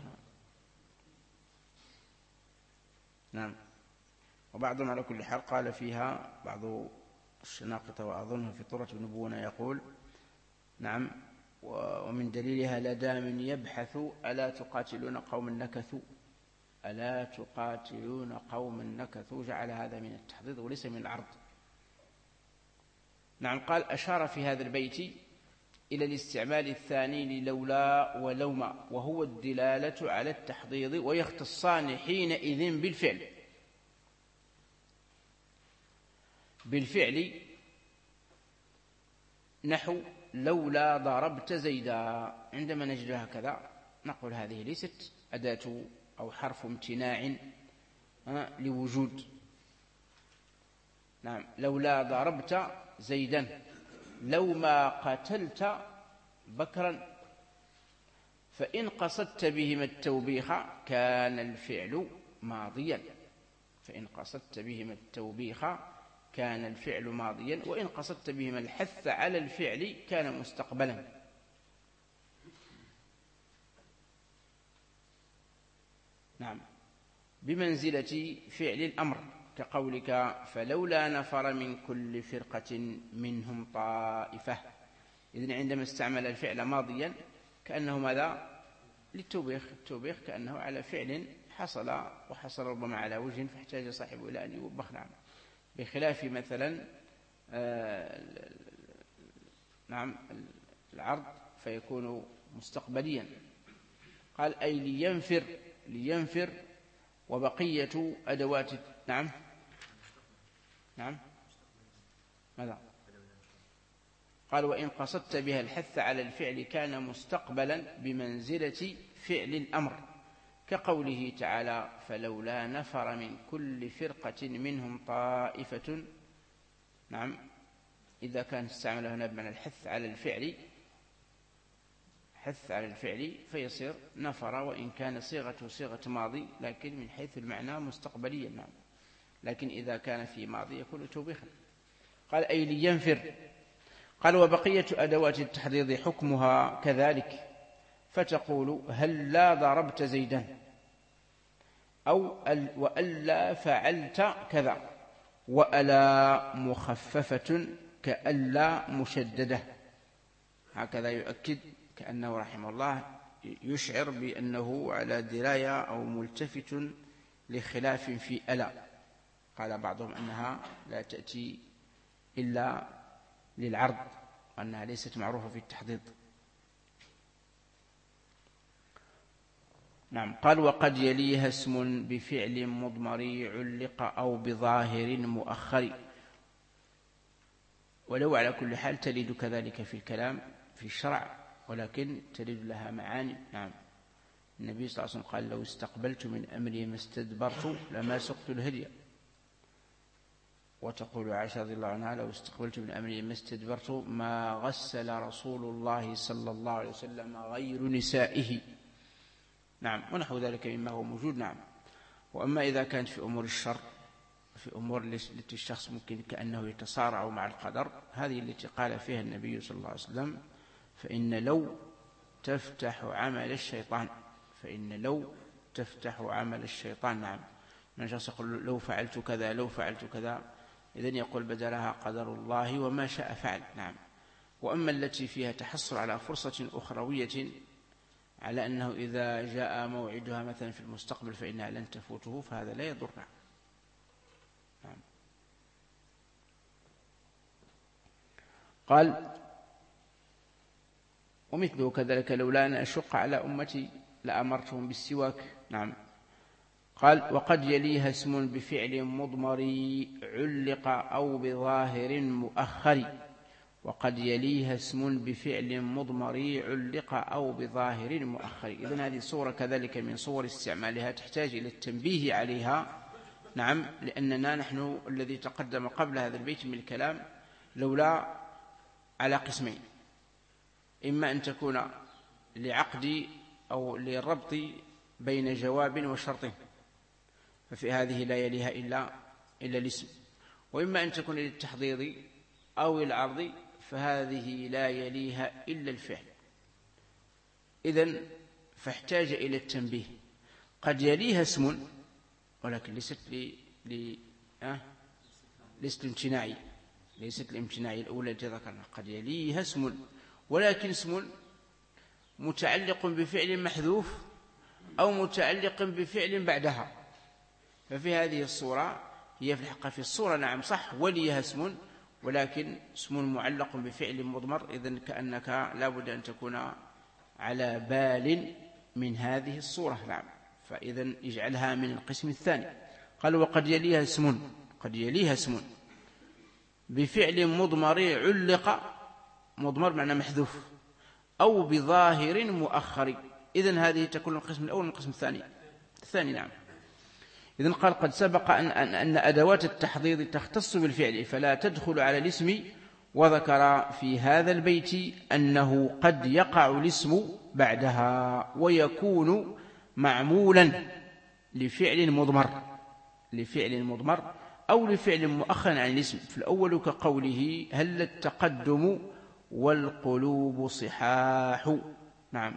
نعم. وبعضهم على كل حال قال فيها بعض الشناقطة وأظنه في طرة النبوة يقول نعم ومن دليلها لدى من يبحث ألا تقاتلون قوم نكثوا ألا تقاتلون قوم نكثوا، جعل هذا من التحضيض وليس من العرض. نعم. قال أشار في هذا البيت إلى الاستعمال الثاني للولا ولوما، وهو الدلالة على التحضيض، ويختصان حينئذ بالفعل بالفعل نحو لولا ضربت زيدا. عندما نجد هكذا نقول هذه ليست أداة أو حرف امتناع لوجود. نعم. لولا ضربت زيدا، لو ما قتلت بكرا، فإن قصدت بهما التوبيخ كان الفعل ماضيا فإن قصدت بهما التوبيخ كان الفعل ماضيا وإن قصدت بهما الحث على الفعل كان مستقبلا. نعم. بمنزلة فعل الأمر، كقولك فلولا نفر من كل فرقة منهم طائفة. إذن عندما استعمل الفعل ماضيا كأنه ماذا؟ للتوبيخ. التوبيخ كأنه على فعل حصل، وحصل ربما على وجه فاحتاج صاحبه إلى أن يوبخ. نعم. بخلاف مثلا آه نعم العرض فيكون مستقبليا. قال أي لينفر لينفر وبقية أدوات. نعم نعم ماذا؟ قال وإن قصدت بها الحث على الفعل كان مستقبلا بمنزلة فعل الأمر، كقوله تعالى فلولا نفر من كل فرقة منهم طائفة. نعم. إذا كان استعمله هنا بمعنى الحث على الفعل حث على الفعل فيصير نفر، وإن كان صيغته صيغة ماضي لكن من حيث المعنى مستقبليا. نعم. لكن إذا كان في ماضي يكون توبيخا. قال أي لينفر. قال وبقية أدوات التحضيض حكمها كذلك، فتقول هل لا ضربت زيدا، أو وألا فعلت كذا، وألا مخففة كألا مشددة. هكذا يؤكد كأنه رحمه الله يشعر بأنه على دراية أو ملتفت لخلاف في ألا. قال بعضهم أنها لا تأتي إلا للعرض، وأنها ليست معروفة في التحضيض. نعم. قال وقد يليها اسم بفعل مضمر علق أو بظاهر مؤخر. ولو على كل حال تلد كذلك في الكلام في الشرع، ولكن تلد لها معاني. نعم. النبي صلى الله عليه وسلم قال لو استقبلت من أمري ما استدبرت لما سقت الهدي. وتقول عائشة رضي الله عنها لو استقبلت من أمري ما استدبرت ما غسل رسول الله صلى الله عليه وسلم غير نسائه. نعم. ونحو ذلك مما هو موجود. نعم. وأما إذا كانت في أمور الشر، في أمور التي الشخص ممكن كأنه يتصارع مع القدر، هذه التي قال فيها النبي صلى الله عليه وسلم فإن لو تفتح عمل الشيطان فإن لو تفتح عمل الشيطان. نعم. من شخص يقول لو فعلت كذا لو فعلت كذا، إذن يقول بدلها قدر الله وما شاء فعل. نعم. وأما التي فيها تحصل على فرصة أخروية على أنه إذا جاء موعدها مثلا في المستقبل فإنها لن تفوته، فهذا لا يضر. نعم. قال ومثله كذلك لولا أن أشق على أمتي لأمرتهم بالسواك. نعم. قال وقد يليها اسم بفعل مضمر علق أو بظاهر مؤخر. وقد يليها اسم بفعل مضمر علق أو بظاهر مؤخر. إذن هذه صورة كذلك من صور استعمالها تحتاج إلى التنبيه عليها. نعم. لأننا نحن الذي تقدم قبل هذا البيت من الكلام لولا على قسمين، إما أن تكون لعقد أو للربط بين جواب وشرط، ففي هذه لا يليها إلا, إلا الاسم، وإما أن تكون للتحضيض أو العرض، فهذه لا يليها إلا الفعل. إذن فاحتاج إلى التنبيه. قد يليها اسم ولكن ليست ل... ل... أه؟ ليست الامتناعي ليست الامتناعي الأولى التي ذكرنا. قد يليها اسم ولكن اسم متعلق بفعل محذوف أو متعلق بفعل بعدها. ففي هذه الصورة هي في الحقيقة في الصورة نعم صح وليها اسم، ولكن اسم معلق بفعل مضمر، إذن كأنك لا بد أن تكون على بال من هذه الصورة. نعم، فإذن اجعلها من القسم الثاني. قال وقد يليها اسم، قد يليها اسم بفعل مضمر علق، مضمر معنى محذوف، أو بظاهر مؤخر. إذن هذه تكون القسم الأول من القسم الثاني الثاني نعم. إذن قال قد سبق أن, أن, أن أدوات التحضيض تختص بالفعل فلا تدخل على الاسم، وذكر في هذا البيت أنه قد يقع الاسم بعدها ويكون معمولا لفعل مضمر لفعل مضمر أو لفعل مؤخر عن الاسم. في الأول كقوله هل التقدم والقلوب صحاح. نعم،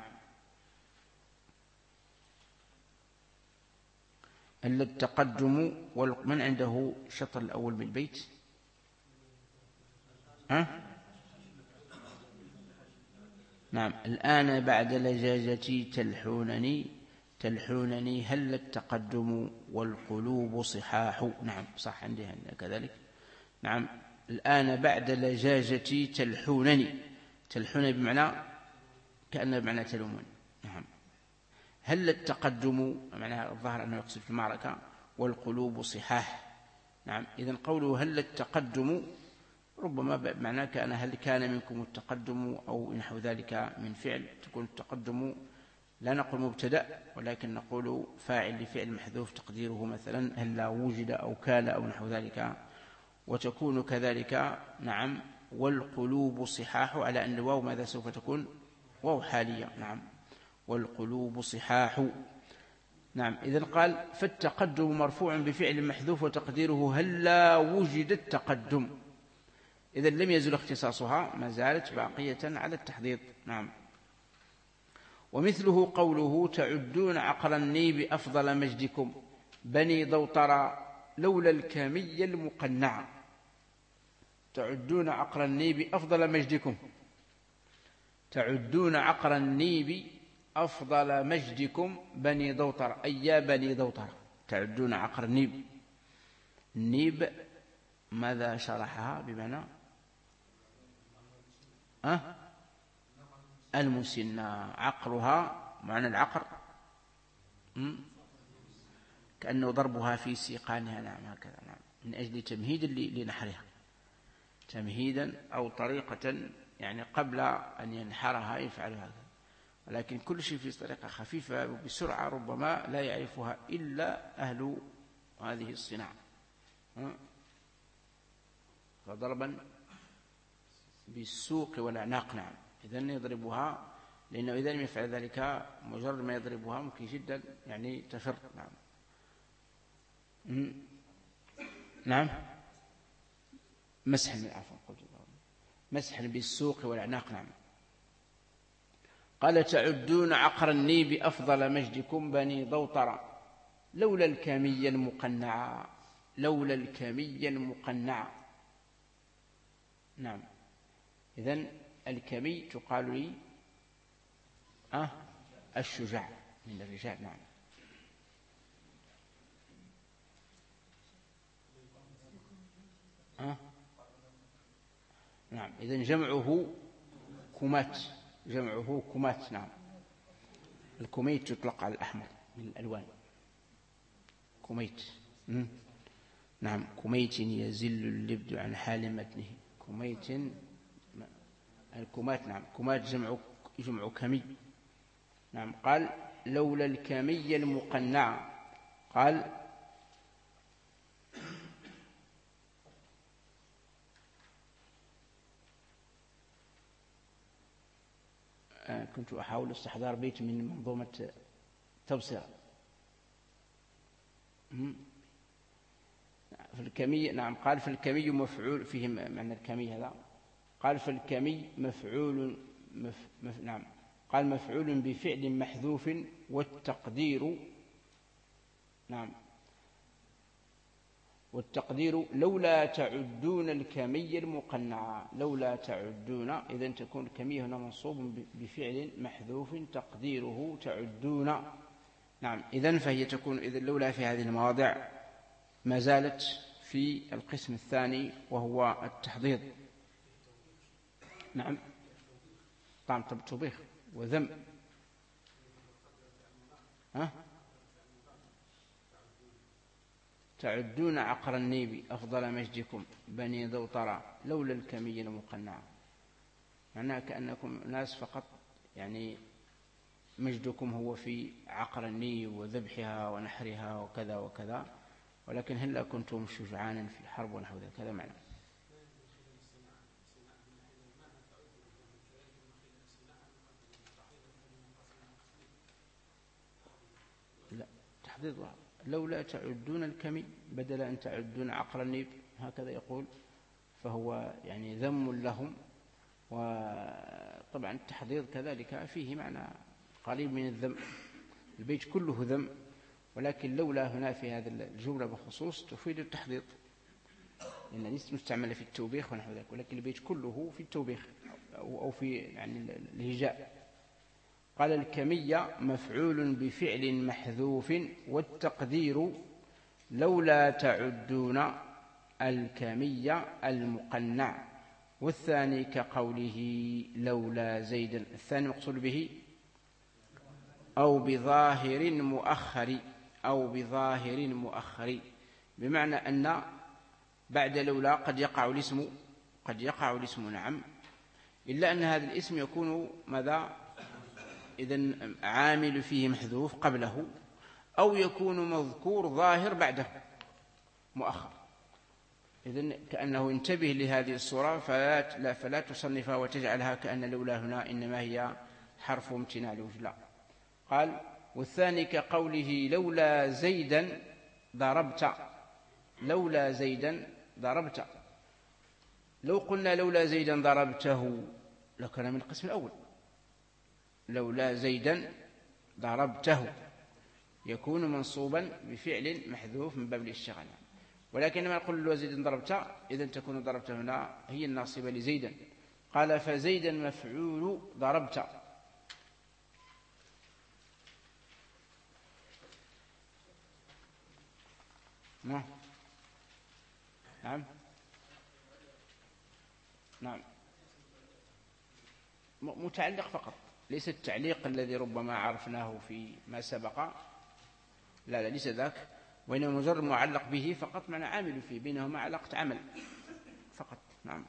هل التقدم من عنده شطر الأول بالبيت؟ ها؟ نعم، الآن بعد لجاجتي تلحونني تلحونني هل التقدم والقلوب صحاح. نعم صح عندي كذلك. نعم، الآن بعد لجاجتي تلحونني، تلحونني بمعنى كأن بمعنى تلومون. نعم، هل التقدم معناها الظاهر أنه يقصد في المعركة، والقلوب صحاح. نعم، إذن قوله هل التقدم ربما بمعنى كان هل كان منكم التقدم أو نحو ذلك من فعل، تكون التقدم لا نقول مبتدأ ولكن نقول فاعل لفعل محذوف تقديره مثلا هل لا وجد أو كان أو نحو ذلك، وتكون كذلك نعم والقلوب صحاح على أن الواو ماذا سوف تكون؟ واو حالية. نعم، والقلوب صحاح. نعم، إذن قال فالتقدم مرفوع بفعل محذوف وتقديره هل لا وجد التقدم. إذن لم يزل اختصاصها، ما زالت باقية على التحضيض. نعم، ومثله قوله تعدون عقر النيب أفضل مجدكم بني ضوطر لولا الكامي المقنع. تعدون عقر النيب أفضل مجدكم، تعدون عقر النيب أفضل مجدكم بني ضوطر، أي يا بني ضوطر تعدون عقر النيب. النيب ماذا شرحها بمعنى أه؟ المسنة، عقرها معنى العقر كأنه ضربها في سيقانها. نعم هكذا. نعم، من أجل تمهيد لنحرها، تمهيدا أو طريقة يعني قبل أن ينحرها يفعل هذا، ولكن كل شيء في طريقة خفيفة وبسرعة ربما لا يعرفها إلا أهل هذه الصناعة. فضربا بالسوق والأعناق. نعم، إذن يضربها، لأنه إذا لم يفعل ذلك مجرد ما يضربها ممكن جدا يعني تفر. نعم نعم مسح عفوا قلت مسح بالسوق والأعناق. نعم، قال تعدون عقر النيب أفضل مجدكم بني ضوطر لولا الكامي المقنع، لولا الكامي المقنع. نعم، إذن الكمي تقال لي أه الشجاع من الرجال. نعم، أه؟ نعم، إذن جمعه كمات، جمعه كمات. نعم، الكميت يطلق على الأحمر من الألوان، كميت. نعم، كميت يزل اللبد عن حال متنه، كميت الكمات. نعم، كمات جمع جمع كمي. نعم، قال لولا الكمي المقنع. قال آه كنت أحاول استحضار بيت من منظومة تبصرة في الكمي. نعم، قال في الكمي مفعول فيه معنى الكمي هذا. قال في الكمي مفعول مف... مف... نعم، قال مفعول بفعل محذوف والتقدير. نعم، والتقدير لولا تعدون الكمية المقنعة، لولا تعدون، إذن تكون الكمية هنا منصوب بفعل محذوف تقديره تعدون. نعم، إذن فهي تكون إذن لولا في هذه المواضع ما زالت في القسم الثاني وهو التحضيض. نعم، طعم توبيخ وذم. ها؟ تعدون عقر النيب أفضل مجدكم بني ذوطرى لولا الكمية المقنعة، معناها كأنكم ناس فقط يعني مجدكم هو في عقر النيب وذبحها ونحرها وكذا وكذا، ولكن هلا كنتم شجعانا في الحرب ونحو ذلك، هذا معنى. لا، تحديد واحد. لولا تعدون الكمي بدل أن تعدون عقر النيب، هكذا يقول، فهو يعني ذم لهم. وطبعا التحضيض كذلك فيه معنى قريب من الذم، البيت كله ذم، ولكن لولا هنا في هذا الجملة بخصوص تفيد التحضيض، لأن ليست مستعملة في التوبيخ ونحو ذلك، ولكن البيت كله في التوبيخ أو في يعني الهجاء. قال الكمية مفعول بفعل محذوف، والتقدير لولا تعدون الكمية المقنع، والثاني كقوله لولا زيدا، الثاني مقصود به أو بظاهر مؤخر، أو بظاهر مؤخر، بمعنى أن بعد لولا قد يقع الاسم، قد يقع الاسم نعم، إلا أن هذا الاسم يكون ماذا؟ إذن عامل فيه محذوف قبله، أو يكون مذكور ظاهر بعده مؤخر. إذن كأنه انتبه لهذه الصورة فلا, لا فلا تصنفها وتجعلها كأن لولا هنا إنما هي حرف امتناع لوجه. قال والثاني كقوله لولا زيدا ضربت، لولا زيدا ضربت. لو قلنا لولا زيدا ضربته لكان من القسم الأول، لولا زيدا ضربته يكون منصوبا بفعل محذوف من باب الاشتغال، ولكن لما نقول لولا زيدا ضربت إذن تكون ضربت هنا هي الناصبة لزيدا. قال فزيدا مفعول ضربت. نعم نعم نعم متعلق فقط، ليس التعليق الذي ربما عرفناه في ما سبق، لا لا ليس ذاك، وإنما مجرد معلق به فقط، معنى عامل فيه بينهما علاقة عمل فقط. نعم،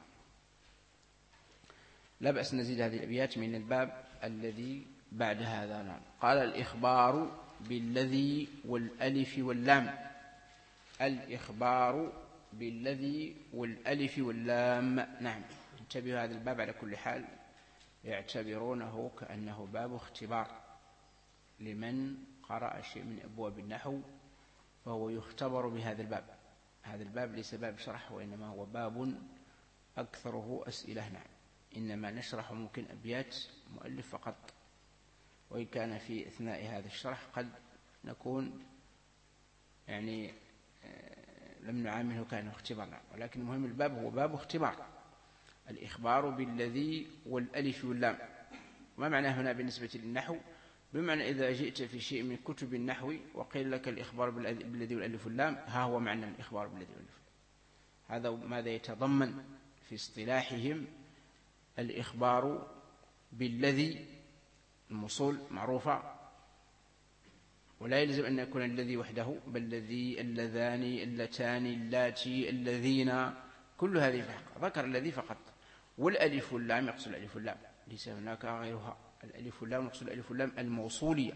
لا بأس نزيد هذه الأبيات من الباب الذي بعد هذا. نعم. قال الإخبار بالذي والألف واللام، الإخبار بالذي والألف واللام. نعم، انتبهوا هذا الباب على كل حال يعتبرونه كأنه باب اختبار لمن قرأ شيء من أبواب النحو، فهو يختبر بهذا الباب. هذا الباب ليس باب شرح، وإنما هو باب أكثره أسئلة. نعم، إنما نشرح ممكن أبيات مؤلف فقط، وإن كان في أثناء هذا الشرح قد نكون يعني لم نعامله كأنه اختبار، ولكن المهم الباب هو باب اختبار. الإخبار بالذي والألف واللام. ما معنى هنا بالنسبة للنحو؟ بمعنى إذا جئت في شيء من كتب النحو وقيل لك الإخبار بالذي والألف واللام، ها هو معنى الإخبار بالذي والألف. هذا ماذا يتضمن في اصطلاحهم؟ الإخبار بالذي الموصول معروفة، ولا يلزم أن يكون الذي وحده، بل الذي، اللذان، اللتان، اللاتي، الذين، كل هذه فقط. ذكر الذي فقط. والألف واللام يقصد الألف واللام، ليس هناك غيرها. الألف واللام يقصد الألف واللام الموصولية،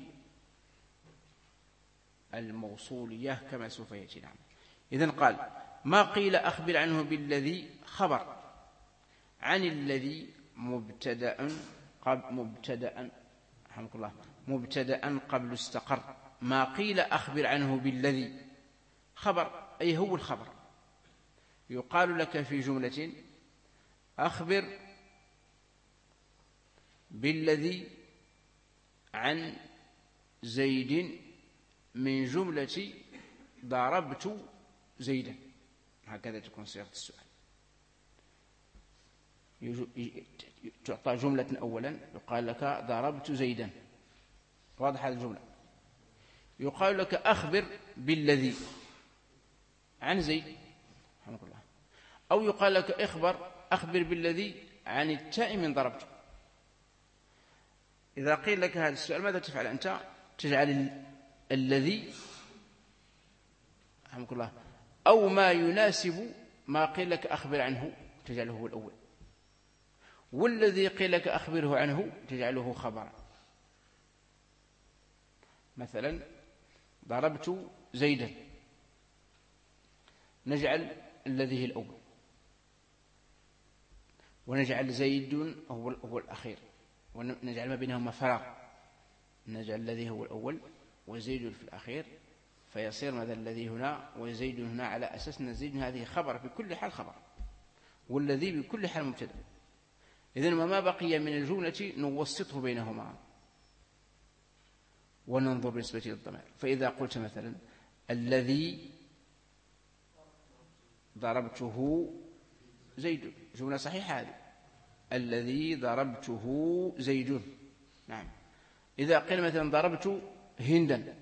الموصولية كما سوف يأتي. نعم. إذن قال ما قيل أخبر عنه بالذي خبر عن الذي مبتدأ قبل مبتدأ رحمك الله مبتدأ قبل استقر. ما قيل أخبر عنه بالذي خبر، أي هو الخبر. يقال لك في جملة أخبر بالذي عن زيد من جملة ضربت زيدا، هكذا تكون صيغة السؤال. تعطى جملة أولا يقال لك ضربت زيدا، واضح هذه الجملة. يقال لك أخبر بالذي عن زيد، رحمه الله. أو يقال لك اخبر أخبر بالذي عن التاء من ضربته. إذا قيل لك هذا السؤال ماذا تفعل أنت؟ تجعل الذي، رحمه الله، أو ما يناسب ما قيل لك أخبر عنه تجعله هو الأول، والذي قيل لك أخبره عنه تجعله خبرا. مثلا ضربت زيدا، نجعل الذي هي الأول، ونجعل زيد هو هو الأخير، ونجعل ما بينهما فراغ، نجعل الذي هو الأول وزيد في الأخير، فيصير ماذا الذي هنا وزيد هنا على أساس أن زيد هذه خبر بكل حال خبر، والذي بكل حال مبتدأ. إذن ما بقي من الجملة نوسطه بينهما وننظر بالنسبة للضمائر. فإذا قلت مثلا الذي ضربته زيد، جملة صحيحة هذه، الذي ضربته زيد. نعم. إذا قيل مثلا ضربت هندا،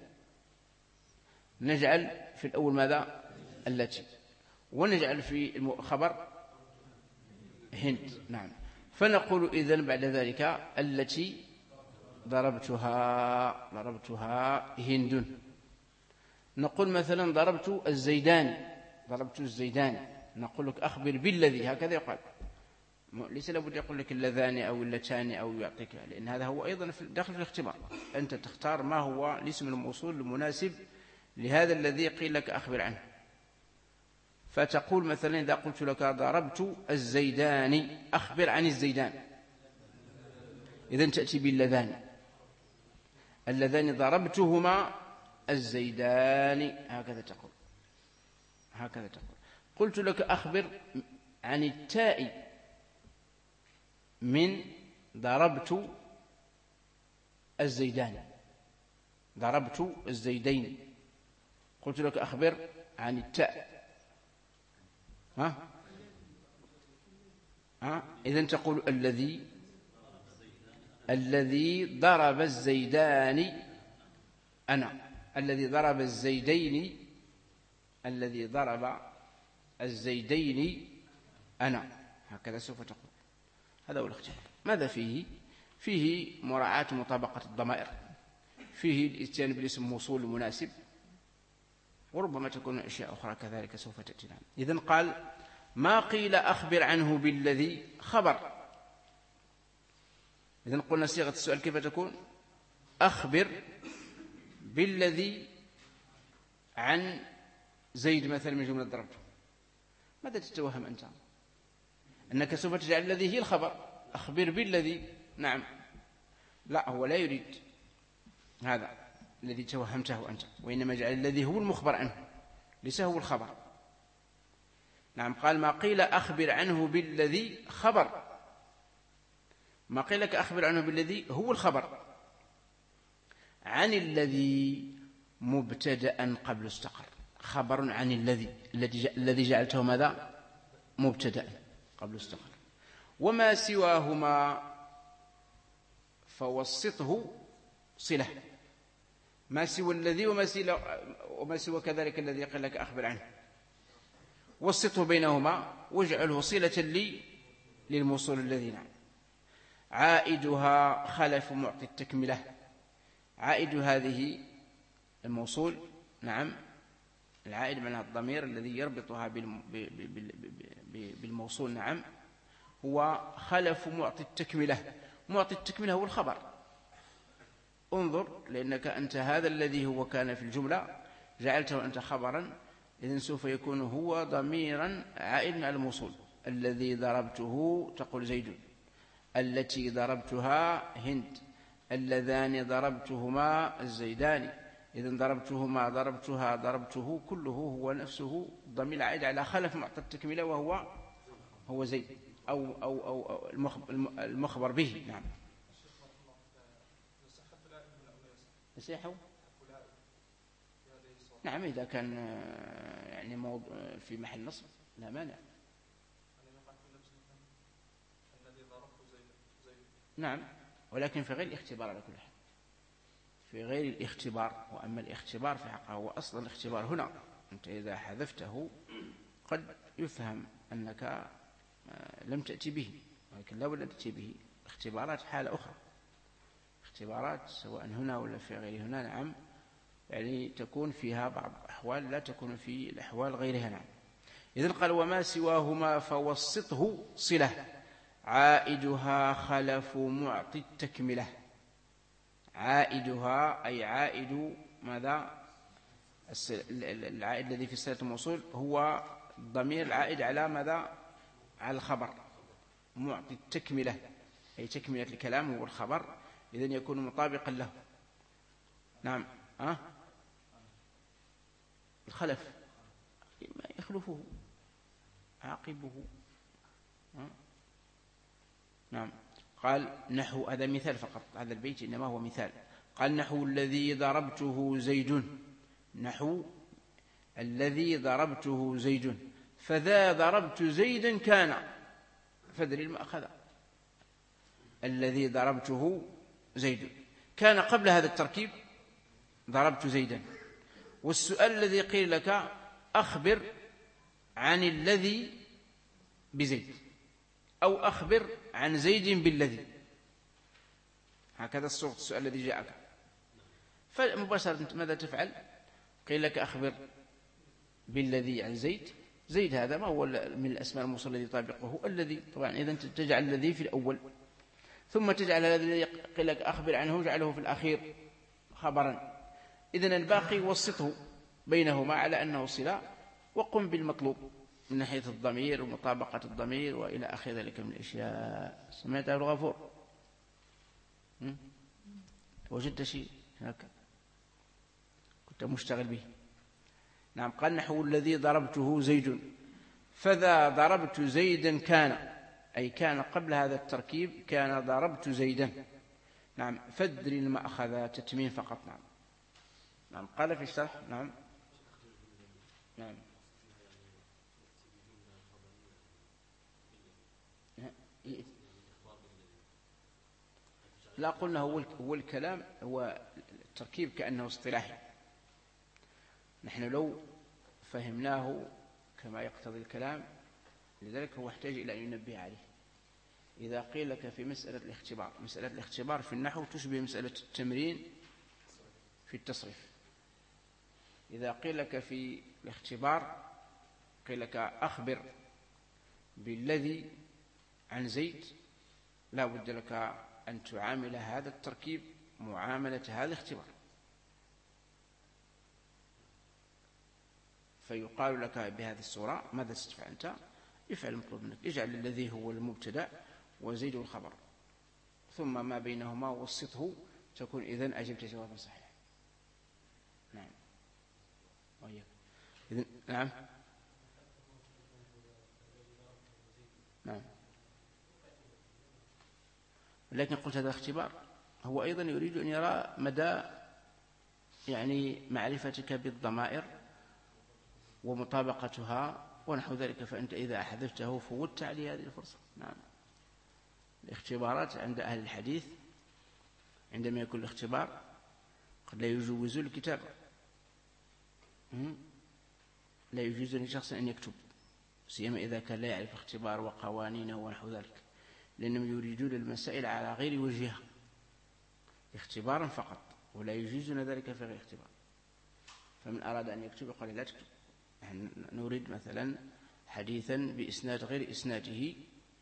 نجعل في الأول ماذا؟ التي، ونجعل في الخبر هند. نعم. فنقول إذن بعد ذلك التي ضربتها ضربتها هند. نقول مثلا ضربت الزيدان ضربت الزيدان، نقول لك أخبر بالذي، هكذا يقال، ليس لابد يقول لك اللذان أو اللتان أو يعطيك، لأن هذا هو أيضا داخل في الاختبار. أنت تختار ما هو الاسم الموصول المناسب لهذا الذي قيل لك أخبر عنه. فتقول مثلا إذا قلت لك ضربت الزيدان أخبر عن الزيدان، إذن تأتي باللذان، اللذان ضربتهما الزيدان، هكذا تقول هكذا تقول. قلت لك أخبر عن التاء من ضربت الزيدان، ضربت الزيدين، قلت لك أخبر عن التاء، ها ها إذن تقول الذي الذي ضرب الزيدان أنا، الذي ضرب الزيدين الذي ضرب الزيدين أنا، هكذا سوف تقول. هذا هو الاختيار. ماذا فيه؟ فيه مراعاة مطابقة الضمائر، فيه الاتيان بالاسم موصول المناسب، وربما تكون أشياء أخرى كذلك سوف تأتي. إذن قال ما قيل أخبر عنه بالذي خبر. إذن قلنا صيغة السؤال كيف تكون؟ أخبر بالذي عن زيد مثلا من جملة ضربته. ماذا تتوهم أنت؟ أنك سوف تجعل الذي هي الخبر، أخبر بالذي. نعم، لا، هو لا يريد هذا الذي توهمته أنت، وإنما جعل الذي هو المخبر عنه ليس هو الخبر. نعم. قال ما قيل أخبر عنه بالذي خبر، ما قيل لك أخبر عنه بالذي هو الخبر، عن الذي مبتدأ قبل استقر، خبر عن الذي الذي جعلته ماذا؟ مبتدأ قبل استقر. وما سواهما فوسطه صلة، ما سوى الذي وما سوى, وما سوى كذلك الذي قال لك أخبر عنه، وسطه بينهما واجعله صلة لي للموصول الذي. نعم. عائدها خلف معطي التكملة، عائد هذه الموصول، نعم، العائد معناه الضمير الذي يربطها بالموصول، نعم، هو خلف معطي التكملة. معطي التكملة هو الخبر. انظر، لأنك أنت هذا الذي هو كان في الجملة جعلته أنت خبرا، إذن سوف يكون هو ضميرا عائد على الموصول. الذي ضربته تقول زيد، التي ضربتها هند، اللذان ضربتهما الزيدان. إذن ضربتهما ضربتها ضربته كله هو نفسه ضمير عائد على خلف معطى التكملة، وهو هو زيد أو, أو, أو المخبر به. نعم. يصيحوا؟ نعم، إذا كان يعني موضوع في محل نصب لا مانع. نعم، ولكن في غير الاختبار على كل حال، في غير الاختبار. وأما الاختبار في حقه هو أصل الاختبار هنا، أنت إذا حذفته قد يفهم أنك لم تأتي به، ولكن لا بد أن تأتي به. اختبارات حالة أخرى، اختبارات سواء هنا ولا في غير هنا، نعم، يعني تكون فيها بعض الأحوال لا تكون في الأحوال غيرها. نعم. إذن قال وما سواهما فوسطه صلة عائدها خلف معطي التكملة. عائدها أي عائد ماذا؟ العائد الذي في صلة الموصول هو الضمير العائد على ماذا؟ على الخبر. معطي التكملة أي تكملة الكلام هو الخبر، إذن يكون مطابقا له. نعم. أه؟ الخلف ما يخلفه عاقبه. أه؟ نعم. قال نحو، هذا مثال فقط، هذا البيت إنما هو مثال. قال نحو الذي ضربته زيد، نحو الذي ضربته زيد، فذا ضربت زيدا كان، فدري المأخذ. الذي ضربته زيد كان قبل هذا التركيب ضربت زيدا. والسؤال الذي قيل لك أخبر عن الذي بزيد، أو أخبر عن زيد بالذي، هكذا الصوت السؤال الذي جاءك. فمباشرة ماذا تفعل؟ قيل لك أخبر بالذي عن زيد. زيد هذا ما هو من الأسماء الموصولة الذي يطابقه الذي، طبعا إذن تجعل الذي في الأول، ثم تجعل الذي قيل لك أخبر عنه جعله في الأخير خبرا. إذن الباقي وسطه بينهما على أنه صلة، وقم بالمطلوب من ناحية الضمير ومطابقة الضمير وإلى آخر ذلك من الأشياء. سمعت أبو الغفور؟ وجدت شيء هكذا كنت مشتغل به؟ نعم. قال نحو الذي ضربته زيد، فذا ضربت زيدا كان، أي كان قبل هذا التركيب، كان ضربت زيدا. نعم. فدري المأخذ تتمين فقط. نعم. نعم. قال في الشرح. نعم. نعم. لا، قلنا هو الكلام، هو التركيب كأنه اصطلاحي. نحن لو فهمناه كما يقتضي الكلام، لذلك هو يحتاج إلى أن ينبه عليه. إذا قيل لك في مسألة الاختبار، مسألة الاختبار في النحو تشبه مسألة التمرين في التصريف. إذا قيل لك في الاختبار، قيل لك أخبر بالذي عن زيد، لا بد لك أن تعامل هذا التركيب معاملة هذا الاختبار. فيقال لك بهذه الصورة ماذا ستفعل أنت؟ افعل المطلوب منك، اجعل الذي هو المبتدأ وزيد الخبر، ثم ما بينهما وسطه، تكون إذن أجبت جوابا صحيحا. نعم. وإياك. إذن نعم. نعم. لكن قلت هذا اختبار، هو أيضا يريد أن يرى مدى يعني معرفتك بالضمائر ومطابقتها ونحو ذلك. فأنت إذا أحذفته فوت عليه هذه الفرصة. نعم. الاختبارات عند أهل الحديث عندما يكون الاختبار قد لا يجوز الكتاب، لا يجوز لشخص أن يكتب، سيما إذا كان لا يعرف اختبار وقوانينه ونحو ذلك، لأنهم يريدون المسائل على غير وجهها، اختبارا فقط، ولا يجوزون ذلك في غير اختبار. فمن أراد أن يكتب قال لا تكتب، نحن نريد مثلا حديثا بإسناد غير إسناده،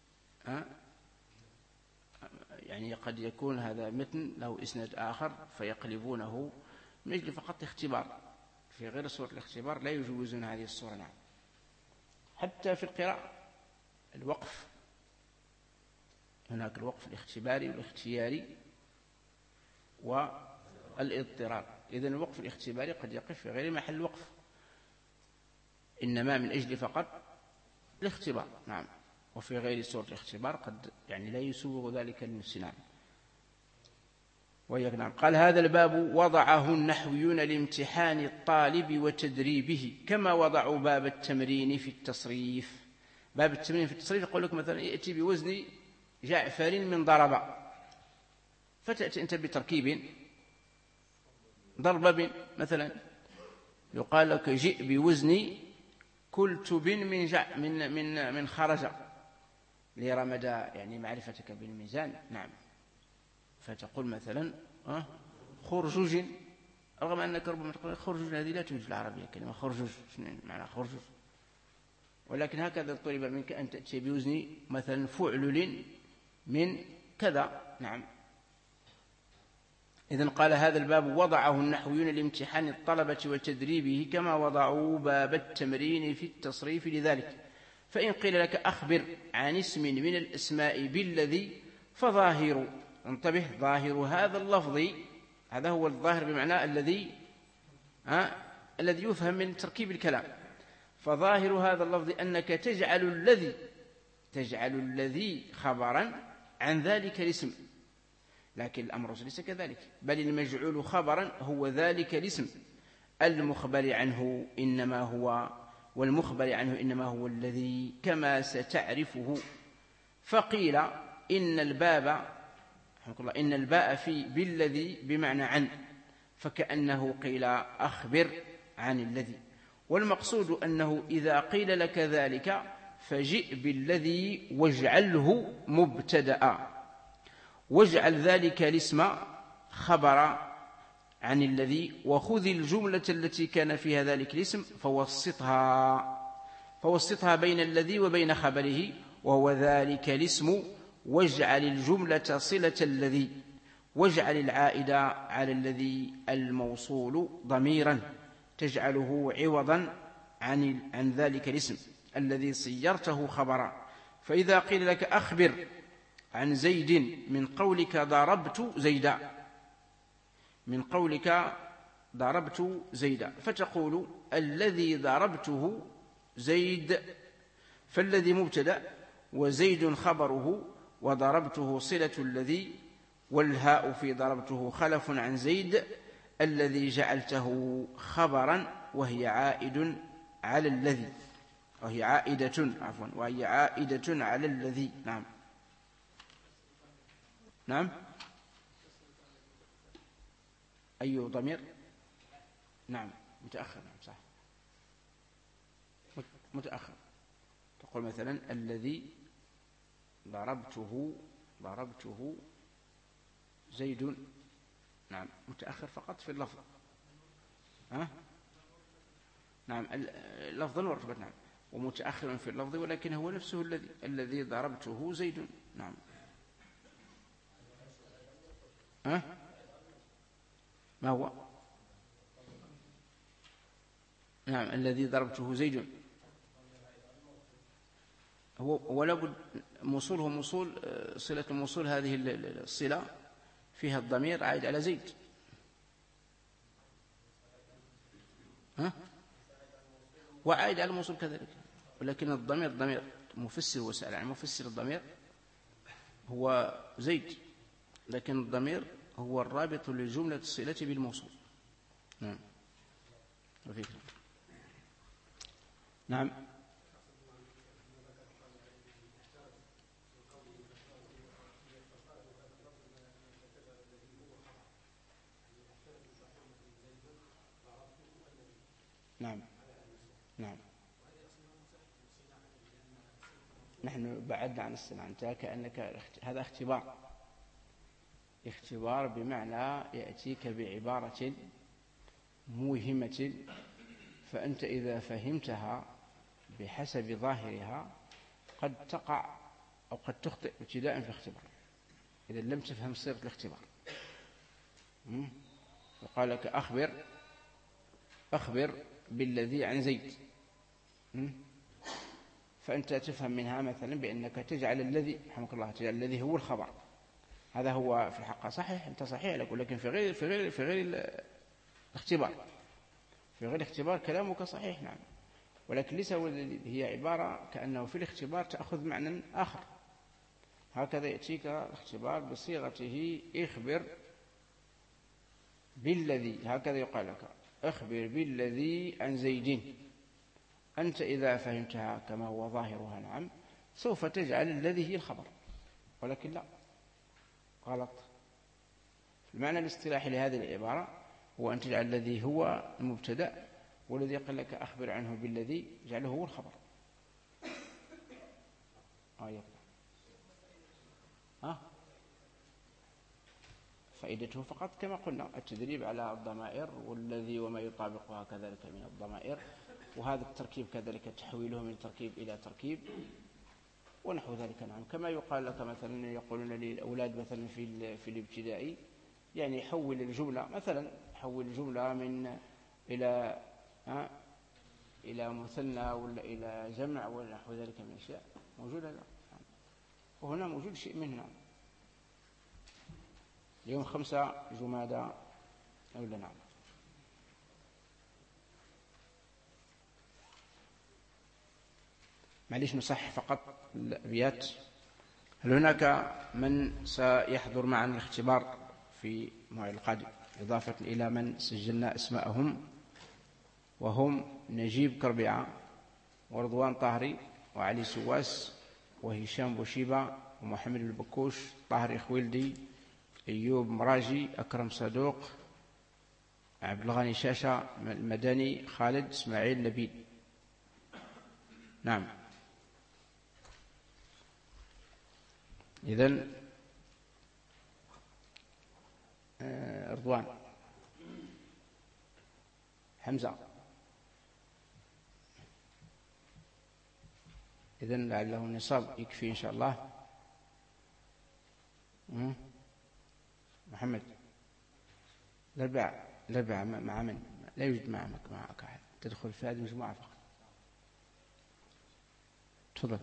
يعني قد يكون هذا متن له إسناد آخر فيقلبونه من أجل فقط اختبار، في غير صورة الاختبار لا يجوزون هذه الصورة. نعم. حتى في القراءة الوقف، هناك الوقف الاختباري والاختياري والاضطرار. إذن الوقف الاختباري قد يقف في غير محل الوقف، إنما من أجل فقط الاختبار. نعم. وفي غير صورة الاختبار قد يعني لا يسوغ ذلك للنفس. نعم. وإياك نعم. قال هذا الباب وضعه النحويون لامتحان الطالب وتدريبه كما وضعوا باب التمرين في التصريف. باب التمرين في التصريف يقول لك مثلا يأتي بوزن جعفر من ضرب، فتأتي أنت بتركيب ضرب مثلا، يقال لك جئ بوزن كلتب من جع من من من خرج لرمد، يعني معرفتك بالميزان. نعم. فتقول مثلا أه خرجوج، رغم أنك ربما تقول خرجوج هذه لا توجد في العربية كلمة خرجوج، معنى خرجوج، ولكن هكذا طلب منك أن تأتي بوزن مثلا فعلل من كذا. نعم. إذن قال هذا الباب وضعه النحويون لامتحان الطلبة وتدريبه كما وضعوا باب التمرين في التصريف لذلك. فإن قيل لك أخبر عن اسم من الأسماء بالذي فظاهر، انتبه، ظاهر هذا اللفظ، هذا هو الظاهر بمعنى الذي ها الذي يفهم من تركيب الكلام، فظاهر هذا اللفظ أنك تجعل الذي تجعل الذي خبرا عن ذلك الاسم، لكن الأمر ليس كذلك، بل المجعول خبرا هو ذلك الاسم، المخبر عنه إنما هو والمخبر عنه إنما هو الذي كما ستعرفه. فقيل إن الباب الله إن الباء في بالذي بمعنى عن، فكأنه قيل أخبر عن الذي، والمقصود أنه إذا قيل لك ذلك فجئ بالذي واجعله مبتدأ، واجعل ذلك الاسم خبر عن الذي، وخذ الجملة التي كان فيها ذلك الاسم فوسطها فوسطها بين الذي وبين خبره وهو ذلك الاسم، واجعل الجملة صلة الذي، واجعل العائد على الذي الموصول ضميرا تجعله عوضا عن عن ذلك الاسم الذي صيرته خبرا. فإذا قيل لك أخبر عن زيد من قولك ضربت زيدا، من قولك ضربت زيدا، فتقول الذي ضربته زيد، فالذي مبتدأ وزيد خبره وضربته صلة الذي، والهاء في ضربته خلف عن زيد الذي جعلته خبرا، وهي عائد على الذي وهي عائدة عفوا وهي عائدة على الذي. نعم. نعم. أي ضمير؟ نعم متأخر. نعم صح متأخر. تقول مثلا الذي ضربته ضربته زيد، نعم متأخر فقط في اللفظ. ها؟ نعم لفظا ورتبة. نعم ومتأخر في اللفظ، ولكن هو نفسه الذي الذي ضربته زيد. نعم. ها؟ ما هو؟ نعم الذي ضربته زيد هو ولا بد موصوله موصول، صلة الموصول هذه الصلة فيها الضمير عائد على زيد. ها؟ وعائد على الموصول كذلك، ولكن الضمير ضمير مفسر وسأل عن مفسر الضمير هو زيد، لكن الضمير هو الرابط لجملة الصلة بالموصول. نعم. وفيك. نعم. نعم. نعم. نحن بعدنا عن الصنع، أنت كأنك هذا اختبار، اختبار بمعنى يأتيك بعبارة موهمة، فأنت إذا فهمتها بحسب ظاهرها قد تقع أو قد تخطئ ابتداء في الاختبار إذا لم تفهم صيغة الاختبار. وقال لك أخبر أخبر بالذي عن زيد، فأنت تفهم منها مثلا بأنك تجعل الذي رحمك الله تجعل الذي هو الخبر، هذا هو في الحقيقة صحيح، أنت صحيح لك، ولكن في غير في غير في غير الاختبار في غير الاختبار كلامك صحيح. نعم. ولكن ليس هي عبارة كأنه في الاختبار تأخذ معنى آخر، هكذا يأتيك الاختبار بصيغته اخبر بالذي، هكذا يقال لك، أخبر بالذي عن زيد. أنت إذا فهمتها كما هو ظاهرها نعم سوف تجعل الذي هي الخبر، ولكن لا، غلط. المعنى الاصطلاحي لهذه العبارة هو أن تجعل الذي هو المبتدأ، والذي قال لك أخبر عنه بالذي جعله هو الخبر. آه يبقى. ها؟ فائدته فقط كما قلنا التدريب على الضمائر والذي وما يطابقها كذلك من الضمائر، وهذا التركيب كذلك تحويله من تركيب إلى تركيب ونحو ذلك. نعم، كما يقال لك مثلا، يقولون للأولاد مثلا في في الابتدائي يعني حول الجملة، مثلا حول الجملة من إلى ها إلى مثنى ولا إلى جمع ولا نحو ذلك من أشياء موجودة. لا، وهنا موجود شيء منها. اليوم خمسة جمادى ولا نعم. معليش نصح فقط الأبيات. هل هناك من سيحضر معنا الاختبار في الموعد القادم إضافة إلى من سجلنا أسماءهم، وهم نجيب كربيعة ورضوان طاهري وعلي سواس وهشام بوشيبة ومحمد البكوش، طاهري خويلدي، أيوب مراجي، أكرم صدوق، عبد الغني شاشة المدني، خالد إسماعيل لبيد. نعم، إذن آه رضوان، حمزة، إذن لعله النصاب يكفي إن شاء الله. محمد، الأربعة الأربعة مع من؟ لا يوجد معك معك أحد، تدخل في هذه المجموعة فقط. تفضل.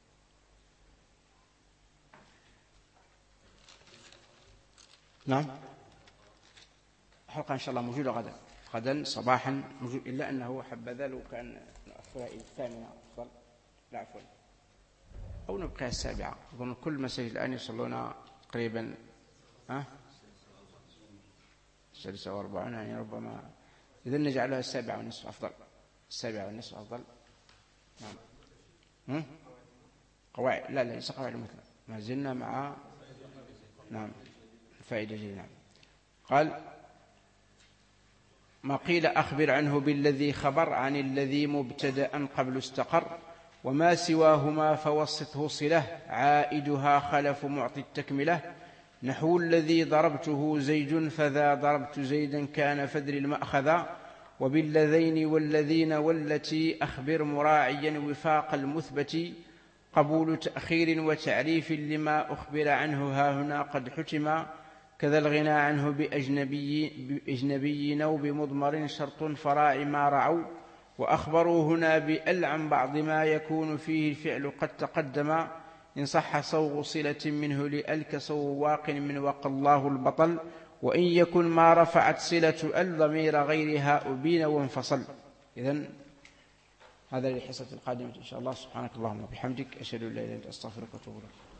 نعم، حلقة إن شاء الله موجودة غدا، غدا صباحا موجود، إلا أنه حبذا لو كان نأخذها إلى الثامنة أفضل. لا عفوا، أو نبقى السابعة. أظن كل مساجد الآن يصلون تقريبا ها السادسة وأربعون، يعني ربما إذا نجعلها السابعة والنصف أفضل. السابعة والنصف أفضل. نعم. هم؟ قواعد، لا لا ليس قواعد مثل، ما زلنا مع نعم فائدة جديدة. نعم. قال ما قيل أخبر عنه بالذي خبر عن الذي مبتدأ قبل استقر، وما سواهما فوسطه صلة عائدها خلف معطي التكملة، نحو الذي ضربته زيد فذا ضربت زيدا كان فدر المأخذا، وبالذين والذين والتي أخبر مراعيا وفاق المثبت، قبول تأخير وتعريف لما أخبر عنه ها هنا قد حتما، كذا الغنى عنه بأجنبي, بأجنبي أو بمضمر شرط فراع ما رعوا، وأخبروا هنا بأل عن بعض ما يكون فيه الفعل قد تقدم، إن صح صوغ صلة منه لألك صوغ واق من وقى الله البطل، وإن يكن ما رفعت صلة أل ضمير غيرها أبين وانفصل. إذن هذا للحصة القادمة إن شاء الله. سبحانك اللهم وبحمدك، أشهد أن لا إله إلا أنت، أستغفرك وأتوب إليك.